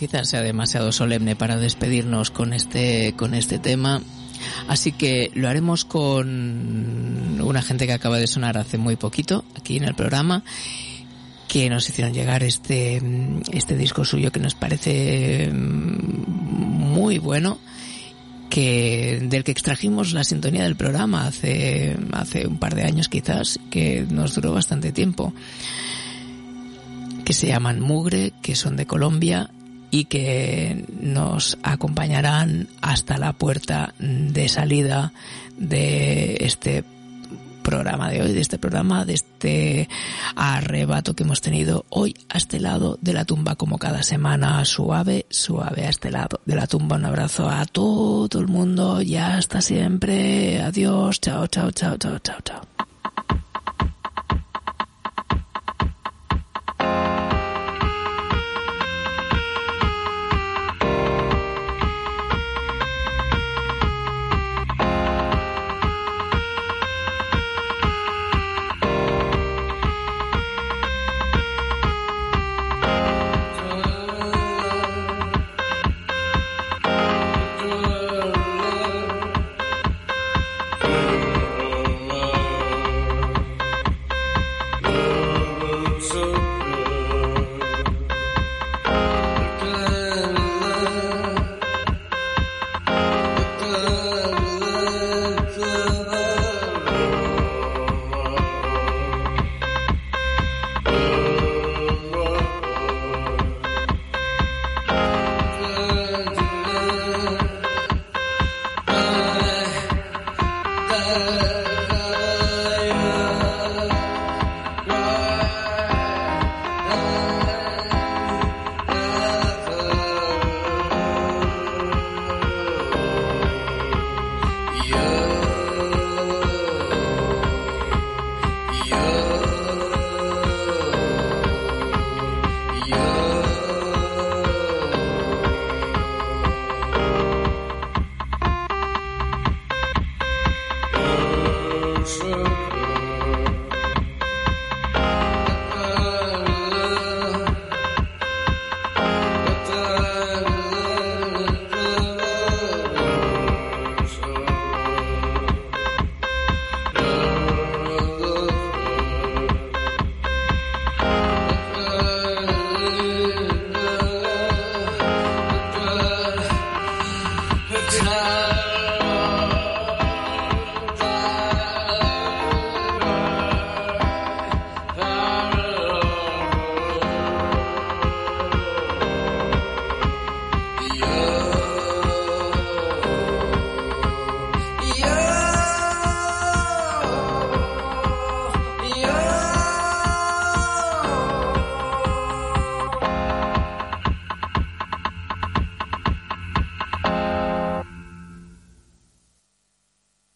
quizás sea demasiado solemne para despedirnos con este tema. Así que lo haremos con una gente que acaba de sonar hace muy poquito aquí en el programa, que nos hicieron llegar este disco suyo que nos parece muy bueno, del que extrajimos la sintonía del programa hace un par de años quizás, que nos duró bastante tiempo, que se llaman Mugre, que son de Colombia y que nos acompañarán hasta la puerta de salida de este programa de hoy, de este arrebato que hemos tenido hoy a este lado de la tumba, como cada semana, suave a este lado de la tumba. Un abrazo a todo el mundo y hasta siempre. Adiós, chao, chao, chao, chao, chao, chao. Sure.